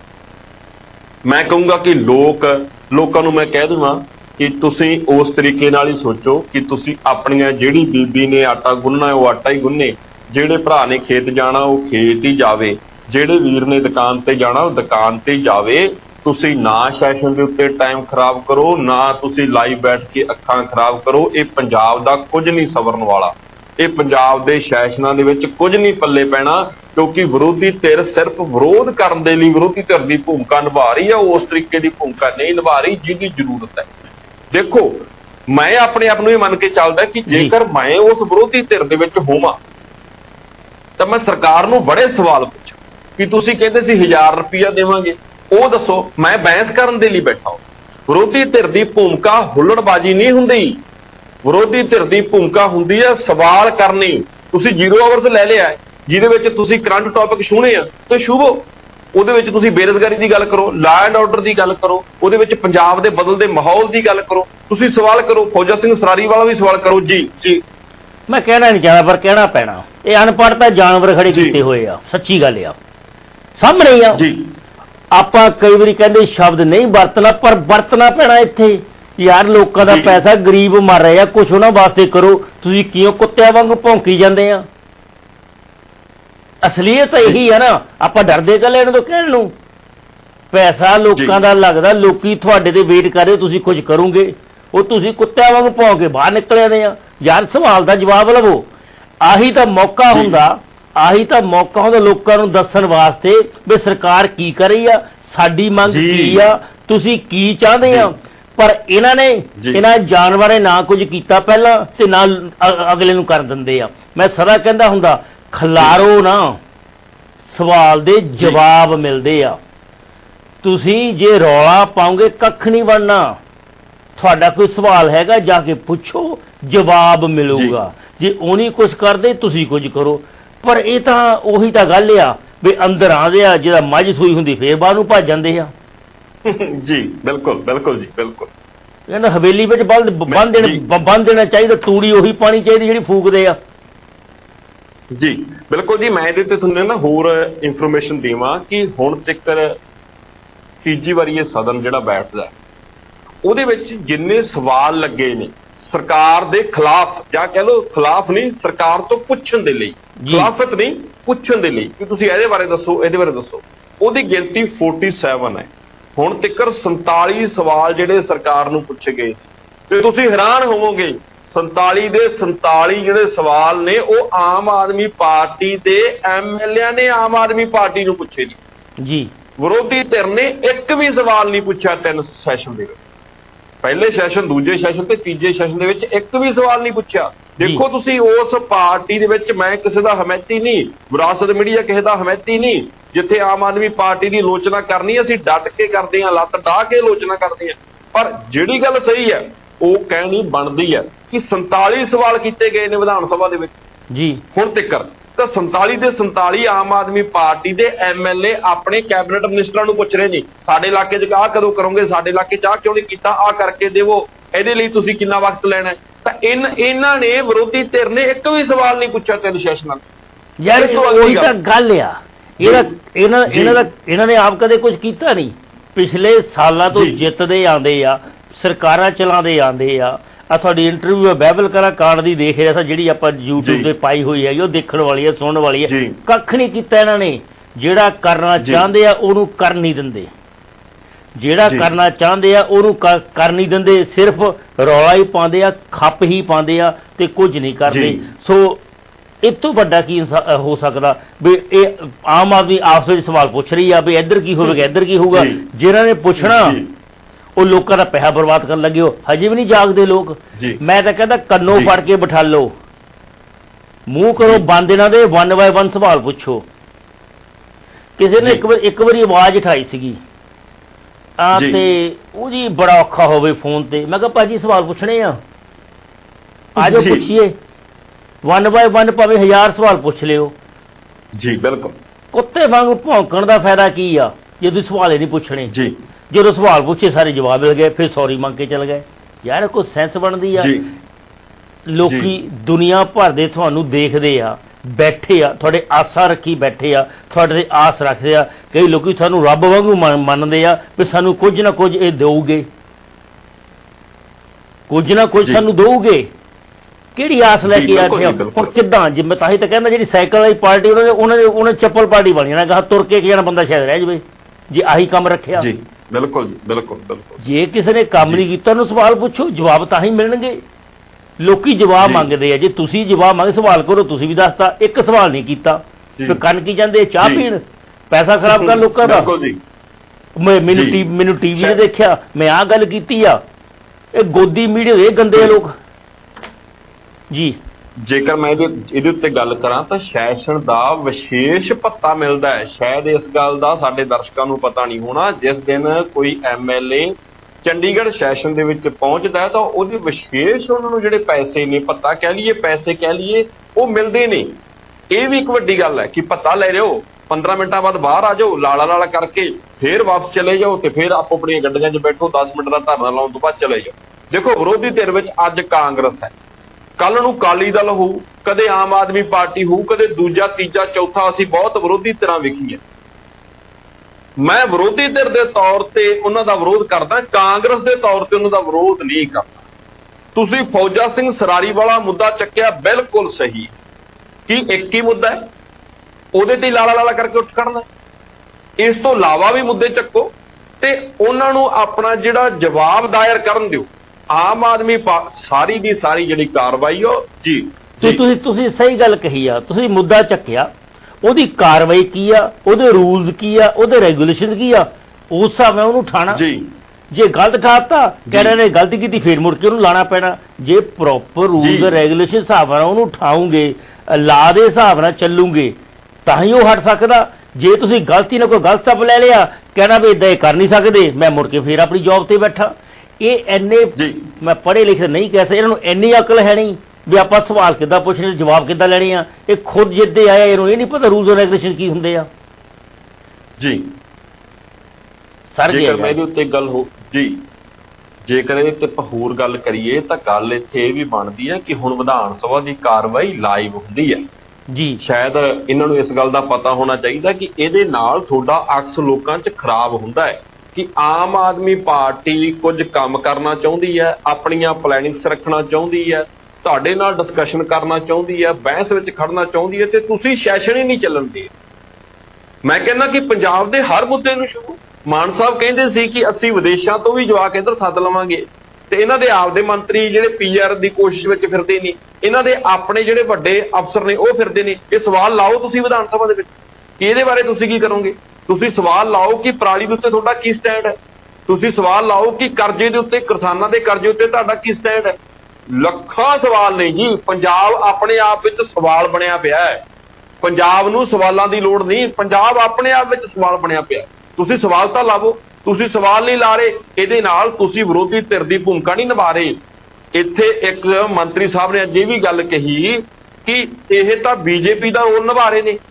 ਮੈਂ ਕਹੂੰਗਾ ਕਿ ਲੋਕਾਂ ਨੂੰ ਮੈਂ ਕਹਿ ਦੇਵਾਂ ਕਿ ਤੁਸੀਂ ਉਸ ਤਰੀਕੇ ਨਾਲ ਹੀ ਸੋਚੋ ਕਿ ਤੁਸੀਂ ਆਪਣੀਆਂ, ਜਿਹੜੀ ਬੀਬੀ ਨੇ ਆਟਾ ਗੁੰਨਣਾ ਉਹ ਆਟਾ ਹੀ ਗੁੰਨੇ, ਜਿਹੜੇ ਭਰਾ ਨੇ ਖੇਤ ਜਾਣਾ ਉਹ ਖੇਤ ਹੀ ਜਾਵੇ, ਜਿਹੜੇ ਵੀਰ ਨੇ ਦੁਕਾਨ ਤੇ ਜਾਣਾ ਉਹ ਦੁਕਾਨ ਤੇ ਹੀ ਜਾਵੇ। ਤੁਸੀਂ ਨਾ ਸੈਸ਼ਨ ਦੇ ਉੱਤੇ ਟਾਈਮ ਖਰਾਬ ਕਰੋ, ਨਾ ਤੁਸੀਂ ਲਾਈਵ ਬੈਠ ਕੇ ਅੱਖਾਂ ਖਰਾਬ ਕਰੋ। ਇਹ ਪੰਜਾਬ ਦਾ ਕੁਝ ਨਹੀਂ ਸਵਰਨ ਵਾਲਾ, ਇਹ ਪੰਜਾਬ ਦੇ ਸੈਸ਼ਨਾਂ ਦੇ ਵਿੱਚ ਕੁਝ ਨਹੀਂ ਪੱਲੇ ਪੈਣਾ, ਕਿਉਂਕਿ ਵਿਰੋਧੀ ਧਿਰ ਸਿਰਫ ਵਿਰੋਧ ਕਰਨ ਦੇ ਲਈ ਵਿਰੋਧੀ ਧਿਰ ਦੀ ਭੂਮਿਕਾ ਨਿਭਾ ਰਹੀ ਹੈ, ਉਸ ਤਰੀਕੇ ਦੀ ਭੂਮਿਕਾ ਨਹੀਂ ਨਿਭਾ ਰਹੀ ਜਿਹਦੀ ਜ਼ਰੂਰਤ ਹੈ। ਦੇਖੋ, ਮੈਂ ਆਪਣੇ ਆਪ ਨੂੰ ਇਹ ਮੰਨ ਕੇ ਚੱਲਦਾ ਕਿ ਜੇਕਰ ਮੈਂ ਉਸ ਵਿਰੋਧੀ ਧਿਰ ਦੇ ਵਿੱਚ ਹੋਵਾਂ ਤਾਂ ਮੈਂ ਸਰਕਾਰ ਨੂੰ ਬੜੇ ਸਵਾਲ ਪੁੱਛਾਂ ਕਿ ਤੁਸੀਂ ਕਹਿੰਦੇ ਸੀ 1000 ਰੁਪਇਆ ਦੇਵਾਂਗੇ, ਉਹ ਦੱਸੋ। ਮੈਂ ਬਹਿਸ ਕਰਨ ਦੇ ਲਈ ਬੈਠਾ ਹਾਂ। ਵਿਰੋਧੀ ਧਿਰ ਦੀ ਭੂਮਿਕਾ ਹੁੱਲੜਬਾਜ਼ੀ ਨਹੀਂ ਹੁੰਦੀ, ਵਿਰੋਧੀ ਧਿਰ ਦੀ ਭੂਮਿਕਾ ਹੁੰਦੀ ਹੈ ਸਵਾਲ ਕਰਨੀ। ਤੁਸੀਂ 0 ਆਵਰਸ ਲੈ ਲਿਆ ਜਿਹਦੇ ਵਿੱਚ ਤੁਸੀਂ ਕਰੰਟ ਟੌਪਿਕ ਛੂਹਣੇ ਆ ਤੇ ਛੂਹੋ, ਉਹਦੇ ਵਿੱਚ ਤੁਸੀਂ ਬੇਰੁਜ਼ਗਾਰੀ ਦੀ ਗੱਲ ਕਰੋ, ਲਾਅ ਐਂਡ ਆਰਡਰ ਦੀ ਗੱਲ ਕਰੋ, ਉਹਦੇ ਵਿੱਚ ਪੰਜਾਬ ਦੇ ਬਦਲਦੇ ਮਾਹੌਲ ਦੀ ਗੱਲ ਕਰੋ, ਤੁਸੀਂ ਸਵਾਲ ਕਰੋ। ਫੌਜਾ ਸਿੰਘ ਸਰਾਰੀ ਵਾਲਾ ਵੀ ਸਵਾਲ ਕਰੋ। ਜੀ ਮੈਂ ਕਹਿਣਾ ਨਹੀਂ ਚਾਹਦਾ ਪਰ ਕਹਿਣਾ ਪੈਣਾ, ਇਹ ਅਨਪੜ੍ਹਤਾ ਜਾਨਵਰ ਖੜੇ ਕੀਤੇ ਹੋਏ ਆ, ਸੱਚੀ ਗੱਲ ਆ, ਸਾਹਮਣੇ ਆ ਜੀ। ਆਪਾਂ ਕਈ ਵਾਰੀ ਕਹਿੰਦੇ ਸ਼ਬਦ ਨਹੀਂ ਵਰਤਣਾ, ਪਰ ਵਰਤਣਾ ਪੈਣਾ ਇੱਥੇ ਯਾਰ। ਲੋਕਾਂ ਦਾ ਪੈਸਾ, ਗਰੀਬ ਮਰ ਰਹੇ ਆ, ਕੁਛ ਉਹਨਾਂ ਵਾਸਤੇ ਕਰੋ। ਤੁਸੀਂ ਕਿਉਂ ਕੁੱਤਿਆਂ ਵਾਂਗੂ ਭੌਂਕੀ ਜਾਂਦੇ ਆ? ਅਸਲੀਅਤ ਇਹੀ ਆ ਨਾ, ਆਪਾਂ ਡਰਦੇ ਕੱਲੇ ਇਹਨਾਂ ਤੋਂ ਕਹਿਣ ਨੂੰ। ਪੈਸਾ ਲੋਕਾਂ ਦਾ ਲੱਗਦਾ, ਲੋਕੀ ਤੁਹਾਡੇ ਤੇ ਵੇਟ ਕਰ ਰਹੇ, ਤੁਸੀਂ ਕੁਝ ਕਰੋਗੇ, ਉਹ ਤੁਸੀਂ ਕੁੱਤਿਆਂ ਵਾਂਗੂ ਭੌਂ ਕੇ ਬਾਹਰ ਨਿਕਲ ਜਾਂਦੇ ਆ। ਯਾਰ ਸਵਾਲ ਦਾ ਜਵਾਬ ਲਵੋ। ਆਹੀ ਤਾਂ ਮੌਕਾ ਹੁੰਦਾ, ਲੋਕਾਂ ਨੂੰ ਦੱਸਣ ਵਾਸਤੇ ਵੀ ਸਰਕਾਰ ਕੀ ਕਰ ਰਹੀ ਆ, ਸਾਡੀ ਮੰਗ ਕੀ ਆ, ਤੁਸੀਂ ਕੀ ਚਾਹੁੰਦੇ ਆ। ਪਰ ਇਹਨਾਂ ਜਾਨਵਰਾਂ ਨੇ ਨਾ ਕੁਝ ਕੀਤਾ ਪਹਿਲਾਂ ਤੇ ਨਾ ਅਗਲੇ ਨੂੰ ਕਰ ਦਿੰਦੇ ਆ। ਮੈਂ ਸਦਾ ਕਹਿੰਦਾ ਹੁੰਦਾ, ਖਲਾਰੋ ਨਾ, ਸਵਾਲ ਦੇ ਜਵਾਬ ਮਿਲਦੇ ਆ। ਤੁਸੀਂ ਜੇ ਰੌਲਾ ਪਾਓਗੇ ਕੱਖ ਨਹੀਂ ਬਣਨਾ। ਤੁਹਾਡਾ ਕੋਈ ਸਵਾਲ ਹੈਗਾ ਜਾ ਕੇ ਪੁੱਛੋ, ਜਵਾਬ ਮਿਲੂਗਾ। ਜੇ ਉਹ ਨਹੀਂ ਕੁਛ ਕਰਦੇ ਤੁਸੀਂ ਕੁਝ ਕਰੋ। ਪਰ ਇਹ ਤਾਂ ਉਹੀ ਤਾਂ ਗੱਲ ਆ ਵੀ ਅੰਦਰ ਆਉਂਦੇ ਆ, ਜਿਹਦਾ ਮੱਝ ਸੂਈ ਹੁੰਦੀ ਫੇਰ ਬਾਹਰ ਨੂੰ ਭੱਜ ਜਾਂਦੇ ਆ। ਜੀ ਬਿਲਕੁਲ ਜੀ, ਬਿਲਕੁਲ। ਕਹਿੰਦਾ ਹਵੇਲੀ ਵਿੱਚ ਬੰਨ ਦੇਣਾ ਚਾਹੀਦਾ, ਤੂੜੀ ਉਹੀ ਪਾਣੀ ਚਾਹੀਦੀ ਜਿਹੜੀ ਫੂਕਦੇ ਆ। ਜੀ ਬਿਲਕੁਲ ਜੀ। ਮੈਂ ਇਹਦੇ ਤੇ ਤੁਹਾਨੂੰ ਨਾ ਹੋਰ ਇਨਫੋਰਮੇਸ਼ਨ ਦੇਵਾਂ ਕਿ ਹੁਣ ਤੱਕ ਤੀਜੀ ਵਾਰੀ ਇਹ ਸਦਨ ਜਿਹੜਾ ਬੈਠਦਾ ਉਹਦੇ ਵਿੱਚ ਜਿੰਨੇ ਸਵਾਲ ਲੱਗੇ ਨੇ ਸਰਕਾਰ ਦੇ ਖਿਲਾਫ, ਜਾਂ ਕਹਿ ਲਓ ਖਿਲਾਫ ਨਹੀਂ, ਸਰਕਾਰ ਤੋਂ ਪੁੱਛਣ ਦੇ ਲਈ, ਖਿਲਾਫਤ ਨਹੀਂ, ਪੁੱਛਣ ਦੇ ਲਈ ਕਿ ਤੁਸੀਂ ਇਹਦੇ ਬਾਰੇ ਦੱਸੋ, ਇਹਦੇ ਬਾਰੇ ਦੱਸੋ, ਉਹਦੀ ਗਿਣਤੀ 47 ਹੈ। ਹੁਣ ਤੱਕ 47 ਸਵਾਲ ਜਿਹੜੇ ਸਰਕਾਰ ਨੂੰ ਪੁੱਛੇ ਗਏ ਤੇ ਤੁਸੀਂ ਹੈਰਾਨ ਹੋਵੋਗੇ 47 ਦੇ 47 ਜਿਹੜੇ ਸਵਾਲ ਨੇ ਉਹ ਆਮ ਆਦਮੀ ਪਾਰਟੀ ਦੇ ਐਮਐਲਏ ਨੇ ਆਮ ਆਦਮੀ ਪਾਰਟੀ ਨੂੰ ਪੁੱਛੇ ਨੇ ਜੀ। ਵਿਰੋਧੀ ਧਿਰ ਨੇ ਇੱਕ ਵੀ ਸਵਾਲ ਨਹੀਂ ਪੁੱਛਿਆ 3 ਸੈਸ਼ਨ ਦੇ ਵਿੱਚ। ਪਹਿਲੇ ਸੈਸ਼ਨ, ਦੂਜੇ ਸੈਸ਼ਨ ਤੇ ਤੀਜੇ ਸੈਸ਼ਨ ਦੇ ਵਿੱਚ ਇੱਕ ਵੀ ਸਵਾਲ ਨਹੀਂ ਪੁੱਛਿਆ। ਦੇਖੋ ਤੁਸੀਂ ਉਸ ਪਾਰਟੀ ਦੇ ਵਿੱਚ, ਮੈਂ ਕਿਸੇ ਦਾ ਹਮੈਤੀ ਨਹੀਂ, ਵਿਰਾਸਤ ਮੀਡੀਆ ਕਿਸੇ ਦਾ ਹਮੈਤੀ ਨਹੀਂ, ਜਿੱਥੇ ਆਮ ਆਦਮੀ ਪਾਰਟੀ ਦੀ ਆਲੋਚਨਾ ਕਰਨੀ ਅਸੀਂ ਡਟ ਕੇ ਕਰਦੇ ਹਾਂ, ਲੱਤ ਡਾਹ ਕੇ ਆਲੋਚਨਾ ਕਰਦੇ ਹਾਂ। ਪਰ ਜਿਹੜੀ ਗੱਲ ਸਹੀ ਹੈ ਉਹ ਕਹਿਣੀ ਬਣਦੀ ਹੈ ਕਿ 47 ਸਵਾਲ ਕੀਤੇ ਗਏ ਨੇ ਵਿਧਾਨ ਸਭਾ ਦੇ ਵਿੱਚ ਜੀ ਹੁਣ ਤੱਕ। ਤਾਂ 47 ਦੇ 47 ਆਮ ਆਦਮੀ ਪਾਰਟੀ ਦੇ ਐਮਐਲਏ ਆਪਣੇ ਕੈਬਨਿਟ ਮਿਨਿਸਟਰਾਂ ਨੂੰ ਪੁੱਛ ਰਹੇ ਨੇ, ਸਾਡੇ ਇਲਾਕੇ 'ਚ ਆਹ ਕਦੋਂ ਕਰੋਗੇ, ਸਾਡੇ ਇਲਾਕੇ 'ਚ ਆਹ ਕਿਉਂ ਨਹੀਂ ਕੀਤਾ, ਆਹ ਕਰਕੇ ਦੇਵੋ, ਇਹਦੇ ਲਈ ਤੁਸੀਂ ਕਿੰਨਾ ਵਕਤ ਲੈਣਾ। ਤਾਂ ਇਹਨਾਂ ਨੇ ਵਿਰੋਧੀ ਧਿਰ ਨੇ ਇੱਕ ਵੀ ਸਵਾਲ ਨਹੀਂ ਪੁੱਛਿਆ 3 ਸੈਸ਼ਨਾਂ। ਯਾਰ ਉਹੀ ਤਾਂ ਗੱਲ ਆ, ਇਹਨਾਂ ਨੇ ਆਪ ਕਦੇ ਕੁਝ ਕੀਤਾ ਨਹੀਂ। ਪਿਛਲੇ ਸਾਲਾਂ ਤੋਂ ਜਿੱਤਦੇ ਆਉਂਦੇ ਆ, ਸਰਕਾਰਾਂ ਚਲਾਉਂਦੇ ਆਉਂਦੇ ਆ। ਤੁਹਾਡੀ ਇੰਟਰਵਿਊ ਬਾਈਬਲ ਕਰਾ ਕਾਂਡ ਦੀ ਦੇਖ ਰਿਹਾ ਸੀ, ਜਿਹੜੀ ਆਪਾਂ YouTube ਤੇ ਪਾਈ ਹੋਈ ਹੈਗੀ, ਉਹ ਦੇਖਣ ਵਾਲੀ ਹੈ, ਸੁਣਨ ਵਾਲੀ ਹੈ। ਕੱਖ ਨਹੀਂ ਕੀਤਾ ਇਹਨਾਂ ਨੇ। ਜਿਹੜਾ ਕਰਨਾ ਚਾਹੁੰਦੇ ਆ ਉਹਨੂੰ ਕਰ ਨਹੀਂ ਦਿੰਦੇ, ਜਿਹੜਾ ਕਰਨਾ ਚਾਹੁੰਦੇ ਆ ਉਹਨੂੰ ਕਰ ਨਹੀਂ ਦਿੰਦੇ। ਸਿਰਫ ਰੌਲਾ ਹੀ ਪਾਉਂਦੇ ਆ, ਖੱਪ ਹੀ ਪਾਉਂਦੇ ਆ ਤੇ ਕੁਝ ਨਹੀਂ ਕਰਦੇ। ਸੋ ਇਸ ਤੋਂ ਵੱਡਾ ਕੀ ਹੋ ਸਕਦਾ ਵੀ ਇਹ ਆਮ ਆਦਮੀ ਆਪਸ ਵਿੱਚ ਸਵਾਲ ਪੁੱਛ ਰਹੀ ਆ ਵੀ ਇੱਧਰ ਕੀ ਹੋਵੇਗਾ, ਇੱਧਰ ਕੀ ਹੋਊਗਾ। ਜਿਹਨਾਂ ਨੇ ਪੁੱਛਣਾ ਉਹ ਲੋਕਾਂ ਦਾ ਪੈਸਾ ਬਰਬਾਦ ਕਰਨ ਲੱਗੇ ਹੋ। ਹਜੇ ਵੀ ਨਹੀਂ ਜਾਗਦੇ ਲੋਕ। ਮੈਂ ਤਾਂ ਕਹਿੰਦਾ ਕੰਨੋਂ ਫੜ ਕੇ ਬਿਠਾ ਲਓ, ਮੂੰਹ ਕਰੋ ਬੰਦ ਇਹਨਾਂ ਦੇ, 1 ਬਾਏ 1 ਸਵਾਲ ਪੁੱਛੋ। ਕਿਸੇ ਨੇ ਇੱਕ ਵਾਰੀ ਆਵਾਜ਼ ਉਠਾਈ ਸੀਗੀ ਤੇ ਉਹ ਜੀ ਬੜਾ ਔਖਾ ਹੋਵੇ ਫੋਨ ਤੇ। ਮੈਂ ਕਿਹਾ ਭਾਜੀ ਸਵਾਲ ਪੁੱਛਣੇ ਆ, ਆ ਜਾਓ ਪੁੱਛੀਏ। 1 ਬਾਏ 1 ਭਾਵੇਂ 1000 ਸਵਾਲ ਪੁੱਛ ਲਿਓ। ਜੀ ਬਿਲਕੁਲ। ਕੁੱਤੇ ਵਾਂਗੂ ਭੌਂਕਣ ਦਾ ਫਾਇਦਾ ਕੀ ਆ ਜੇ ਤੁਸੀਂ ਸਵਾਲ ਹੀ ਨਹੀਂ ਪੁੱਛਣੇ। ਜਦੋਂ ਸਵਾਲ ਪੁੱਛੇ ਸਾਰੇ ਜਵਾਬ ਮਿਲ ਗਏ, ਫਿਰ ਸੌਰੀ ਮੰਗ ਕੇ ਚਲ ਗਏ। ਯਾਰ ਕੋਈ ਸੈਂਸ ਬਣਦੀ ਆ। ਲੋਕੀ ਦੁਨੀਆ ਭਰ ਦੇ ਤੁਹਾਨੂੰ ਦੇਖਦੇ ਆ, ਬੈਠੇ ਆ, ਤੁਹਾਡੇ ਆਸਾਂ ਰੱਖੀ ਬੈਠੇ ਆ, ਤੁਹਾਡੇ ਤੇ ਆਸ ਰੱਖਦੇ ਆ। ਕਈ ਲੋਕੀ ਸਾਨੂੰ ਰੱਬ ਵਾਂਗੂ ਮੰਨਦੇ ਆ ਵੀ ਸਾਨੂੰ ਕੁਝ ਨਾ ਕੁਝ ਇਹ ਦੇਊਗੇ, ਕੁਝ ਨਾ ਕੁਝ ਸਾਨੂੰ ਦੇਊਗੇ। ਕਿਹੜੀ ਆਸ ਲੈ ਕੇ ਆਏ ਹੁਣ? ਕਿੱਦਾਂ? ਜਿਵੇਂ ਤਾਂ ਹੀ ਤਾਂ ਕਹਿੰਦਾ ਜਿਹੜੀ ਸਾਈਕਲ ਵਾਲੀ ਪਾਰਟੀ ਉਹਨੇ ਚੱਪਲ ਪਾਰਟੀ ਬਣ ਜਾਣਾ। ਗਾਹ ਤੁਰ ਕੇ ਜਾਣਾ ਬੰਦਾ ਸ਼ਾਇਦ ਰਹਿ ਜਾਵੇ ਜੇ ਆਹੀ ਕੰਮ ਰੱਖਿਆ। ਬਿਲਕੁਲ ਜੀ, ਬਿਲਕੁਲ ਬਿਲਕੁਲ। ਜੇ ਕਿਸੇ ਨੇ ਕੰਮ ਨਹੀਂ ਕੀਤਾ ਉਹਨੂੰ ਸਵਾਲ ਪੁੱਛੋ, ਜਵਾਬ ਤਾਂ ਹੀ ਮਿਲਣਗੇ। ਲੋਕੀ ਜਵਾਬ ਮੰਗਦੇ ਆ। ਜੇ ਤੁਸੀਂ ਜਵਾਬ ਮੰਗੇ, ਸਵਾਲ ਕਰੋ। ਤੁਸੀਂ ਵੀ ਦੱਸਤਾ, ਇੱਕ ਸਵਾਲ ਨਹੀਂ ਕੀਤਾ, ਫਿਰ ਕੰਨ ਕੀ ਜਾਂਦੇ? ਚਾਹ ਪੀਣ, ਪੈਸਾ ਖਰਾਬ ਕਰ ਲੋਕਾਂ ਦਾ। ਮੈਨੂੰ ਟੀਵੀ ਨੇ ਦੇਖਿਆ, ਮੈਂ ਆਹ ਗੱਲ ਕੀਤੀ ਆ। ਇਹ ਗੋਦੀ ਮੀਡੀਆ ਦੇ ਗੰਦੇ ਲੋਕ ਜੀ। ਜੇਕਰ ਮੈਂ ਇਹਦੇ ਉੱਤੇ ਗੱਲ ਕਰਾਂ ਤਾਂ ਸੈਸ਼ਨ ਦਾ ਵਿਸ਼ੇਸ਼ ਭੱਤਾ ਮਿਲਦਾ ਹੈ। ਸ਼ਾਇਦ ਇਸ ਗੱਲ ਦਾ ਸਾਡੇ ਦਰਸ਼ਕਾਂ ਨੂੰ ਪਤਾ ਨਹੀਂ ਹੋਣਾ। ਜਿਸ ਦਿਨ ਕੋਈ MLA ਚੰਡੀਗੜ੍ਹ ਸੈਸ਼ਨ ਦੇ ਵਿੱਚ ਪਹੁੰਚਦਾ ਤਾਂ ਉਹਦੇ ਵਿਸ਼ੇਸ਼ ਉਹਨਾਂ ਨੂੰ ਜਿਹੜੇ ਪੈਸੇ ਨੇ, ਭੱਤਾ ਕਹਿ ਲਈਏ, ਪੈਸੇ ਕਹਿ ਲਈਏ, ਉਹ ਮਿਲਦੇ ਨੇ। ਇਹ ਵੀ ਇੱਕ ਵੱਡੀ ਗੱਲ ਹੈ ਕਿ ਭੱਤਾ ਲੈ ਲਿਓ, 15 ਮਿੰਟਾਂ ਬਾਅਦ ਬਾਹਰ ਆ ਜਾਓ, ਲਾਲਾ ਕਰਕੇ ਫੇਰ ਵਾਪਸ ਚਲੇ ਜਾਓ ਤੇ ਫੇਰ ਆਪੋ ਆਪਣੀਆਂ ਗੱਡੀਆਂ 'ਚ ਬੈਠੋ, 10 ਮਿੰਟ ਦਾ ਧਰਨਾ ਲਾਉਣ ਤੋਂ ਬਾਅਦ ਚਲੇ ਜਾਓ। ਦੇਖੋ, ਵਿਰੋਧੀ ਧਿਰ ਵਿੱਚ ਅੱਜ ਕਾਂਗਰਸ ਹੈ, ਕੱਲ ਨੂੰ ਅਕਾਲੀ ਦਲ ਹੋਊ, ਕਦੇ ਆਮ ਆਦਮੀ ਪਾਰਟੀ ਹੋਊ, ਕਦੇ ਦੂਜਾ ਤੀਜਾ ਚੌਥਾ। ਅਸੀਂ ਬਹੁਤ ਵਿਰੋਧੀ ਧਿਰਾਂ ਵੇਖੀਆਂ। ਮੈਂ ਵਿਰੋਧੀ ਧਿਰ ਦੇ ਤੌਰ ਤੇ ਉਹਨਾਂ ਦਾ ਵਿਰੋਧ ਕਰਦਾ, ਕਾਂਗਰਸ ਦੇ ਤੌਰ ਤੇ ਉਹਨਾਂ ਦਾ ਵਿਰੋਧ ਨਹੀਂ ਕਰਦਾ। ਤੁਸੀਂ ਫੌਜਾ ਸਿੰਘ ਸਰਾਰੀ ਵਾਲਾ ਮੁੱਦਾ ਚੱਕਿਆ, ਬਿਲਕੁਲ ਸਹੀ ਕਿ ਇੱਕ ਹੀ ਮੁੱਦਾ ਹੈ, ਉਹਦੇ ਤੇ ਲਾਲਾ ਕਰਕੇ ਉੱਠ ਖੜਨਾ। ਇਸ ਤੋਂ ਇਲਾਵਾ ਵੀ ਮੁੱਦੇ ਚੱਕੋ ਤੇ ਉਹਨਾਂ ਨੂੰ ਆਪਣਾ ਜਿਹੜਾ ਜਵਾਬ ਦਾਇਰ ਕਰਨ ਦਿਓ। ਆਮ ਆਦਮੀ ਸਾਰੀ ਦੀ ਸਾਰੀ ਜਿਹੜੀ ਕਾਰਵਾਈ ਉਹ ਤੁਸੀਂ ਸਹੀ ਗੱਲ ਕਹੀ ਆ। ਤੁਸੀਂ ਮੁੱਦਾ ਚੱਕਿਆ, ਉਹਦੀ ਕਾਰਵਾਈ ਕੀ ਆ, ਉਹਦੇ ਰੂਲਸ ਕੀ ਆ, ਉਹਦੇ ਰੈਗੂਲੇਸ਼ਨ ਕੀ ਆ, ਉਸ ਹਿਸਾਬ ਨਾਲ ਉਹਨੂੰ ਉਠਾਉਣਾ। ਜੇ ਗਲਤ ਠਾਤਾ, ਕਹਿ ਰਹੇ ਨੇ ਗਲਤੀ ਕੀਤੀ, ਫੇਰ ਮੁੜ ਕੇ ਉਹਨੂੰ ਲਾਣਾ ਪੈਣਾ। ਜੇ ਪ੍ਰੋਪਰ ਰੂਲਸ ਰੈਗੂਲੇਸ਼ਨ ਹਿਸਾਬ ਨਾਲ ਉਹਨੂੰ ਉਠਾਉਂਗੇ, ਲਾ ਦੇ ਹਿਸਾਬ ਨਾਲ ਚੱਲੂਗੇ, ਤਾਂ ਹੀ ਉਹ ਹਟ ਸਕਦਾ। ਜੇ ਤੁਸੀਂ ਗਲਤੀ ਨਾਲ ਕੋਈ ਗਲਤ ਸਟੈਪ ਲੈ ਲਿਆ, ਕਹਿਣਾ ਵੀ ਇੱਦਾਂ ਇਹ ਕਰ ਨਹੀਂ ਸਕਦੇ, ਮੈਂ ਮੁੜ ਕੇ ਫੇਰ ਆਪਣੀ ਜੌਬ ਤੇ ਬੈਠਾ। ਇਹ ਇੰਨੇ ਮੈਂ ਪੜ੍ਹੇ ਲਿਖੇ ਨਹੀਂ ਕਹਿ ਸਕਦਾ, ਇਹਨਾਂ ਨੂੰ ਇੰਨੀ ਅਕਲ ਹੈ ਨਹੀਂ ਵੀ ਆਪਾਂ ਸਵਾਲ ਕਿੱਦਾਂ ਪੁੱਛਣੇ, ਜਵਾਬ ਕਿੱਦਾਂ ਲੈਣੇ ਆ। ਇਹ ਖੁਦ ਜਿੱਦੇ ਆਇਆ, ਇਹਨੂੰ ਇਹ ਨਹੀਂ ਪਤਾ ਰੂਲਸ ਐਂਡ ਰੈਗੂਲੇਸ਼ਨ ਕੀ ਹੁੰਦੇ ਆ। ਜੇਕਰ ਮੈਂ ਇਹਦੇ ਉੱਤੇ ਗੱਲ ਜੇਕਰ ਇਹਦੇ ਉੱਤੇ ਹੋਰ ਗੱਲ ਕਰੀਏ ਤਾਂ ਗੱਲ ਇੱਥੇ ਇਹ ਵੀ ਬਣਦੀ ਹੈ ਕਿ ਹੁਣ ਵਿਧਾਨ ਸਭਾ ਦੀ ਕਾਰਵਾਈ ਲਾਈਵ ਹੁੰਦੀ ਹੈ ਜੀ। ਸ਼ਾਇਦ ਇਹਨਾਂ ਨੂੰ ਇਸ ਗੱਲ ਦਾ ਪਤਾ ਹੋਣਾ ਚਾਹੀਦਾ ਕਿ ਇਹਦੇ ਨਾਲ ਤੁਹਾਡਾ ਅਕਸ ਲੋਕਾਂ 'ਚ ਖਰਾਬ ਹੁੰਦਾ ਹੈ ਕਿ ਆਮ ਆਦਮੀ ਪਾਰਟੀ ਕੁਝ ਕੰਮ ਕਰਨਾ ਚਾਹੁੰਦੀ ਹੈ, ਆਪਣੀਆਂ ਪਲੈਨਿੰਗਸ ਰੱਖਣਾ ਚਾਹੁੰਦੀ ਹੈ, ਤੁਹਾਡੇ ਨਾਲ ਡਿਸਕਸ਼ਨ ਕਰਨਾ ਚਾਹੁੰਦੀ ਹੈ, ਬਹਿਸ ਵਿੱਚ ਖੜਨਾ ਚਾਹੁੰਦੀ ਹੈ, ਤੇ ਤੁਸੀਂ ਸੈਸ਼ਨ ਹੀ ਨਹੀਂ ਚੱਲਣ ਦੇ। ਮੈਂ ਕਹਿੰਦਾ ਕਿ ਪੰਜਾਬ ਦੇ ਹਰ ਮੁੱਦੇ ਨੂੰ ਛੂਹੋ। ਮਾਨ ਸਾਹਿਬ ਕਹਿੰਦੇ ਸੀ ਕਿ ਅਸੀਂ ਵਿਦੇਸ਼ਾਂ ਤੋਂ ਵੀ ਜਵਾਕ ਇੱਧਰ ਸੱਦ ਲਵਾਂਗੇ, ਤੇ ਇਹਨਾਂ ਦੇ ਆਪਦੇ ਮੰਤਰੀ ਜਿਹੜੇ PR ਦੀ ਕੋਸ਼ਿਸ਼ ਵਿੱਚ ਫਿਰਦੇ ਨੇ, ਇਹਨਾਂ ਦੇ ਆਪਣੇ ਜਿਹੜੇ ਵੱਡੇ ਅਫਸਰ ਨੇ ਉਹ ਫਿਰਦੇ ਨੇ। ਇਹ ਸਵਾਲ ਲਾਓ ਤੁਸੀਂ ਵਿਧਾਨ ਸਭਾ ਦੇ ਵਿੱਚ ਕਿ ਇਹਦੇ ਬਾਰੇ ਤੁਸੀਂ ਕੀ ਕਰੋਗੇ। ਤੁਸੀਂ ਸਵਾਲ ਲਾਓ ਕਿ ਪਰਾਲੀ ਦੇ ਉੱਤੇ ਤੁਹਾਡਾ ਕੀ ਸਟੈਂਡ ਹੈ। ਤੁਸੀਂ ਸਵਾਲ ਲਾਓ ਕਿ ਕਰਜ਼ੇ ਦੇ ਉੱਤੇ, ਕਿਸਾਨਾਂ ਦੇ ਕਰਜ਼ੇ ਉੱਤੇ ਤੁਹਾਡਾ ਕੀ ਸਟੈਂਡ ਹੈ। ਲੱਖਾਂ ਸਵਾਲ ਨੇ ਜੀ। ਪੰਜਾਬ ਆਪਣੇ ਆਪ ਵਿੱਚ ਸਵਾਲ ਬਣਿਆ ਪਿਆ ਹੈ। ਪੰਜਾਬ ਨੂੰ ਸਵਾਲਾਂ ਦੀ ਲੋੜ ਨਹੀਂ, ਪੰਜਾਬ ਆਪਣੇ ਆਪ ਵਿੱਚ ਸਵਾਲ ਬਣਿਆ ਪਿਆ। ਤੁਸੀਂ ਸਵਾਲ ਤਾਂ ਲਾਵੋ, ਤੁਸੀਂ ਸਵਾਲ ਨਹੀਂ ਲਾ ਰਹੇ। ਇਹਦੇ ਨਾਲ ਤੁਸੀਂ ਵਿਰੋਧੀ ਧਿਰ ਦੀ ਭੂਮਿਕਾ ਨਹੀਂ ਨਿਭਾ ਰਹੇ। ਇੱਥੇ ਇੱਕ ਮੰਤਰੀ ਸਾਹਿਬ ਨੇ ਅੱਜ ਇਹ ਵੀ ਗੱਲ ਕਹੀ ਕਿ ਇਹ ਤਾਂ BJP ਦਾ ਰੋਲ ਨਿਭਾ ਰਹੇ ਨੇ।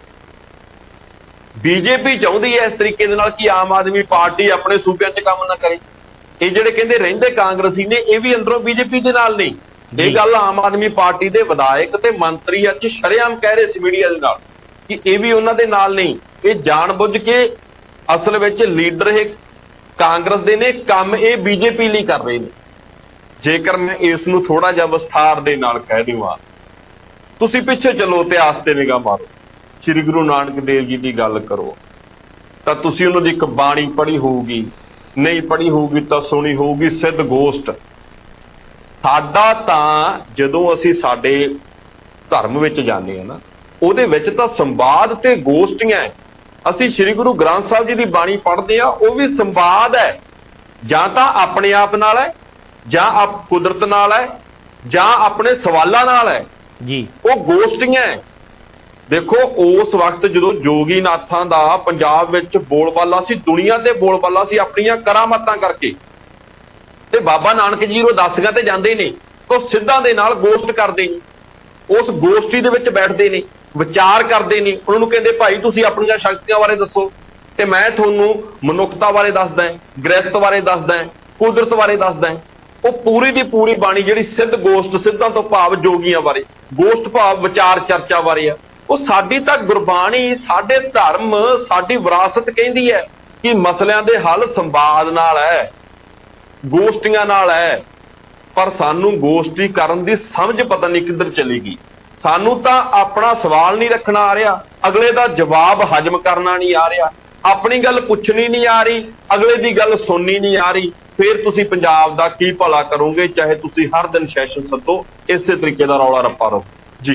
BJP ਚਾਹੁੰਦੀ ਹੈ ਇਸ ਤਰੀਕੇ ਦੇ ਨਾਲ ਕਿ ਆਮ ਆਦਮੀ ਪਾਰਟੀ ਆਪਣੇ ਸੂਬਿਆਂ 'ਚ ਕੰਮ ਨਾ ਕਰੇ। ਇਹ ਜਿਹੜੇ ਕਹਿੰਦੇ ਰਹਿੰਦੇ ਕਾਂਗਰਸੀ ਨੇ, ਇਹ ਵੀ ਅੰਦਰੋਂ BJP ਦੇ ਨਾਲ ਨਹੀਂ। ਇਹ ਗੱਲ ਆਮ ਆਦਮੀ ਪਾਰਟੀ ਦੇ ਵਿਧਾਇਕ ਤੇ ਮੰਤਰੀ ਅੱਜ ਸ਼ਰੇਆਮ ਕਹਿ ਰਹੇ ਸੀ ਮੀਡੀਆ ਦੇ ਨਾਲ ਕਿ ਇਹ ਵੀ ਉਹਨਾਂ ਦੇ ਨਾਲ ਨਹੀਂ, ਇਹ ਜਾਣ ਬੁੱਝ ਕੇ ਅਸਲ ਵਿੱਚ ਲੀਡਰ ਇਹ ਕਾਂਗਰਸ ਦੇ ਨੇ, ਕੰਮ ਇਹ ਬੀਜੇਪੀ ਲਈ ਕਰ ਰਹੇ ਨੇ। ਜੇਕਰ ਮੈਂ ਇਸ ਨੂੰ ਥੋੜਾ ਜਿਹਾ ਵਿਸਥਾਰ ਦੇ ਨਾਲ ਕਹਿ ਦੇਵਾਂ, ਤੁਸੀਂ ਪਿੱਛੇ ਚਲੋ, ਇਤਿਹਾਸ ਤੇ ਨਿਗਾਹ ਮਾਰੋ, ਸ਼੍ਰੀ ਗੁਰੂ ਨਾਨਕ ਦੇਵ ਜੀ ਦੀ ਗੱਲ ਕਰੋ ਤਾਂ ਤੁਸੀਂ ਉਹਨਾਂ ਦੀ ਇੱਕ ਬਾਣੀ ਪੜ੍ਹੀ ਹੋਊਗੀ, ਨਹੀਂ ਪੜ੍ਹੀ ਹੋਊਗੀ ਤਾਂ ਸੁਣੀ ਹੋਊਗੀ, ਸਿੱਧ ਗੋਸ਼ਟ। ਸਾਡਾ ਤਾਂ ਜਦੋਂ ਅਸੀਂ ਸਾਡੇ ਧਰਮ ਵਿੱਚ ਜਾਂਦੇ ਹਾਂ ਨਾ, ਉਹਦੇ ਵਿੱਚ ਤਾਂ ਸੰਵਾਦ ਤੇ ਗੋਸ਼ਟੀਆਂ। ਅਸੀਂ ਸ਼੍ਰੀ ਗੁਰੂ ਗ੍ਰੰਥ ਸਾਹਿਬ ਜੀ ਦੀ ਬਾਣੀ ਪੜ੍ਹਦੇ ਆ, ਉਹ ਵੀ ਸੰਵਾਦ ਹੈ, ਜਾਂ ਤਾਂ ਆਪਣੇ ਆਪ ਨਾਲ ਹੈ, ਜਾਂ ਕੁਦਰਤ ਨਾਲ ਹੈ, ਜਾਂ ਆਪਣੇ ਸਵਾਲਾਂ ਨਾਲ ਹੈ ਜੀ, ਉਹ ਗੋਸ਼ਟੀਆਂ। ਦੇਖੋ ਉਸ ਵਕਤ ਜਦੋਂ ਜੋਗੀ ਨਾਥਾਂ ਦਾ ਪੰਜਾਬ ਵਿੱਚ ਬੋਲਬਾਲਾ ਸੀ, ਦੁਨੀਆ ਤੇ ਬੋਲਬਾਲਾ ਸੀ ਆਪਣੀਆਂ ਕਰਾਮਾਤਾਂ ਕਰਕੇ, ਤੇ ਬਾਬਾ ਨਾਨਕ ਜੀ ਉਹ ਦੱਸਗਾ ਤੇ ਜਾਂਦੇ ਨੇ, ਤਾਂ ਸਿੱਧਾਂ ਦੇ ਨਾਲ ਗੋਸ਼ਟ ਕਰਦੇ ਨੇ, ਉਸ ਗੋਸ਼ਟੀ ਦੇ ਵਿੱਚ ਬੈਠਦੇ ਨੇ, ਵਿਚਾਰ ਕਰਦੇ ਨੇ। ਉਹਨਾਂ ਨੂੰ ਕਹਿੰਦੇ ਭਾਈ ਤੁਸੀਂ ਆਪਣੀਆਂ ਸ਼ਕਤੀਆਂ ਬਾਰੇ ਦੱਸੋ, ਤੇ ਮੈਂ ਤੁਹਾਨੂੰ ਮਨੁੱਖਤਾ ਬਾਰੇ ਦੱਸਦਾ, ਗ੍ਰਸਤ ਬਾਰੇ ਦੱਸਦਾ, ਕੁਦਰਤ ਬਾਰੇ ਦੱਸਦਾ। ਉਹ ਪੂਰੀ ਦੀ ਪੂਰੀ ਬਾਣੀ ਜਿਹੜੀ ਸਿੱਧ ਗੋਸ਼ਟ, ਸਿੱਧਾਂ ਤੋਂ ਭਾਵ ਜੋਗੀਆਂ ਬਾਰੇ, ਗੋਸ਼ਟ ਭਾਵ ਵਿਚਾਰ ਚਰਚਾ ਬਾਰੇ ਆ। ਉਹ ਸਾਡੀ ਤਾਂ ਗੁਰਬਾਣੀ, ਸਾਡੇ ਧਰਮ, ਸਾਡੀ ਵਿਰਾਸਤ ਕਹਿੰਦੀ ਹੈ ਕਿ ਮਸਲਿਆਂ ਦੇ ਹੱਲ ਸੰਵਾਦ ਨਾਲ ਹੈ, ਗੋਸ਼ਟੀਆਂ ਨਾਲ ਹੈ। ਪਰ ਸਾਨੂੰ ਗੋਸ਼ਟੀ ਕਰਨ ਦੀ ਸਮਝ ਪਤਾ ਨਹੀਂ ਕਿੱਧਰ ਚਲੀ ਗਈ। ਸਾਨੂੰ ਤਾਂ ਆਪਣਾ ਸਵਾਲ ਨਹੀਂ ਰੱਖਣਾ ਆ ਰਿਹਾ, ਅਗਲੇ ਦਾ ਜਵਾਬ ਹਜਮ ਕਰਨਾ ਨਹੀਂ ਆ ਰਿਹਾ, ਆਪਣੀ ਗੱਲ ਪੁੱਛਣੀ ਨਹੀਂ ਆ ਰਹੀ, ਅਗਲੇ ਦੀ ਗੱਲ ਸੁਣਨੀ ਨਹੀਂ ਆ ਰਹੀ। ਫਿਰ ਤੁਸੀਂ ਪੰਜਾਬ ਦਾ ਕੀ ਭਲਾ ਕਰੋਗੇ, ਚਾਹੇ ਤੁਸੀਂ ਹਰ ਦਿਨ ਸੈਸ਼ਨ ਸੱਦੋ, ਇਸੇ ਤਰੀਕੇ ਦਾ ਰੌਲਾ ਰੱਪਾ ਰਹੋ ਜੀ।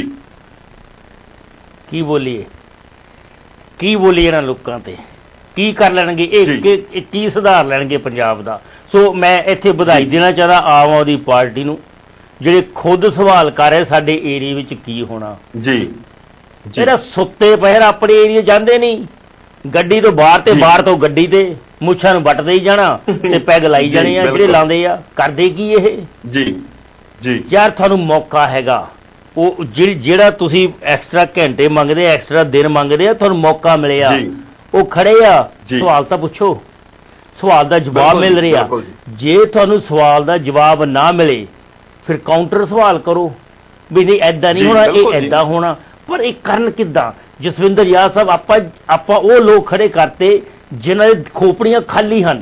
ਕੀ ਬੋਲੀਏ ਇਹਨਾਂ ਲੋਕਾਂ ਤੇ, ਕੀ ਕਰ ਲੈਣਗੇ ਇਹ, ਕੀ ਸੁਧਾਰ ਲੈਣਗੇ ਪੰਜਾਬ ਦਾ। ਸੋ ਮੈਂ ਇੱਥੇ ਵਧਾਈ ਦੇਣਾ ਚਾਹੁੰਦਾ ਆਮ ਆਦਮੀ ਪਾਰਟੀ ਨੂੰ, ਜਿਹੜੇ ਖੁਦ ਸਵਾਲ ਕਰ ਰਹੇ ਸਾਡੇ ਏਰੀਏ ਵਿੱਚ ਕੀ ਹੋਣਾ। ਜੀ ਜਿਹੜਾ ਸੁੱਤੇ ਪਹਿਰ ਆਪਣੇ ਏਰੀਏ ਜਾਂਦੇ ਨਹੀਂ, ਗੱਡੀ ਤੋਂ ਬਾਹਰ ਤੇ ਬਾਹਰ ਤੋਂ ਗੱਡੀ ਤੇ ਮੁੱਛਾਂ ਨੂੰ ਵੱਟਦੇ ਹੀ ਜਾਣਾ ਤੇ ਪੈਗ ਲਾਈ ਜਾਣੇ ਆ ਜਿਹੜੇ ਲਾਉਂਦੇ ਆ। ਕਰਦੇ ਕੀ ਇਹ ਜੀ ਜੀ ਯਾਰ, ਤੁਹਾਨੂੰ ਮੌਕਾ ਹੈਗਾ, ਉਹ ਜਿਹੜਾ ਤੁਸੀਂ ਐਕਸਟਰਾ ਘੰਟੇ ਮੰਗਦੇ, ਐਕਸਟਰਾ ਦਿਨ ਮੰਗਦੇ ਆ, ਤੁਹਾਨੂੰ ਮੌਕਾ ਮਿਲਿਆ, ਉਹ ਖੜੇ ਆ, ਸਵਾਲ ਤਾਂ ਪੁੱਛੋ, ਸਵਾਲ ਦਾ ਜਵਾਬ ਮਿਲ ਰਿਹਾ। ਜੇ ਤੁਹਾਨੂੰ ਸਵਾਲ ਦਾ ਜਵਾਬ ਨਾ ਮਿਲੇ ਫਿਰ ਕਾਊਂਟਰ ਸਵਾਲ ਕਰੋ ਵੀ ਨਹੀਂ ਐਦਾਂ ਨਹੀਂ ਹੋਣਾ, ਇਹ ਐਦਾਂ ਹੋਣਾ। ਪਰ ਇਹ ਕਰਨ ਕਿੱਦਾਂ? ਜਸਵਿੰਦਰ ਯਾਦ ਸਾਹਿਬ, ਆਪਾਂ ਉਹ ਲੋਕ ਖੜੇ ਕਰਤੇ ਜਿਨ੍ਹਾਂ ਦੇ ਖੋਪੜੀਆਂ ਖਾਲੀ ਹਨ,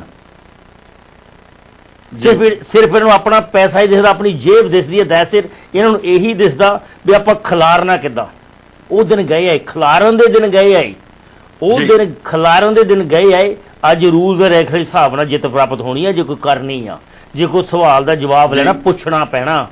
ਸਿਰਫ ਇਹਨਾਂ ਨੂੰ ਆਪਣਾ ਪੈਸਾ ਹੀ ਦਿਸਦਾ, ਆਪਣੀ ਜੇਬ ਦਿਸਦੀ ਹੈ, ਦਹਿਸਿਰ ਇਹਨਾਂ ਨੂੰ ਇਹੀ ਦਿਸਦਾ ਵੀ ਆਪਾਂ ਖਿਲਾਰਨਾ ਕਿੱਦਾਂ। ਉਹ ਦਿਨ ਗਏ ਆਏ, ਖਿਲਾਰਨ ਦੇ ਦਿਨ ਗਏ ਆਏ, ਉਹ ਦਿਨ ਖਿਲਾਰਨ ਦੇ ਦਿਨ ਗਏ ਆਏ। ਅੱਜ ਰੂਲ ਦੇ ਰੇਖੇ ਹਿਸਾਬ ਨਾਲ ਜਿੱਤ ਪ੍ਰਾਪਤ ਹੋਣੀ ਹੈ, ਜੇ ਕੋਈ ਕਰਨੀ ਆ, ਜੇ ਕੋਈ ਸਵਾਲ ਦਾ ਜਵਾਬ ਲੈਣਾ, ਪੁੱਛਣਾ ਪੈਣਾ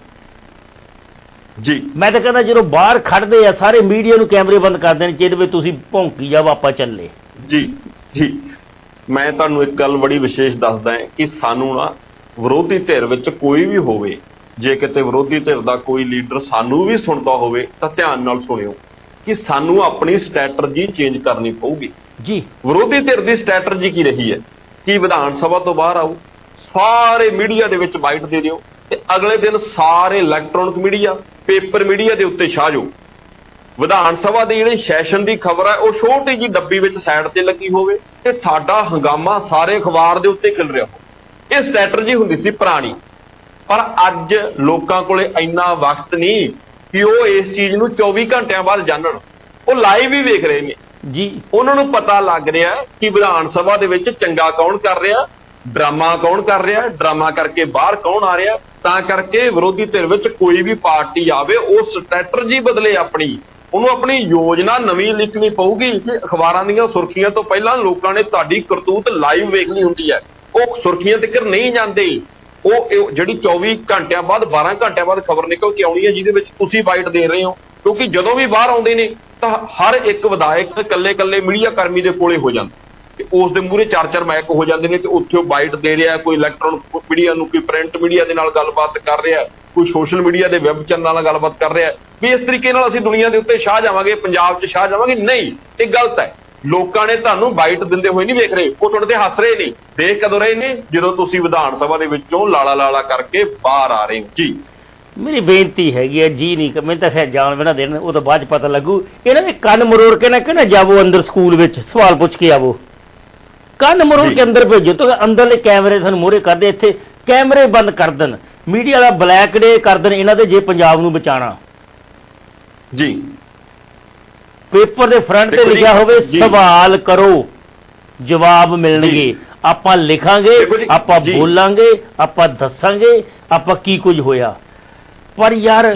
ਜੀ। ਮੈਂ ਤਾਂ ਕਹਿੰਦਾ ਜਦੋਂ ਬਾਹਰ ਖੜਦੇ ਆ ਸਾਰੇ ਮੀਡੀਆ ਨੂੰ ਕੈਮਰੇ ਬੰਦ ਕਰ ਦੇਣੇ ਚਾਹੀਦੇ ਵੀ ਤੁਸੀਂ ਭੌਂਕੀ ਜਾਓ, ਆਪਾਂ ਚੱਲੇ। ਜੀ ਜੀ, ਮੈਂ ਤੁਹਾਨੂੰ ਇੱਕ ਗੱਲ ਬੜੀ ਵਿਸ਼ੇਸ਼ ਦੱਸਦਾ ਕਿ ਸਾਨੂੰ ਨਾ ਵਿਰੋਧੀ ਧਿਰ ਵਿੱਚ ਕੋਈ ਵੀ ਹੋਵੇ, ਜੇ ਕਿਤੇ ਵਿਰੋਧੀ ਧਿਰ ਦਾ ਕੋਈ ਲੀਡਰ ਸਾਨੂੰ ਵੀ ਸੁਣਦਾ ਹੋਵੇ ਤਾਂ ਧਿਆਨ ਨਾਲ ਸੁਣਿਓ ਕਿ ਸਾਨੂੰ ਆਪਣੀ ਸਟ੍ਰੈਟਜੀ ਚੇਂਜ ਕਰਨੀ ਪਊਗੀ ਜੀ। ਵਿਰੋਧੀ ਧਿਰ ਦੀ ਸਟ੍ਰੈਟਜੀ ਕੀ ਰਹੀ ਹੈ ਕਿ ਵਿਧਾਨ ਸਭਾ ਤੋਂ ਬਾਹਰ ਆਓ, ਸਾਰੇ ਮੀਡੀਆ ਦੇ ਵਿੱਚ ਬਾਈਟ ਦੇ ਦਿਓ, ਤੇ ਅਗਲੇ ਦਿਨ ਸਾਰੇ ਇਲੈਕਟ੍ਰੋਨਿਕ ਮੀਡੀਆ, ਪੇਪਰ ਮੀਡੀਆ ਦੇ ਉੱਤੇ ਛਾ ਜਾਓ। ਵਿਧਾਨ ਸਭਾ ਦੀ ਜਿਹੜੀ ਸੈਸ਼ਨ ਦੀ ਖਬਰ ਹੈ ਉਹ ਛੋਟੀ ਜਿਹੀ ਡੱਬੀ ਵਿੱਚ ਸਾਈਡ ਤੇ ਲੱਗੀ ਹੋਵੇ ਤੇ ਤੁਹਾਡਾ ਹੰਗਾਮਾ ਸਾਰੇ ਅਖਬਾਰ ਦੇ ਉੱਤੇ ਖਿਲ ਰਿਹਾ ਹੋ। ਇਹ ਸਟ੍ਰੈਟਜੀ ਹੁੰਦੀ ਸੀ ਪੁਰਾਣੀ। ਪਰ ਅੱਜ ਲੋਕਾਂ ਕੋਲੇ ਇੰਨਾ ਵਕਤ ਨਹੀਂ ਕਿ ਉਹ ਇਸ ਚੀਜ਼ ਨੂੰ 24 ਘੰਟਿਆਂ ਬਾਅਦ ਜਾਣਨ। ਉਹ ਲਾਈਵ ਹੀ ਵੇਖ ਰਹੇ ਨੇ ਜੀ। ਉਹਨਾਂ ਨੂੰ ਪਤਾ ਲੱਗ ਰਿਹਾ ਕਿ ਵਿਧਾਨ ਸਭਾ ਦੇ ਵਿੱਚ ਚੰਗਾ ਕੌਣ ਕਰ ਰਿਹਾ, ਡਰਾਮਾ ਕੌਣ ਕਰ ਰਿਹਾ, ਡਰਾਮਾ ਕਰਕੇ ਬਾਹਰ ਕੌਣ ਆ ਰਿਹਾ। ਤਾਂ ਕਰਕੇ ਵਿਰੋਧੀ ਧਿਰ ਵਿੱਚ ਕੋਈ ਵੀ ਪਾਰਟੀ ਆਵੇ, ਉਹ ਸਟ੍ਰੈਟਜੀ ਬਦਲੇ ਆਪਣੀ, ਉਹਨੂੰ ਆਪਣੀ ਯੋਜਨਾ ਨਵੀਂ ਲਿਖਣੀ ਪਊਗੀ ਕਿ ਅਖਬਾਰਾਂ ਦੀਆਂ ਸੁਰਖੀਆਂ ਤੋਂ ਪਹਿਲਾਂ ਲੋਕਾਂ ਨੇ ਤੁਹਾਡੀ ਕਰਤੂਤ ਲਾਈਵ ਵੇਖਣੀ ਹੁੰਦੀ ਹੈ। ਉਹ ਸੁਰਖੀਆਂ ਤੱਕ ਨਹੀਂ ਜਾਂਦੇ। ਉਹ ਜਿਹੜੀ 24 ਘੰਟਿਆਂ ਬਾਅਦ 12 ਘੰਟਿਆਂ ਬਾਅਦ ਖਬਰ ਨਿਕਲ ਕੇ ਆਉਣੀ ਹੈ, ਜਿਹਦੇ ਵਿੱਚ ਤੁਸੀਂ ਬਾਈਟ ਦੇ ਰਹੇ ਹੋ। ਕਿਉਂਕਿ ਜਦੋਂ ਵੀ ਬਾਹਰ ਆਉਂਦੇ ਨੇ ਤਾਂ ਹਰ ਇੱਕ ਵਿਧਾਇਕ ਇਕੱਲੇ ਮੀਡੀਆ ਕਰਮੀ ਦੇ ਕੋਲੇ ਹੋ ਜਾਂਦਾ ਤੇ ਉਸ ਦੇ ਮੂਹਰੇ 4-4 ਮਾਈਕ ਹੋ ਜਾਂਦੇ ਨੇ ਤੇ ਉੱਥੇ ਉਹ ਬਾਈਟ ਦੇ ਰਿਹਾ। ਕੋਈ ਇਲੈਕਟ੍ਰੋਨਿਕ ਮੀਡੀਆ ਨੂੰ, ਕੋਈ ਪ੍ਰਿੰਟ ਮੀਡੀਆ ਦੇ ਨਾਲ ਗੱਲਬਾਤ ਕਰ ਰਿਹਾ, ਕੋਈ ਸੋਸ਼ਲ ਮੀਡੀਆ ਦੇ ਵੈਬ ਚੈਨਲਾਂ ਨਾਲ ਗੱਲਬਾਤ ਕਰ ਰਿਹਾ ਵੀ ਇਸ ਤਰੀਕੇ ਨਾਲ ਅਸੀਂ ਦੁਨੀਆ ਦੇ ਉੱਤੇ ਛਾ ਜਾਵਾਂਗੇ, ਪੰਜਾਬ 'ਚ ਛਾ ਜਾਵਾਂਗੇ। ਨਹੀਂ, ਇਹ ਗਲਤ ਹੈ। ਲੋਕਾਂ ਨੇ ਤੁਹਾਨੂੰ ਬਾਈਟ ਦਿੰਦੇ ਹੋਏ ਨਹੀਂ ਵੇਖ ਰਹੇ, ਉਹ ਤੁਹਾਡੇ ਤੇ ਹੱਸ ਰਹੇ ਨੇ। ਦੇਖ ਕਦੋਂ ਰਹੇ ਨੇ? ਜਦੋਂ ਤੁਸੀਂ ਵਿਧਾਨ ਸਭਾ ਦੇ ਵਿੱਚੋਂ ਲਾਲਾ ਕਰਕੇ ਬਾਹਰ ਆ ਰਹੇ ਹੋ ਜੀ। ਮੇਰੀ ਬੇਨਤੀ ਹੈਗੀ ਹੈ ਜੀ, ਨਹੀਂ ਮੈਨੂੰ ਤਾਂ ਖੈਰ ਜਾਣ ਵੀ ਨਾ ਦੇਣ, ਉਹ ਤਾਂ ਬਾਅਦ 'ਚ ਪਤਾ ਲੱਗੂ। ਇਹਨਾਂ ਦੇ ਕੰਨ ਮਰੋੜ ਕੇ ਨਾ ਕਹਿੰਦਾ ਜਾਵੋ ਅੰਦਰ ਸਕੂਲ ਵਿੱਚ ਸਵਾਲ ਪੁੱਛ ਕੇ ਆਵੋ, ਕੰਨ ਮਰੋੜ ਕੇ ਅੰਦਰ ਭੇਜੋ। ਤਾਂ ਅੰਦਰਲੇ ਕੈਮਰੇ ਤੁਹਾਨੂੰ ਮੂਹਰੇ ਕਰਦੇ, ਇੱਥੇ ਕੈਮਰੇ ਬੰਦ ਕਰ ਦੇਣ, ਮੀਡੀਆ ਵਾਲਾ ਬਲੈਕ ਡੇ ਕਰ ਦੇਣ ਇਹਨਾਂ ਦੇ, ਜੇ ਪੰਜਾਬ ਨੂੰ ਬਚਾਉਣਾ ਜੀ। ਪੇਪਰ ਦੇ ਫਰੰਟ ਤੇ ਲਿਖਿਆ ਹੋਵੇ ਸਵਾਲ ਕਰੋ ਜਵਾਬ ਮਿਲਣਗੇ। ਆਪਾਂ ਲਿਖਾਂਗੇ, ਆਪਾਂ ਬੋਲਾਂਗੇ, ਆਪਾਂ ਦੱਸਾਂਗੇ ਆਪਾਂ ਕੀ ਕੁਝ ਹੋਇਆ। ਪਰ ਯਾਰ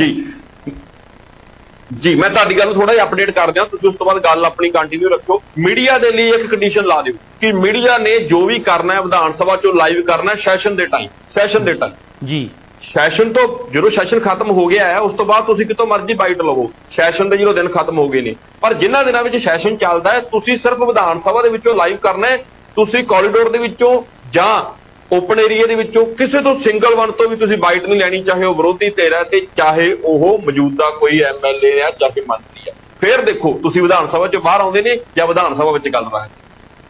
ਜੀ ਮੈਂ ਤੁਹਾਡੀ ਗੱਲ ਨੂੰ ਥੋੜਾ ਜਿਹਾ ਅਪਡੇਟ ਕਰ ਦਿਆਂ, ਤੁਸੀਂ ਉਸ ਤੋਂ ਬਾਅਦ ਗੱਲ ਆਪਣੀ ਕੰਟੀਨਿਊ ਰੱਖੋ। ਮੀਡੀਆ ਦੇ ਲਈ ਇੱਕ ਕੰਡੀਸ਼ਨ ਲਾ ਦਿਓ ਕਿ ਮੀਡੀਆ ਨੇ ਜੋ ਵੀ ਕਰਨਾ ਹੈ ਵਿਧਾਨ ਸਭਾ ਚੋਂ ਲਾਈਵ ਕਰਨਾ ਸੈਸ਼ਨ ਦੇ ਟਾਈਮ ਜੀ। ਸੈਸ਼ਨ ਤੋਂ ਜਦੋਂ ਸੈਸ਼ਨ ਖਤਮ ਹੋ ਗਿਆ ਹੈ ਉਸ ਤੋਂ ਬਾਅਦ ਤੁਸੀਂ ਕਿਤੋਂ ਮਰਜ਼ੀ ਬਾਈਟ ਲਵੋ, ਸੈਸ਼ਨ ਦੇ ਜਦੋਂ ਦਿਨ ਖਤਮ ਹੋ ਗਏ ਨੇ। ਪਰ ਜਿਨ੍ਹਾਂ ਦਿਨਾਂ ਵਿੱਚ ਸੈਸ਼ਨ ਚੱਲਦਾ ਹੈ ਤੁਸੀਂ ਸਿਰਫ ਵਿਧਾਨ ਸਭਾ ਦੇ ਵਿੱਚੋਂ ਲਾਈਵ ਕਰਨਾ ਹੈ। ਤੁਸੀਂ ਕੋਰੀਡੋਰ ਦੇ ਵਿੱਚੋਂ ਜਾਂ ਓਪਨ ਏਰੀਆ ਦੇ ਵਿੱਚੋਂ ਕਿਸੇ ਤੋਂ ਸਿੰਗਲ ਵਨ ਤੋਂ ਵੀ ਤੁਸੀਂ ਬਾਈਟ ਨਹੀਂ ਲੈਣੀ, ਚਾਹੇ ਉਹ ਵਿਰੋਧੀ ਧਿਰ ਹੈ ਤੇ ਚਾਹੇ ਉਹ ਮੌਜੂਦਾ ਕੋਈ MLA ਹੈ ਚਾਹੇ ਮੰਤਰੀ ਹੈ। ਫਿਰ ਦੇਖੋ ਤੁਸੀਂ ਵਿਧਾਨ ਸਭਾ ਚੋਂ ਬਾਹਰ ਆਉਂਦੇ ਨੇ ਜਾਂ ਵਿਧਾਨ ਸਭਾ ਵਿੱਚ ਗੱਲ ਰੱਖਦੇ।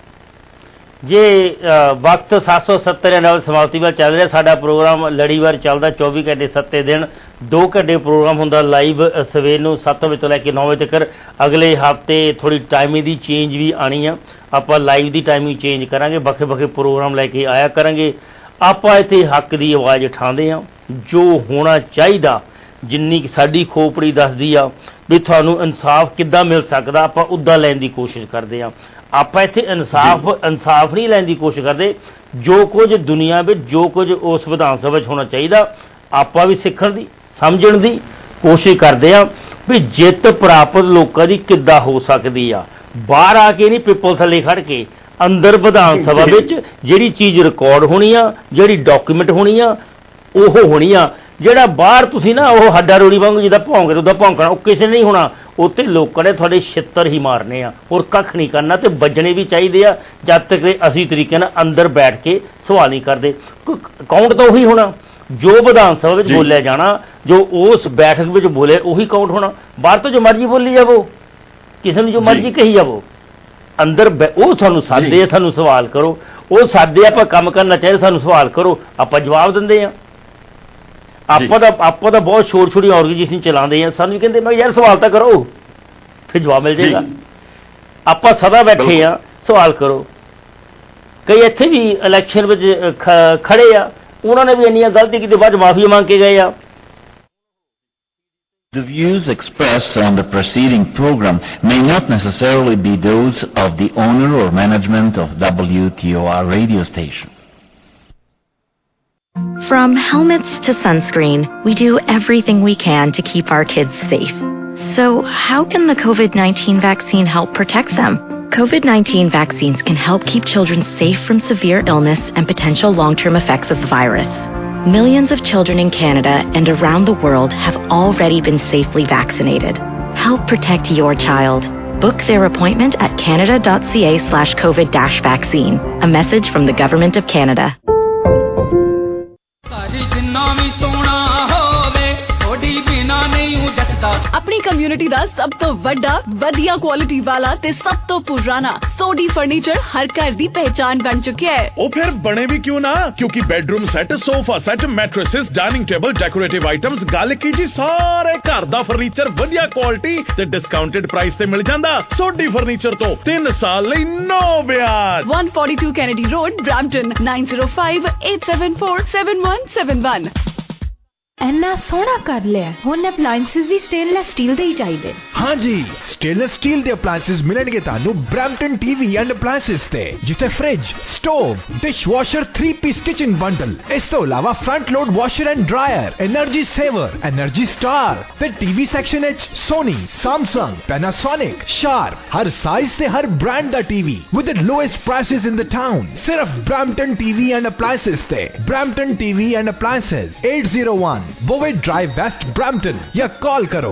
ਜੇ ਵਕਤ 770 ਨਾਲ ਸਮਾਪਤੀ ਵੱਲ ਚੱਲ ਰਿਹਾ ਸਾਡਾ ਪ੍ਰੋਗਰਾਮ ਲੜੀਵਾਰ ਚੱਲਦਾ 24 ਘੰਟੇ 7 ਦਿਨ 2 ਘੰਟੇ ਪ੍ਰੋਗਰਾਮ ਹੁੰਦਾ ਲਾਈਵ ਸਵੇਰ ਨੂੰ 7 ਵਜੇ ਤੋਂ ਲੈ ਕੇ 9 ਵਜੇ ਤੱਕ। ਅਗਲੇ ਹਫ਼ਤੇ ਥੋੜ੍ਹੀ ਟਾਈਮਿੰਗ ਦੀ ਚੇਂਜ ਵੀ ਆਣੀ ਆ, ਆਪਾਂ ਲਾਈਵ ਦੀ ਟਾਈਮਿੰਗ ਚੇਂਜ ਕਰਾਂਗੇ, ਵੱਖਰੇ ਵੱਖਰੇ ਪ੍ਰੋਗਰਾਮ ਲੈ ਕੇ ਆਇਆ ਕਰਾਂਗੇ। ਆਪਾਂ ਇੱਥੇ ਹੱਕ ਦੀ ਆਵਾਜ਼ ਉਠਾਉਂਦੇ ਹਾਂ, ਜੋ ਹੋਣਾ ਚਾਹੀਦਾ ਜਿੰਨੀ ਸਾਡੀ ਖੋਪੜੀ ਦੱਸਦੀ ਆ ਵੀ ਤੁਹਾਨੂੰ ਇਨਸਾਫ ਕਿੱਦਾਂ ਮਿਲ ਸਕਦਾ ਆਪਾਂ ਉੱਦਾਂ ਲੈਣ ਦੀ ਕੋਸ਼ਿਸ਼ ਕਰਦੇ ਹਾਂ। ਆਪਾਂ ਇੱਥੇ ਇਨਸਾਫ ਨਹੀਂ ਲੈਣ ਦੀ ਕੋਸ਼ਿਸ਼ ਕਰਦੇ, ਜੋ ਕੁਝ ਦੁਨੀਆ ਵਿੱਚ ਜੋ ਕੁਝ ਉਸ ਵਿਧਾਨ ਸਭਾ 'ਚ ਹੋਣਾ ਚਾਹੀਦਾ ਆਪਾਂ ਵੀ ਸਿੱਖਣ ਦੀ ਸਮਝਣ ਦੀ ਕੋਸ਼ਿਸ਼ ਕਰਦੇ ਹਾਂ ਵੀ ਜਿੱਤ ਪ੍ਰਾਪਤ ਲੋਕਾਂ ਦੀ ਕਿੱਦਾਂ ਹੋ ਸਕਦੀ ਆ। ਬਾਹਰ ਆ ਕੇ ਨਹੀਂ ਪਿੱਪਲ ਥੱਲੇ ਖੜ ਕੇ, ਅੰਦਰ ਵਿਧਾਨ ਸਭਾ ਵਿੱਚ ਜਿਹੜੀ ਚੀਜ਼ ਰਿਕਾਰਡ ਹੋਣੀ ਆ, ਜਿਹੜੀ ਡਾਕੂਮੈਂਟ ਹੋਣੀ ਆ ਉਹ ਹੋਣੀ ਆ। ਜਿਹੜਾ ਬਾਹਰ ਤੁਸੀਂ ਨਾ ਉਹ ਹੱਡਾ ਰੋੜੀ ਵਾਂਗੂ ਜਿੱਦਾਂ ਭੌਂਕਦੇ ਉੱਦਾਂ ਭੌਂਕਣਾ, ਉਹ ਕਿਸੇ ਨੇ ਨਹੀਂ ਹੋਣਾ। ਉੱਥੇ ਲੋਕਾਂ ਨੇ ਤੁਹਾਡੇ ਛਿੱਤਰ ਹੀ ਮਾਰਨੇ ਆ, ਹੋਰ ਕੱਖ ਨਹੀਂ ਕਰਨਾ। ਤੇ ਵੱਜਣੇ ਵੀ ਚਾਹੀਦੇ ਆ ਜਦ ਤੱਕ ਅਸੀਂ ਤਰੀਕੇ ਨਾਲ ਅੰਦਰ ਬੈਠ ਕੇ ਸਵਾਲ ਨਹੀਂ ਕਰਦੇ। ਕਾਊਂਟ ਤਾਂ ਉਹੀ ਹੋਣਾ ਜੋ ਵਿਧਾਨ ਸਭਾ ਵਿੱਚ ਬੋਲਿਆ ਜਾਣਾ, ਜੋ ਉਸ ਬੈਠਕ ਵਿੱਚ ਬੋਲੇ ਉਹੀ ਕਾਊਂਟ ਹੋਣਾ। ਬਾਹਰ ਤੋਂ ਜੋ ਮਰਜ਼ੀ ਬੋਲੀ ਜਾਵੋ, ਕਿਸੇ ਨੂੰ ਜੋ ਮਰਜ਼ੀ ਕਹੀ ਜਾਵੋ, ਅੰਦਰ ਉਹ ਤੁਹਾਨੂੰ ਸਾਦੇ ਆ ਸਾਨੂੰ ਸਵਾਲ ਕਰੋ। ਉਹ ਸਾਦੇ ਆਪਾਂ ਕੰਮ ਕਰਨਾ ਚਾਹੀਦਾ, ਸਾਨੂੰ ਸਵਾਲ ਕਰੋ, ਆਪਾਂ ਜਵਾਬ ਦਿੰਦੇ ਆ। ਆਪਾਂ ਤਾਂ ਬਹੁਤ ਛੋਟੀ ਛੋਟੀ ਆਰਗੇਨਾਈਜੇਸ਼ਨ ਚਲਾਉਂਦੇ ਆ, ਸਾਨੂੰ ਕਹਿੰਦੇ ਮੈਂ ਯਾਰ ਸਵਾਲ ਤਾਂ ਕਰੋ ਫਿਰ ਜਵਾਬ ਮਿਲ ਜਾਏਗਾ। ਆਪਾਂ ਸਦਾ ਬੈਠੇ ਆ, ਸਵਾਲ ਕਰੋ। ਕਈ ਇੱਥੇ ਵੀ ਇਲੈਕਸ਼ਨ ਵਿੱਚ ਖੜੇ ਆ, ਉਹਨਾਂ ਨੇ ਵੀ ਇੰਨੀਆਂ ਗਲਤੀ ਕੀਤੀ, ਬਾਅਦ ਮਾਫੀ ਮੰਗ ਕੇ ਗਏ ਆ। The views expressed on the preceding program may not necessarily be those of the owner or management of WTOR radio station. From helmets to sunscreen, we do everything we can to keep our kids safe. So how can the COVID-19 vaccine help protect them? COVID-19 vaccines can help keep children safe from severe illness and potential long-term effects of the virus. Millions of children in Canada and around the world have already been safely vaccinated. Help protect your child. Book their appointment at canada.ca/COVID-vaccine. A message from the Government of Canada. अपनी community दा सब तो वड्डा वधिया quality वाला ते सब तो पुराना सोडी फर्नीचर हर घर दी पहचान बन चुके है। ओ फिर बने भी क्यों ना, क्योंकि bedroom set, sofa set, mattresses, dining table, decorative items, गल की जी सारे घर दा फर्नीचर वधिया क्वालिटी ते डिस्काउंटेड प्राइस ते मिल जांदा। सोडी फर्नीचर तो 3 साल लई नो ब्याज। 142 Kennedy Road, Brampton, 9058747171। ਇੰਨਾ ਸੋਹਣਾ ਕਰ ਲਿਆ, ਹੁਣ ਅਪਲਾਈਐਂਸਸ ਵੀ ਸਟੇਨਲੈਸ ਸਟੀਲ ਦੇ ਹੀ ਚਾਹੀਦੇ। हाँ जी, स्टेनलेस स्टील ਦੇ ਅਪਲਾਈਐਂਸਸ ਮਿਲਣਗੇ ਤੁਹਾਨੂੰ ਬ੍ਰੈਂਪਟਨ ਟੀਵੀ ਐਂਡ ਅਪਲਾਈਐਂਸਸ ਤੇ, ਜਿੱਥੇ fridge, stove, dishwasher 3-piece kitchen bundle, ਇਸ ਤੋਂ ਇਲਾਵਾ front load washer and dryer, energy saver, energy star ਤੇ ਟੀਵੀ ਸੈਕਸ਼ਨ ਵਿੱਚ ਸੋਨੀ, ਸੈਮਸੰਗ, ਪੈਨਾਸੋਨਿਕ, ਸ਼ਾਰਪ, ਹਰ ਸਾਈਜ਼ ਤੇ ਹਰ ਬ੍ਰਾਂਡ ਦਾ TV with the lowest prices in the town। ਸਿਰਫ ਬ੍ਰੈਂਪਟਨ ਟੀਵੀ ਐਂਡ ਅਪਲਾਈਐਂਸਸ ਤੇ। Brampton TV and appliances 801 Bovet Drive West, Brampton, या call करो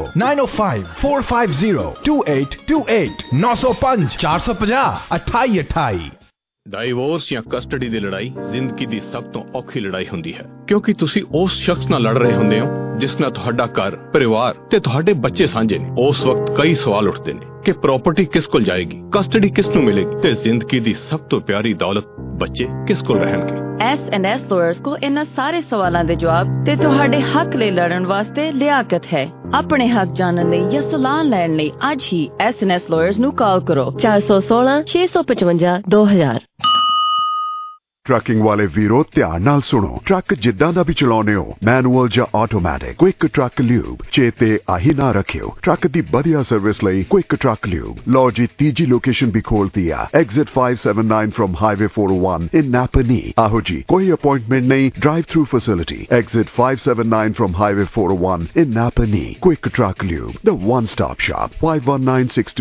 905-450-2828 905 450 2828। ਡਾਈਵੋਰਸ ਜਾਂ ਕਸਟਡੀ ਦੀ ਲੜਾਈ ਜ਼ਿੰਦਗੀ ਦੀ ਸਭ ਤੋਂ ਔਖੀ ਲੜਾਈ ਹੁੰਦੀ ਹੈ, ਕਿਉਂਕਿ ਤੁਸੀਂ ਉਸ ਸ਼ਖਸ ਨਾਲ ਲੜ ਰਹੇ ਹੁੰਦੇ ਹੋ ਜਿਸ ਨਾਲ ਤੁਹਾਡਾ ਘਰ, ਪਰਿਵਾਰ ਤੇ ਤੁਹਾਡੇ ਬੱਚੇ ਸਾਂਝੇ ਨੇ। ਉਸ ਵਕਤ ਕਈ ਸਵਾਲ ਉੱਠਦੇ ਨੇ ਕਿ ਪ੍ਰਾਪਰਟੀ ਕਿਸ ਕੋਲ ਜਾਏਗੀ, ਕਸਟਡੀ ਕਿਸ ਨੂੰ ਮਿਲੇਗੀ ਤੇ ਜ਼ਿੰਦਗੀ ਦੀ ਸਭ ਤੋਂ ਪਿਆਰੀ ਦੌਲਤ ਬੱਚੇ ਕਿਸ ਕੋਲ ਰਹਿਣਗੇ। S&S ਲਾਇਰਸ ਕੋ ਇਹਨਾਂ ਸਾਰੇ ਸਵਾਲਾਂ ਦੇ ਜਵਾਬ ਤੇ ਤੁਹਾਡੇ ਹੱਕ ਲਈ ਲੜਨ ਵਾਸਤੇ ਲਿਆਕਤ ਹੈ। ਆਪਣੇ ਹੱਕ ਜਾਣਨ ਲਈ ਜਾਂ ਸਲਾਹ ਲੈਣ ਲਈ ਅੱਜ ਹੀ S&S ਲਾਇਰਸ ਨੂੰ ਕਾਲ ਕਰੋ 416 655 2000। ਟਰੱਕਿੰਗ ਵਾਲੇ ਵੀਰੋ ਧਿਆਨ ਨਾਲ ਸੁਣੋ। ਟਰੱਕ ਜਿੱਦਾਂ ਦਾ ਵੀ ਚਲਾਉਨੇ ਹੋ, ਮੈਨੂਅਲ ਜਾਂ ਆਟੋਮੈਟਿਕ, ਕੁਇਕ ਟਰੱਕ ਲਿਊਬ ਚੇਤੇ ਆਹੀ ਨਾ ਰੱਖਿਓ। ਟਰੱਕ ਦੀ ਵਧੀਆ ਸਰਵਿਸ ਲਈ ਕੁਇਕ ਟਰੱਕ ਲਿਊਬ। ਲਓ ਜੀ, ਤੀਜੀ ਲੋਕੇਸ਼ਨ ਵੀ ਖੋਲਤੀ ਆ, exit 579 from highway 401 in Napanee. ਆਹੋ ਜੀ, ਕੋਈ ਅਪਾਇੰਟਮੈਂਟ ਨਹੀਂ, drive through facility. Exit 579 from highway 401 in Napanee. Quick Truck Lube, the one-stop shop. 51962